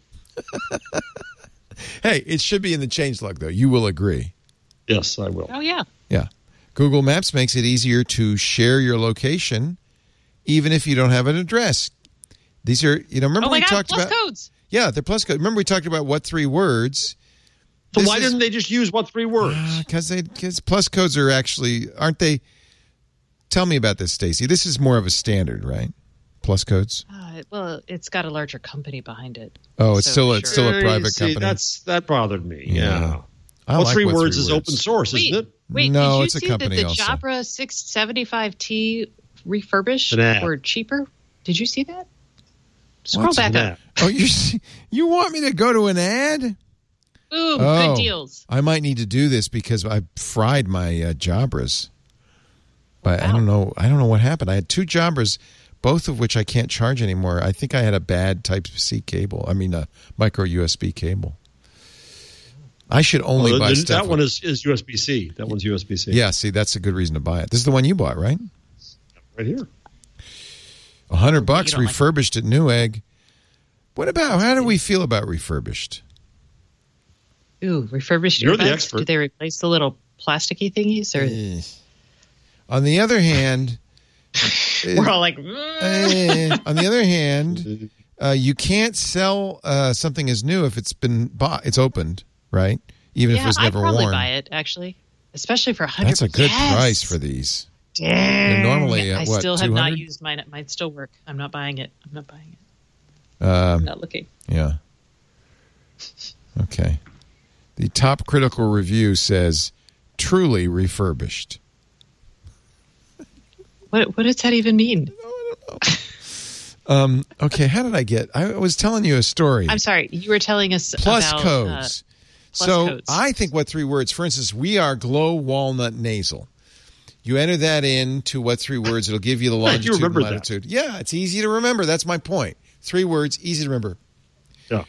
Hey, it should be in the changelog, though. You will agree. Yes, I will. Oh, yeah. Yeah. Google Maps makes it easier to share your location, even if you don't have an address. These are, remember Oh, my we God. talked Plus about. codes. Yeah, they're plus codes. Remember we talked about what 3 words? So why didn't they just use what 3 words? Because plus codes are actually, aren't they? Tell me about this, Stacey. This is more of a standard, right? Plus codes. Well, it's got a larger company behind it. Oh, it's So, still a private See, company. that bothered me. Yeah. I What like 3 what words 3 is words. open source, isn't it? Wait, No, did you it's a see company that the also. Jabra 675T refurbished An ad. were cheaper? Did you see that? Scroll What's back an up. ad? Oh, you want me to go to an ad? Ooh, Oh, good deals. I might need to do this because I fried my Jabras. But I don't know what happened. I had 2 Jabras, both of which I can't charge anymore. I think I had a bad Type-C cable. I mean, a micro USB cable. I should only buy stuff. That one is USB-C. That one's USB-C. Yeah, see, that's a good reason to buy it. This is the one you bought, right? Right here. $100 don't refurbished at Newegg. What about? How do we feel about refurbished? Ooh, refurbished You're the earbuds? expert. Do they replace the little plasticky thingies? Or On the other hand, we're all like, on the other hand, you can't sell something as new if it's been bought. It's opened, right? Even if it yeah, was I'd never probably worn. buy it, actually. Especially for $100. That's a good Yes. price for these. Dang. They're normally at I what, still have not 200? used mine. Mine still work. I'm not buying it. I'm not looking. Yeah. Okay. The top critical review says, truly refurbished. What does that even mean? Okay, how did I get? I was telling you a story. I'm sorry. You were telling us Plus about codes. plus So codes. I think what 3 words, for instance, we are Glow Walnut Nasal. You enter that into what 3 words, it'll give you the longitude and remember that. latitude. Yeah, it's easy to remember. That's my point. 3 words, easy to remember. Yeah.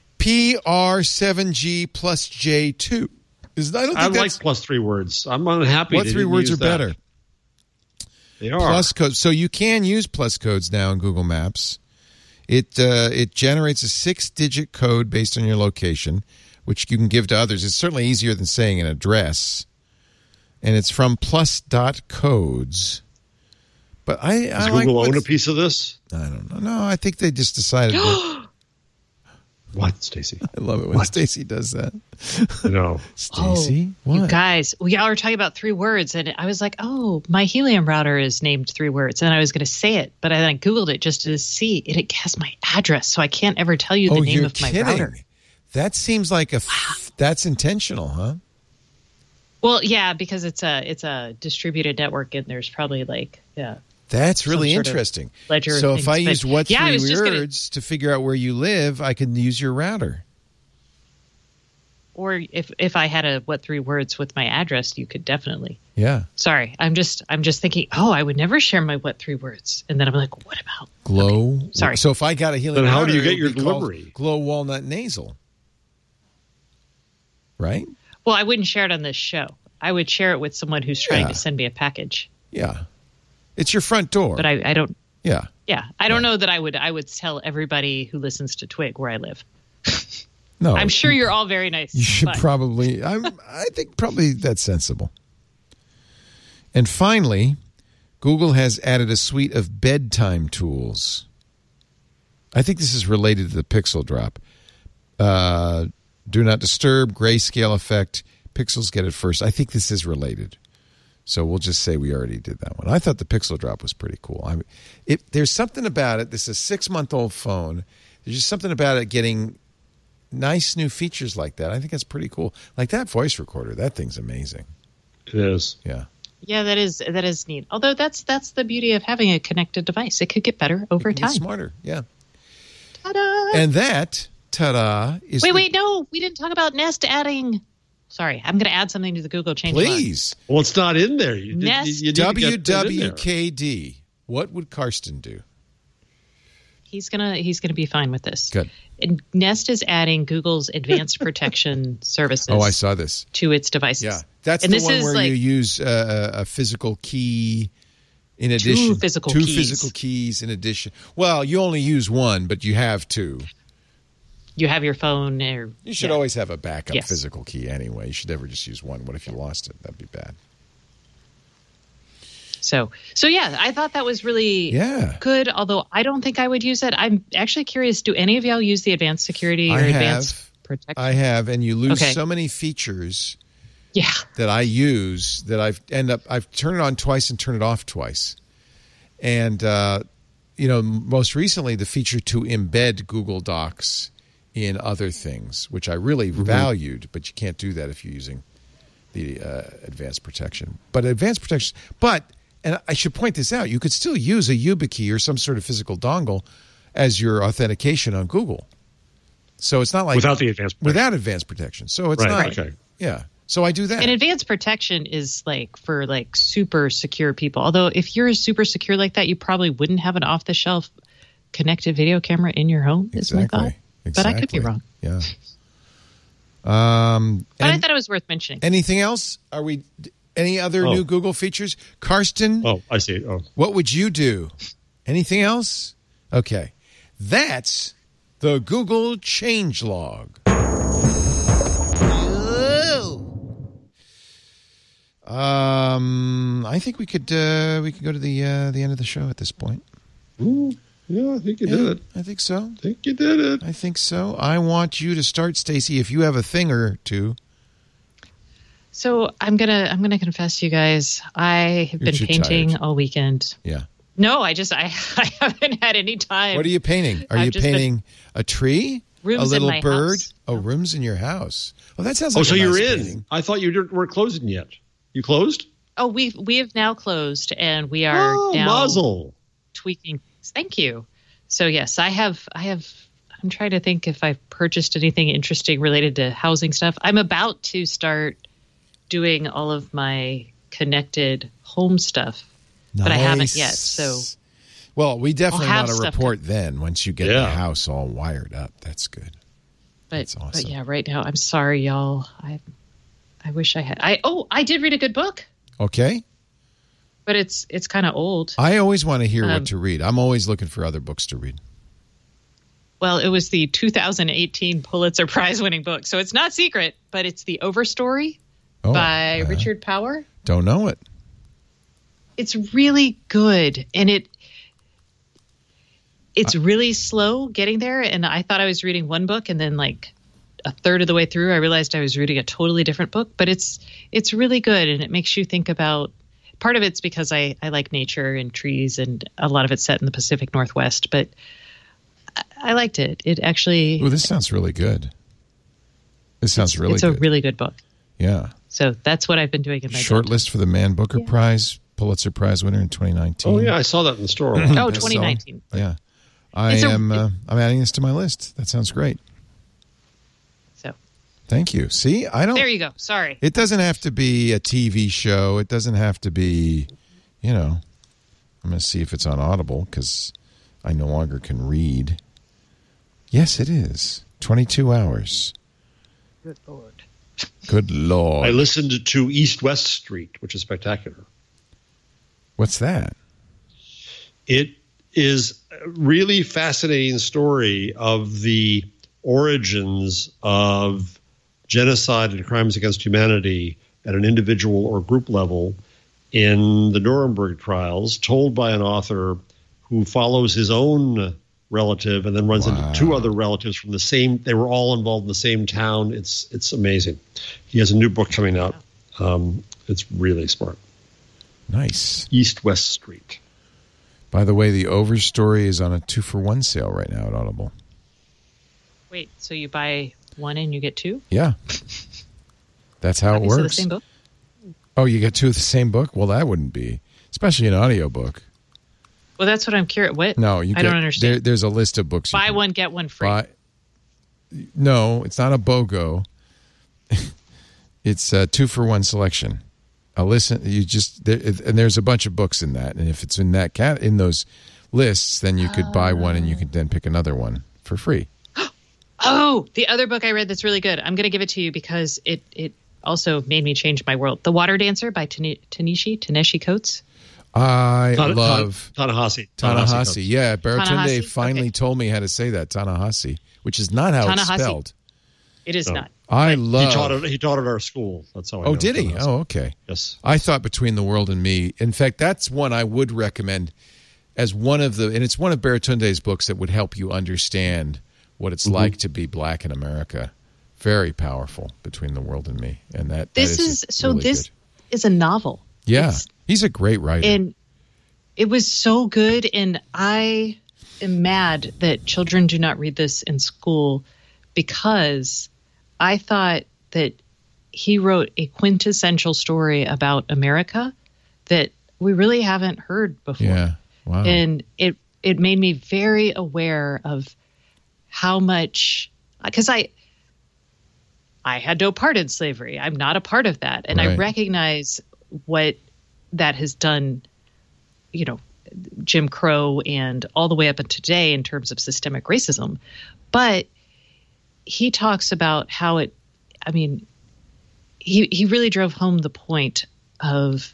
PR7G plus J2. I like plus 3 words. I'm unhappy. What they 3 didn't words are use that. better? They are. Plus codes. So you can use plus codes now in Google Maps. It generates a 6-digit code based on your location, which you can give to others. It's certainly easier than saying an address. And it's from plus.codes. But Does I like Google own a what's- piece of this? I don't know. No, I think they just decided to. What, Stacey? I love it when Stacey does that. No. Stacey? What? You guys, y'all are talking about 3 words, and I was like, oh, my helium router is named 3 words, and I was going to say it, but I then Googled it just to see, and it has my address, so I can't ever tell you the name you're of my kidding. router. That seems like that's intentional, huh? Well, yeah, because it's a distributed network, and there's probably That's really sort of interesting. ledger So things, if I but- used what Yeah, I 3 was just gonna- words to figure out where you live, I can use your router. or if I had a what 3 words with my address, you could definitely. Yeah. Sorry, I'm just thinking, oh, I would never share my what 3 words, and then I'm like, what about? Glow. Sorry. So if I got a helium Then how router, do you get it would your be called delivery? Glow Walnut Nasal. Right? Well, I wouldn't share it on this show. I would share it with someone who's trying Yeah. to send me a package. Yeah. It's your front door. But I don't. yeah. Yeah, I don't know that I would tell everybody who listens to Twig where I live. No. I'm sure you're all very nice. You should but probably. I think probably that's sensible. And finally, Google has added a suite of bedtime tools. I think this is related to the Pixel drop. Do not disturb, grayscale effect. Pixels get it first. I think this is related. So we'll just say we already did that one. I thought the Pixel drop was pretty cool. There's something about it. This is a 6-month-old phone. There's just something about it getting nice new features like that. I think that's pretty cool. Like that voice recorder, that thing's amazing. It is. Yeah. Yeah, that is neat. Although that's the beauty of having a connected device. It could get better over time. Smarter, yeah. Ta-da! And that, ta-da, is... Wait, no. We didn't talk about Nest adding... Sorry, I'm going to add something to the Google change log. Please. Well, it's not in there. Nest WWKD. What would Karsten do? He's gonna be fine with this. Good. And Nest is adding Google's advanced protection services. Oh, I saw this. To its devices. Yeah, that's the one where you use a physical key in addition. Two physical keys in addition. Well, you only use one, but you have two. You have your phone. You should always have a backup physical key anyway. You should never just use one. What if you lost it? That'd be bad. So yeah, I thought that was really good, although I don't think I would use it. I'm actually curious, do any of y'all use the advanced security or advanced protection? I have, and you lose so many features that I use that I've turned it on twice and turned it off twice. And, most recently the feature to embed Google Docs in other things, which I really valued, but you can't do that if you're using the advanced protection. And I should point this out, you could still use a YubiKey or some sort of physical dongle as your authentication on Google. So it's not like... Without advanced protection. So it's not... Okay. Yeah. So I do that. And advanced protection is for super secure people. Although if you're super secure like that, you probably wouldn't have an off-the-shelf connected video camera in your home, is my thought. Exactly. But I could be wrong. Yeah. But I thought it was worth mentioning. Anything else? Any other new Google features? Karsten? Oh, I see. Oh. What would you do? Anything else? Okay. That's the Google changelog. I think we could go to the end of the show at this point. Ooh, yeah, I think you did it. I think so. I think you did it. I think so. I want you to start, Stacey, if you have a thing or two. So I'm gonna confess to you guys, I have been painting all weekend. Yeah. No, I haven't had any time. What are you painting? Are you painting a tree? Rooms a little in my bird? House. Oh, rooms in your house. Oh, that sounds like so a nice you're in. painting. I thought you weren't closing yet. You closed? Oh, we have now closed, and we are now muzzle. Tweaking things. Thank you. So yes, I have. I'm trying to think if I've purchased anything interesting related to housing stuff. I'm about to start doing all of my connected home stuff, but I haven't yet. So, well, we definitely want to report then once you get the house all wired up. That's good. That's awesome. But yeah, right now, I'm sorry, y'all. I wish I had. I did read a good book. Okay. But it's kind of old. I always want to hear what to read. I'm always looking for other books to read. Well, it was the 2018 Pulitzer Prize winning book, so it's not secret, but it's The Overstory by Richard Power. Don't know it. It's really good, and it's really slow getting there. And I thought I was reading one book, and then like a third of the way through, I realized I was reading a totally different book. But it's really good, and it makes you think about. Part of it's because I like nature and trees, and a lot of it's set in the Pacific Northwest. But I liked it. It actually. Oh, this sounds really good. This sounds really. It's a really good book. Yeah. So that's what I've been doing in my shortlist for the Man Booker Prize, Pulitzer Prize winner in 2019. Oh yeah, I saw that in the store. 2019. Yeah, I'm adding this to my list. That sounds great. So, thank you. See, I don't. There you go. Sorry. It doesn't have to be a TV show. It doesn't have to be, I'm going to see if it's on Audible because I no longer can read. Yes, it is. 22 hours. Good Lord. Good Lord. I listened to East West Street, which is spectacular. What's that? It is a really fascinating story of the origins of genocide and crimes against humanity at an individual or group level in the Nuremberg trials, told by an author who follows his own relative and then runs into two other relatives from the same. They were all involved in the same town. It's amazing. He has a new book coming out. It's really smart. Nice. East West Street. By the way, the Overstory is on a 2-for-1 sale right now at Audible. Wait, so you buy one and you get two? Yeah. That's how it Copies of works. the same book? Oh, you get two of the same book? Well, that wouldn't be, especially an audiobook. Well, that's what I'm curious. What? No, I don't understand. There's a list of books. Buy one, get one free. No, it's not a BOGO. It's a 2-for-1 selection. And there's a bunch of books in that, and if it's in that in those lists, then you could buy one and you could then pick another one for free. Oh, the other book I read that's really good. I'm going to give it to you because it also made me change my world. The Water Dancer by Taneshi Coates. I love Ta-Nehisi. Yeah, Baratunde Ta-Nehisi? finally told me how to say that, Ta-Nehisi, which is not how it's spelled. It is not. I love. He taught at our school. That's how I know. Oh, did he? Ta-Nehisi. Oh, okay. Yes. I thought Between the World and Me. In fact, that's one I would recommend as one of and it's one of Baratunde's books that would help you understand what it's like to be black in America. Very powerful, Between the World and Me, and This is a novel. Yeah, he's a great writer, and it was so good. And I am mad that children do not read this in school because I thought that he wrote a quintessential story about America that we really haven't heard before. Yeah, wow. And it made me very aware of how much, because I had no part in slavery. I'm not a part of that. And I recognize what that has done, Jim Crow and all the way up to today in terms of systemic racism. But he talks about how he really drove home the point of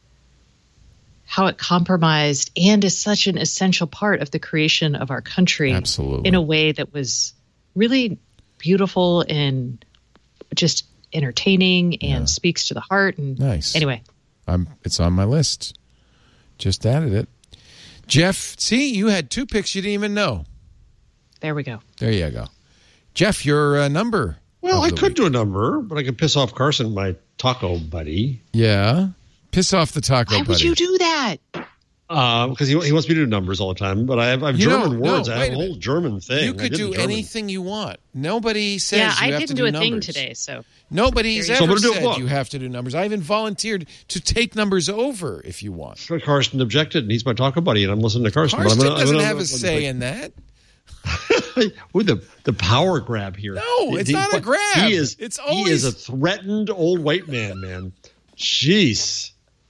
how it compromised and is such an essential part of the creation of our country. Absolutely. In a way that was really beautiful and just entertaining and speaks to the heart. And nice. Anyway. It's on my list. Just added it. Jeff, see, you had 2 picks you didn't even know. There we go. There you go. Jeff, your number. Well, I could do a number, but I could piss off Carson, my taco buddy. Yeah. Piss off the taco buddy. Why would you do that? Because he wants me to do numbers all the time, but I have German words. I have a whole German thing. You could do anything you want. Nobody says you have to do numbers. Yeah, I didn't do a thing today, so. Nobody's ever said you have to do numbers. I even volunteered to take numbers over if you want. Carson objected, and he's my taco buddy, and I'm listening to Carson. Carson doesn't have a say in that. With the power grab here. No, it's not a grab. He is a threatened old white man. Jeez.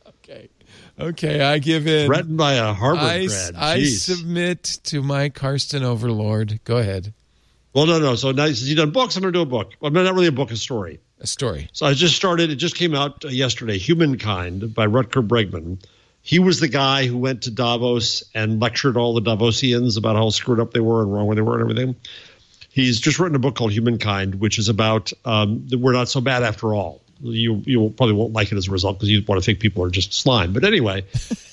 Okay, I give in. Threatened by a Harvard grad. I submit to my Karsten overlord. Go ahead. Well, no. So now since you've done books, I'm going to do a book. Well, not really a book, a story. A story. So I just started. It just came out yesterday. Humankind by Rutger Bregman. He was the guy who went to Davos and lectured all the Davosians about how screwed up they were and wrong where they were and everything. He's just written a book called Humankind, which is about we're not so bad after all. You probably won't like it as a result because you want to think people are just slime. But anyway,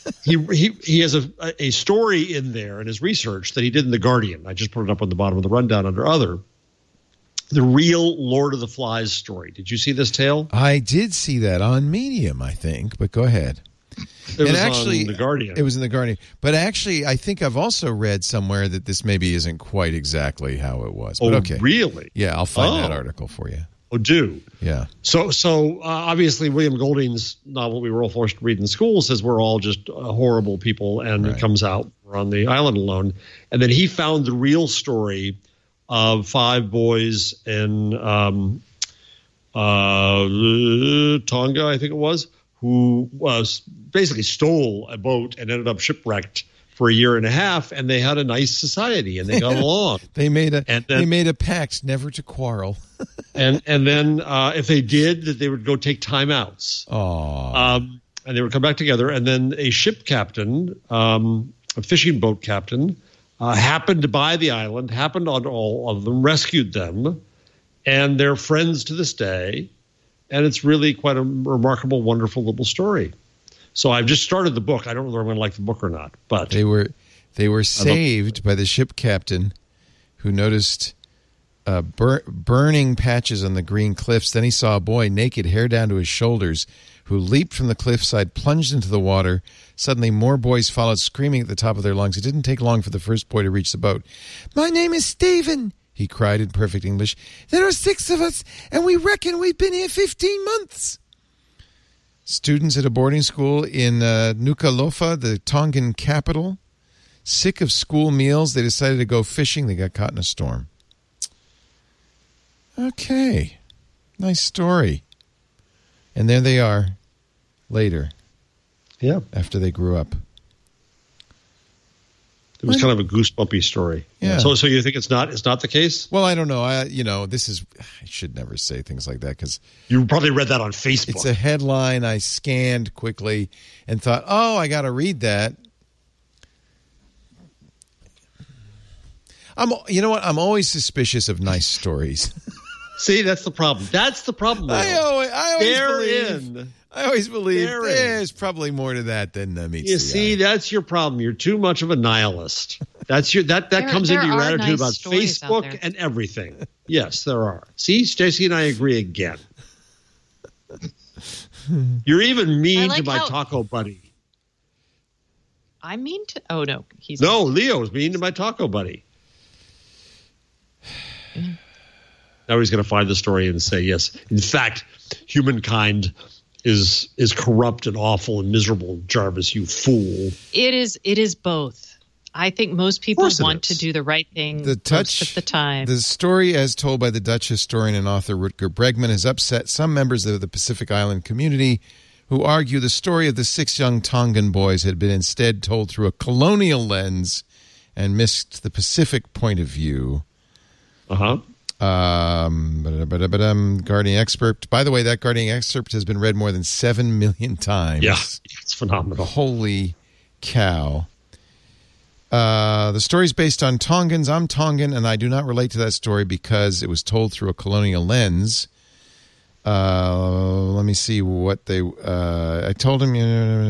he has a story in there in his research that he did in The Guardian. I just put it up on the bottom of the rundown under other. The real Lord of the Flies story. Did you see this tale? I did see that on Medium, I think. But go ahead. It was on The Guardian. It was in The Guardian. But actually, I think I've also read somewhere that this maybe isn't quite exactly how it was. But okay. Really? Yeah, I'll find that article for you. Oh, do. Yeah. So obviously William Golding's novel we were all forced to read in school says we're all just horrible people, and it comes out we're on the island alone. And then he found the real story of 5 boys in Tonga, I think it was, who basically stole a boat and ended up shipwrecked for a year and a half, and they had a nice society and they got along. They made a pact never to quarrel. and then if they did, that they would go take timeouts. And they would come back together. And then a ship captain, a fishing boat captain, happened to buy the island, happened on all of them, rescued them, and they're friends to this day. And it's really quite a remarkable, wonderful little story. So I've just started the book. I don't know whether I'm going to like the book or not. But they were saved by the ship captain, who noticed burning patches on the green cliffs. Then he saw a boy naked, hair down to his shoulders, who leaped from the cliffside, plunged into the water. Suddenly, more boys followed, screaming at the top of their lungs. It didn't take long for the first boy to reach the boat. "My name is Stephen," he cried in perfect English. "There are 6 of us, and we reckon we've been here 15 months." Students at a boarding school in Nuku'alofa, the Tongan capital, sick of school meals, they decided to go fishing. They got caught in a storm. Okay. Nice story. And there they are later. Yeah. After they grew up. It was kind of a goosebumpy story. Yeah. So you think it's not the case? Well, I don't know. I should never say things like that because you probably read that on Facebook. It's a headline I scanned quickly and thought, "Oh, I got to read that." You know what? I'm always suspicious of nice stories. See, that's the problem. That's the problem. I always believe there's probably more to that than meets the eye. See, that's your problem. You're too much of a nihilist. That comes into your attitude about Facebook and everything. Yes, there are. See, Stacey and I agree again. You're even mean to my taco buddy. I'm mean to. Oh no, Leo's mean to my taco buddy. Now he's going to find the story and say, yes, in fact, humankind is corrupt and awful and miserable. Jarvis, you fool. It is both. I think most people want to do the right thing most of the time. The story, as told by the Dutch historian and author Rutger Bregman, has upset some members of the Pacific Island community who argue the story of the 6 young Tongan boys had been instead told through a colonial lens and missed the Pacific point of view. Guardian excerpt. By the way, that Guardian excerpt has been read more than 7 million times. Yeah, it's phenomenal. Holy cow. The story is based on Tongans. I'm Tongan, and I do not relate to that story because it was told through a colonial lens. Let me see what they... I told him...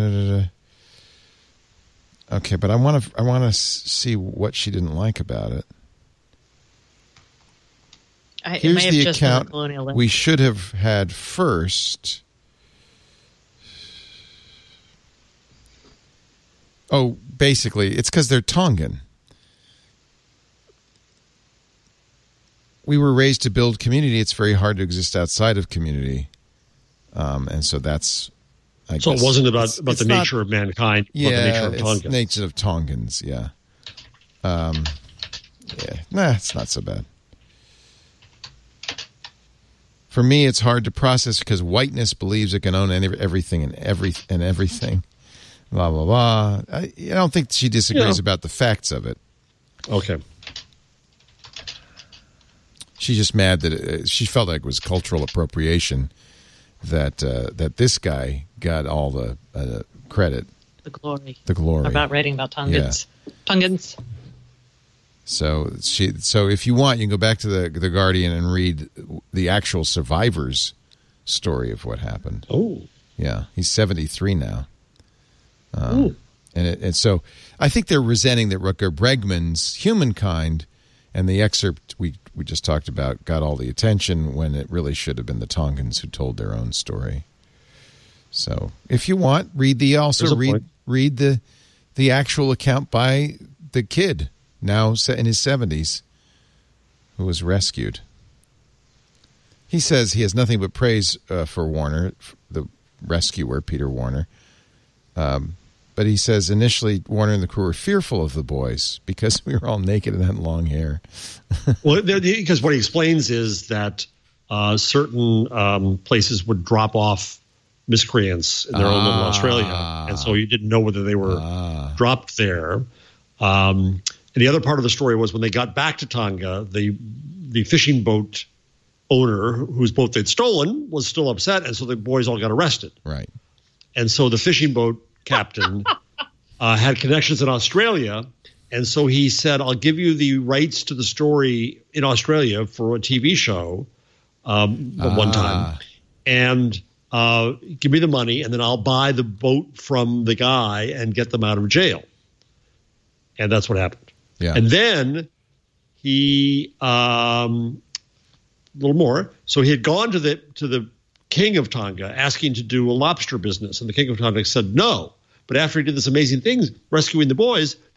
Okay, but I want to see what she didn't like about it. Here's the account we should have had first. Oh, basically, it's because they're Tongan. We were raised to build community. It's very hard to exist outside of community. And so that's... I guess it wasn't about the nature of mankind, but the nature of Tongans. It's nature of Tongans, yeah. It's not so bad. For me, it's hard to process because whiteness believes it can own everything and everything. Blah, blah, blah. I don't think she disagrees about the facts of it. Okay. She's just mad that she felt like it was cultural appropriation that this guy got all the credit. The glory. About writing about Tongans. Yeah. Tongans. So if you want, you can go back to the Guardian and read the actual survivor's story of what happened. Oh, yeah, he's 73 now. And so I think they're resenting that Rutger Bregman's Humankind and the excerpt we just talked about got all the attention when it really should have been the Tongans who told their own story. So if you want, read the actual account by the kid, now in his 70s, who was rescued. He says he has nothing but praise for Warner, the rescuer, Peter Warner. But he says initially Warner and the crew were fearful of the boys because we were all naked and had long hair. Well, because what he explains is that certain places would drop off miscreants in their own little Australia, and so you didn't know whether they were dropped there. And the other part of the story was when they got back to Tonga, the fishing boat owner whose boat they'd stolen was still upset, and so the boys all got arrested. Right. And so the fishing boat captain had connections in Australia, and so he said, I'll give you the rights to the story in Australia for a TV show one time, and give me the money, and then I'll buy the boat from the guy and get them out of jail. And that's what happened. Yeah. And then he a little more. So he had gone to the king of Tonga asking to do a lobster business, and the king of Tonga said no. But after he did this amazing thing, rescuing the boys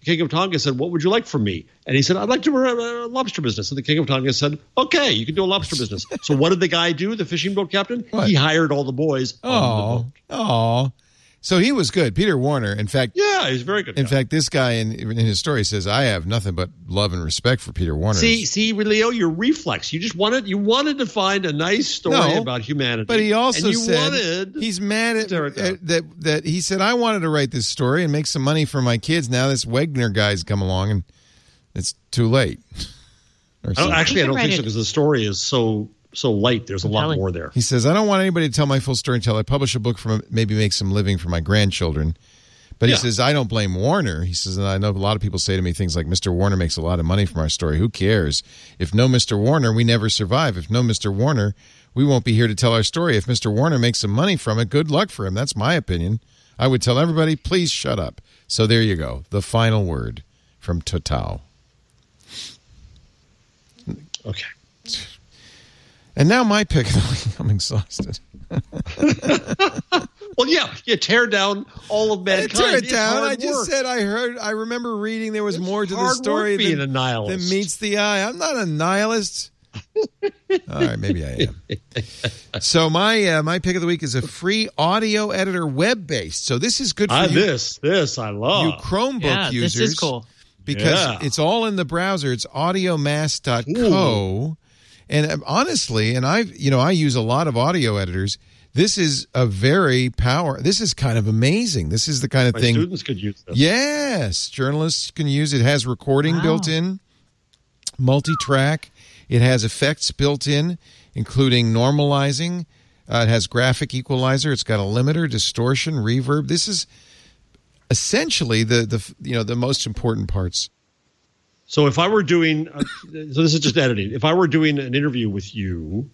the king of Tonga said, "What would you like from me?" And he said, "I'd like to run a lobster business." And the king of Tonga said, "Okay, you can do a lobster business." So what did the guy do, the fishing boat captain? What? He hired all the boys on the boat. Oh. So he was good. Peter Warner, in fact. Yeah, he's very good. In fact, this guy in his story says, I have nothing but love and respect for Peter Warner. See, Leo, your reflex. You wanted to find a nice story about humanity. But he also said he's mad at that he said, I wanted to write this story and make some money for my kids. Now this Wegner guy's come along and it's too late. I don't think so, because the story is so light. There's a lot more there. He says, I don't want anybody to tell my full story until I publish a book from maybe make some living for my grandchildren. But he says, I don't blame Warner. He says, and I know a lot of people say to me things like, Mr. Warner makes a lot of money from our story. Who cares? If no Mr. Warner, we never survive. If no Mr. Warner, we won't be here to tell our story. If Mr. Warner makes some money from it, good luck for him. That's my opinion. I would tell everybody, please shut up. So there you go. The final word from Total. Okay. And now my pick of the week. I'm exhausted. Well, yeah, you tear down all of mankind. Tear it down. I just said I remember reading there was more to the story than meets the eye. I'm not a nihilist. All right, maybe I am. So my pick of the week is a free audio editor, web-based. So this is good for you. This I love. You Chromebook users. This is cool. Because it's all in the browser. It's audiomass.co. And honestly, and I use a lot of audio editors. This is this is kind of amazing. This is the kind of thing students could use this. Yes, journalists can use it. It has recording built in, multi-track. It has effects built in, including normalizing. It has graphic equalizer. It's got a limiter, distortion, reverb. This is essentially the most important parts. So if I were doing, so this is just editing. If I were doing an interview with you,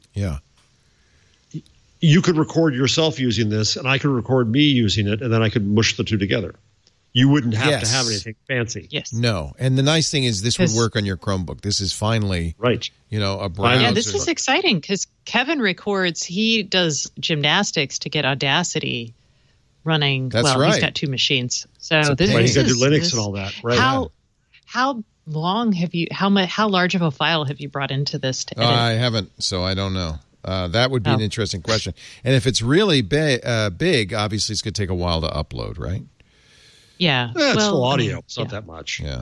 you could record yourself using this, and I could record me using it, and then I could mush the two together. You wouldn't have to have anything fancy. Yes. No. And the nice thing is this would work on your Chromebook. This is finally, a browser. Yeah, this is exciting because Kevin records. He does gymnastics to get Audacity running. That's right. He's got two machines. So he's got to do Linux and all that. Right. How long have you? How large of a file have you brought into this to edit? I haven't, so I don't know. That would be an interesting question. And if it's really big, obviously it's going to take a while to upload, right? Yeah. It's full audio. It's not that much. Yeah.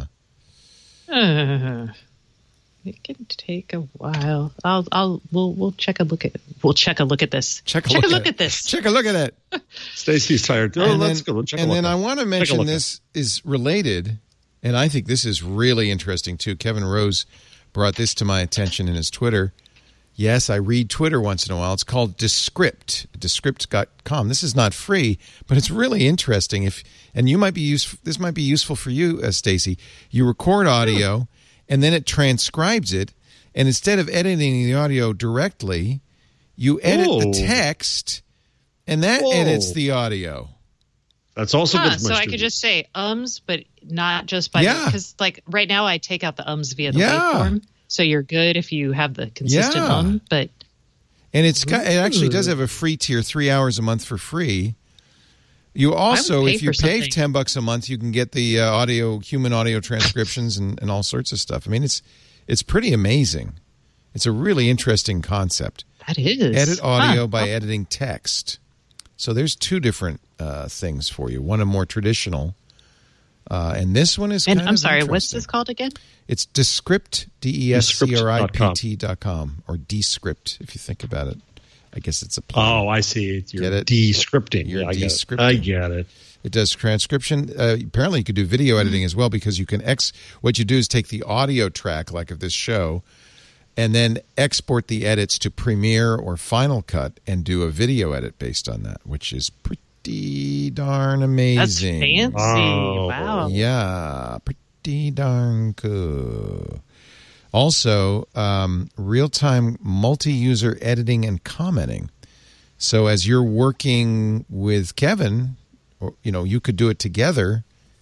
It can take a while. We'll check a look at. We'll check a look at this. Check a look at this. Check a look at it. Stacey's tired. Let's go. And then I want to mention this is related, and I think this is really interesting too. Kevin Rose brought this to my attention in his Twitter. Yes, I read Twitter once in a while. It's called Descript, Descript.com. This is not free, but it's really interesting. And you might be this might be useful for you, Stacey. You record audio, and then it transcribes it. And instead of editing the audio directly, you edit the text, and that edits the audio. That's also good. So I could just say but not just by because like right now I take out the via the waveform. So you're good if you have the consistent but and it actually does have a free tier, 3 hours a month for free. You also, if you pay $10 a month, you can get the human audio transcriptions and all sorts of stuff. I mean, it's pretty amazing. It's a really interesting concept. That is. Edit audio by editing text. So there's two different things for you. One a more traditional, and this one is kind of interesting. What's this called again? It's Descript, Descript.com, or Descript, if you think about it. I guess it's a play. Oh, I see. Get it? Descripting. You're descripting. I get it. It does transcription. Apparently, you could do video editing as well because you can what you do is take the audio track, like of this show, and then export the edits to Premiere or Final Cut and do a video edit based on that, which is pretty darn amazing. That's fancy. Oh. Wow. Yeah, pretty darn cool. Also, real-time multi-user editing and commenting. So as you're working with Kevin, you could do it together.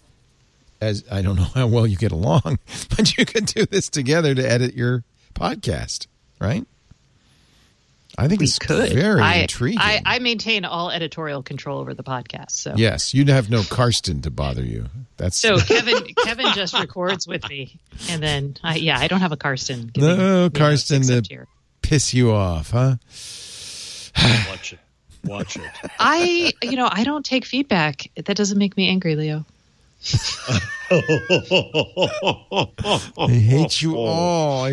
As I don't know how well you get along, but you could do this together to edit your podcast, right? I think it's very intriguing. I maintain all editorial control over the podcast. So yes, you have no Karsten to bother you. That's so Kevin just records with me, and then I don't have a Karsten. No Karsten to piss you off, huh? Watch it. I don't take feedback. That doesn't make me angry, Leo. I hate you all.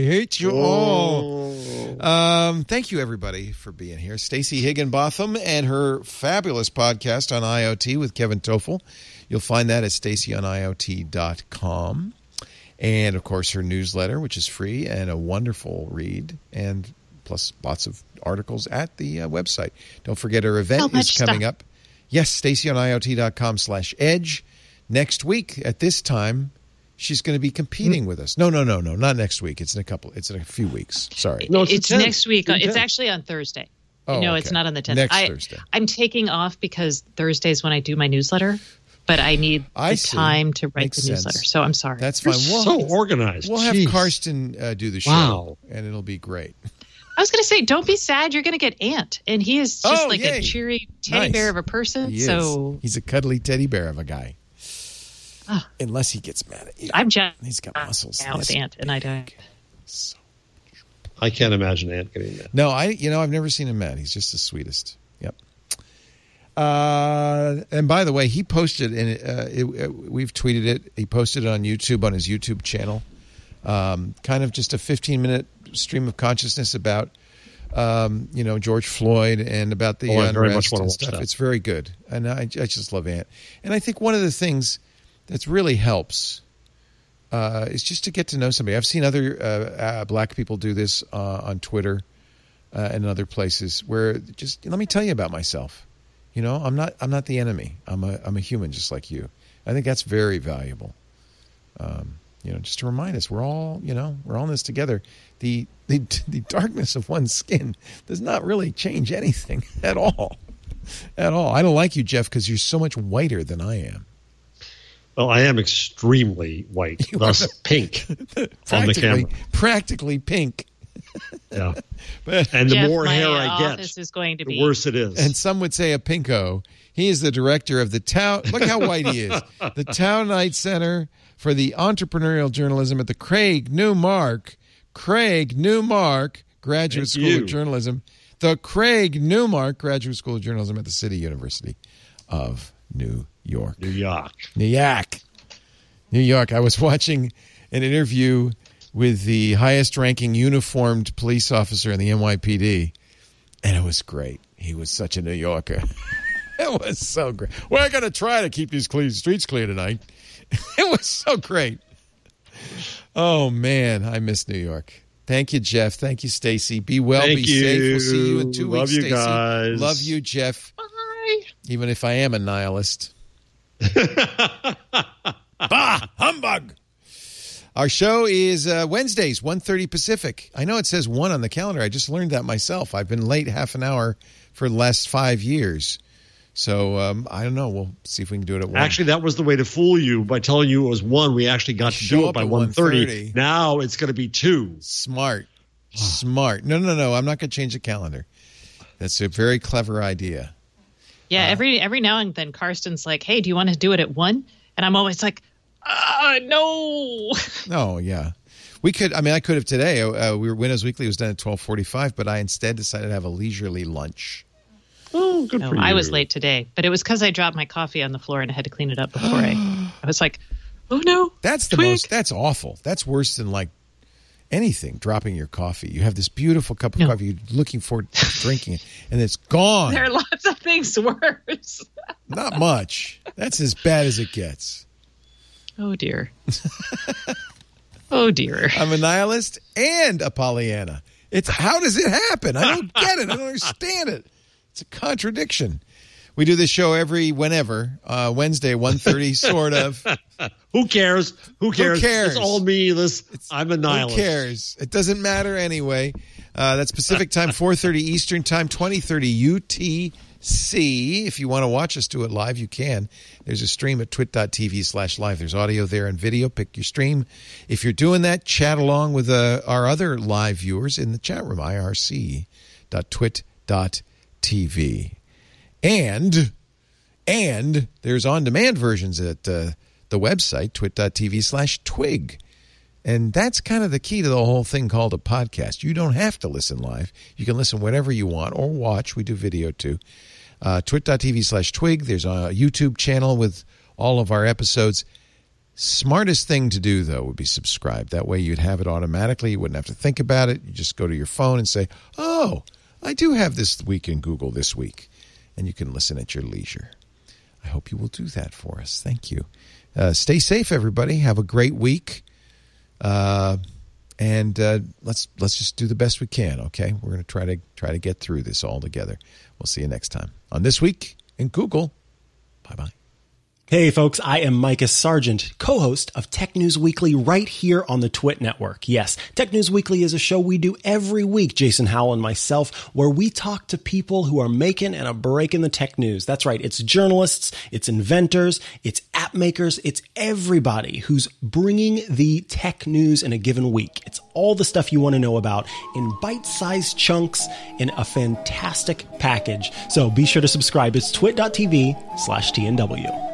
Thank you, everybody, for being here. Stacey Higginbotham and her fabulous podcast on IoT with Kevin Toffel. You'll find that at stacyoniot.com. And, of course, her newsletter, which is free and a wonderful read, and plus lots of articles at the website. Don't forget her event is coming up. Yes, stacyoniot.com/edge. Next week at this time, she's going to be competing with us. No, not next week. It's in a few weeks. Sorry. No, it's next week. It's actually on Thursday. Oh, no, okay. It's not on the 10th. Next Thursday. I'm taking off because Thursday's when I do my newsletter, but I need time to write the newsletter. So I'm sorry. That's fine. You're so organized. We'll have Karsten do the show, and it'll be great. I was going to say, don't be sad. You're going to get Ant, and he is just a cheery teddy bear of a person. He's a cuddly teddy bear of a guy. Unless he gets mad at you. I'm just he's got muscles now with Ant, and I don't. I can't imagine Ant getting mad. No, I've never seen him mad. He's just the sweetest. Yep. And by the way, he posted, and we've tweeted it. He posted it on YouTube on his YouTube channel. Kind of just a 15-minute stream of consciousness about, George Floyd and about the unrest and stuff. It's very good, and I just love Ant. And I think one of the things that really helps is just to get to know somebody. I've seen other black people do this on Twitter and other places where just let me tell you about myself. I'm not the enemy. I'm a human just like you. I think that's very valuable. Just to remind us we're all in this together. The darkness of one's skin does not really change anything at all. At all. I don't like you, Jeff, because you're so much whiter than I am. Well, I am extremely white, thus pink on the camera. Practically pink. Yeah. And the more hair I get, the worse it is. And some would say a pinko. He is the director of the town. Look how white he is. The Town Knight Center for the Entrepreneurial Journalism at the Craig Newmark Graduate School of Journalism. The Craig Newmark Graduate School of Journalism at the City University of New York. New York. I was watching an interview with the highest-ranking uniformed police officer in the NYPD, and it was great. He was such a New Yorker. It was so great. We're going to try to keep these streets clear tonight. It was so great. Oh, man, I miss New York. Thank you, Jeff. Thank you, Stacey. Be well, be safe. We'll see you in 2 weeks, Stacey. Love you guys. Love you, Jeff. Bye. Even if I am a nihilist. Bah! Humbug! Our show is Wednesdays, 1:30 Pacific. I know it says 1 on the calendar. I just learned that myself. I've been late half an hour for the last 5 years. So, I don't know. We'll see if we can do it at 1. Actually, that was the way to fool you by telling you it was 1. We actually got to do it by 1:30. Now it's going to be 2. Smart. No. I'm not going to change the calendar. That's a very clever idea. Yeah, every now and then Karsten's like, hey, do you want to do it at 1? And I'm always like, no. Oh, yeah. We could. I could have today. Windows Weekly was done at 12:45, but I instead decided to have a leisurely lunch. Oh, good for you. I was late today, but it was because I dropped my coffee on the floor and I had to clean it up before I was like, oh, no. That's that's awful. That's worse than anything, dropping your coffee. You have this beautiful cup of coffee. You're looking forward to drinking it, and it's gone. There are lots of things worse. Not much. That's as bad as it gets. Oh, dear. Oh, dear. I'm a nihilist and a Pollyanna. How does it happen? I don't get it. I don't understand it. It's a contradiction. We do this show whenever, Wednesday, 1:30, sort of. Who cares? It's all me. I'm a nihilist. Who cares? It doesn't matter anyway. That's Pacific time, 4:30 Eastern time, 20:30 UTC. If you want to watch us do it live, you can. There's a stream at twit.tv/live. There's audio there and video. Pick your stream. If you're doing that, chat along with our other live viewers in the chat room, irc.com/live. www.twit.tv. And there's on-demand versions at the website, twit.tv/twig. And that's kind of the key to the whole thing called a podcast. You don't have to listen live. You can listen whenever you want or watch. We do video too. Twit.tv/twig. There's a YouTube channel with all of our episodes. Smartest thing to do, though, would be subscribe. That way you'd have it automatically. You wouldn't have to think about it. You just go to your phone and say, oh, I do have This Week in Google this week. And you can listen at your leisure. I hope you will do that for us. Thank you. Stay safe, everybody. Have a great week. And let's just do the best we can, okay? We're going to try to get through this all together. We'll see you next time on This Week in Google. Bye-bye. Hey folks, I am Micah Sargent, co-host of Tech News Weekly right here on the Twit Network. Yes, Tech News Weekly is a show we do every week, Jason Howell and myself, where we talk to people who are making and a break in the tech news. That's right, it's journalists, it's inventors, it's app makers, it's everybody who's bringing the tech news in a given week. It's all the stuff you want to know about in bite-sized chunks in a fantastic package. So be sure to subscribe. It's twit.tv/TNW.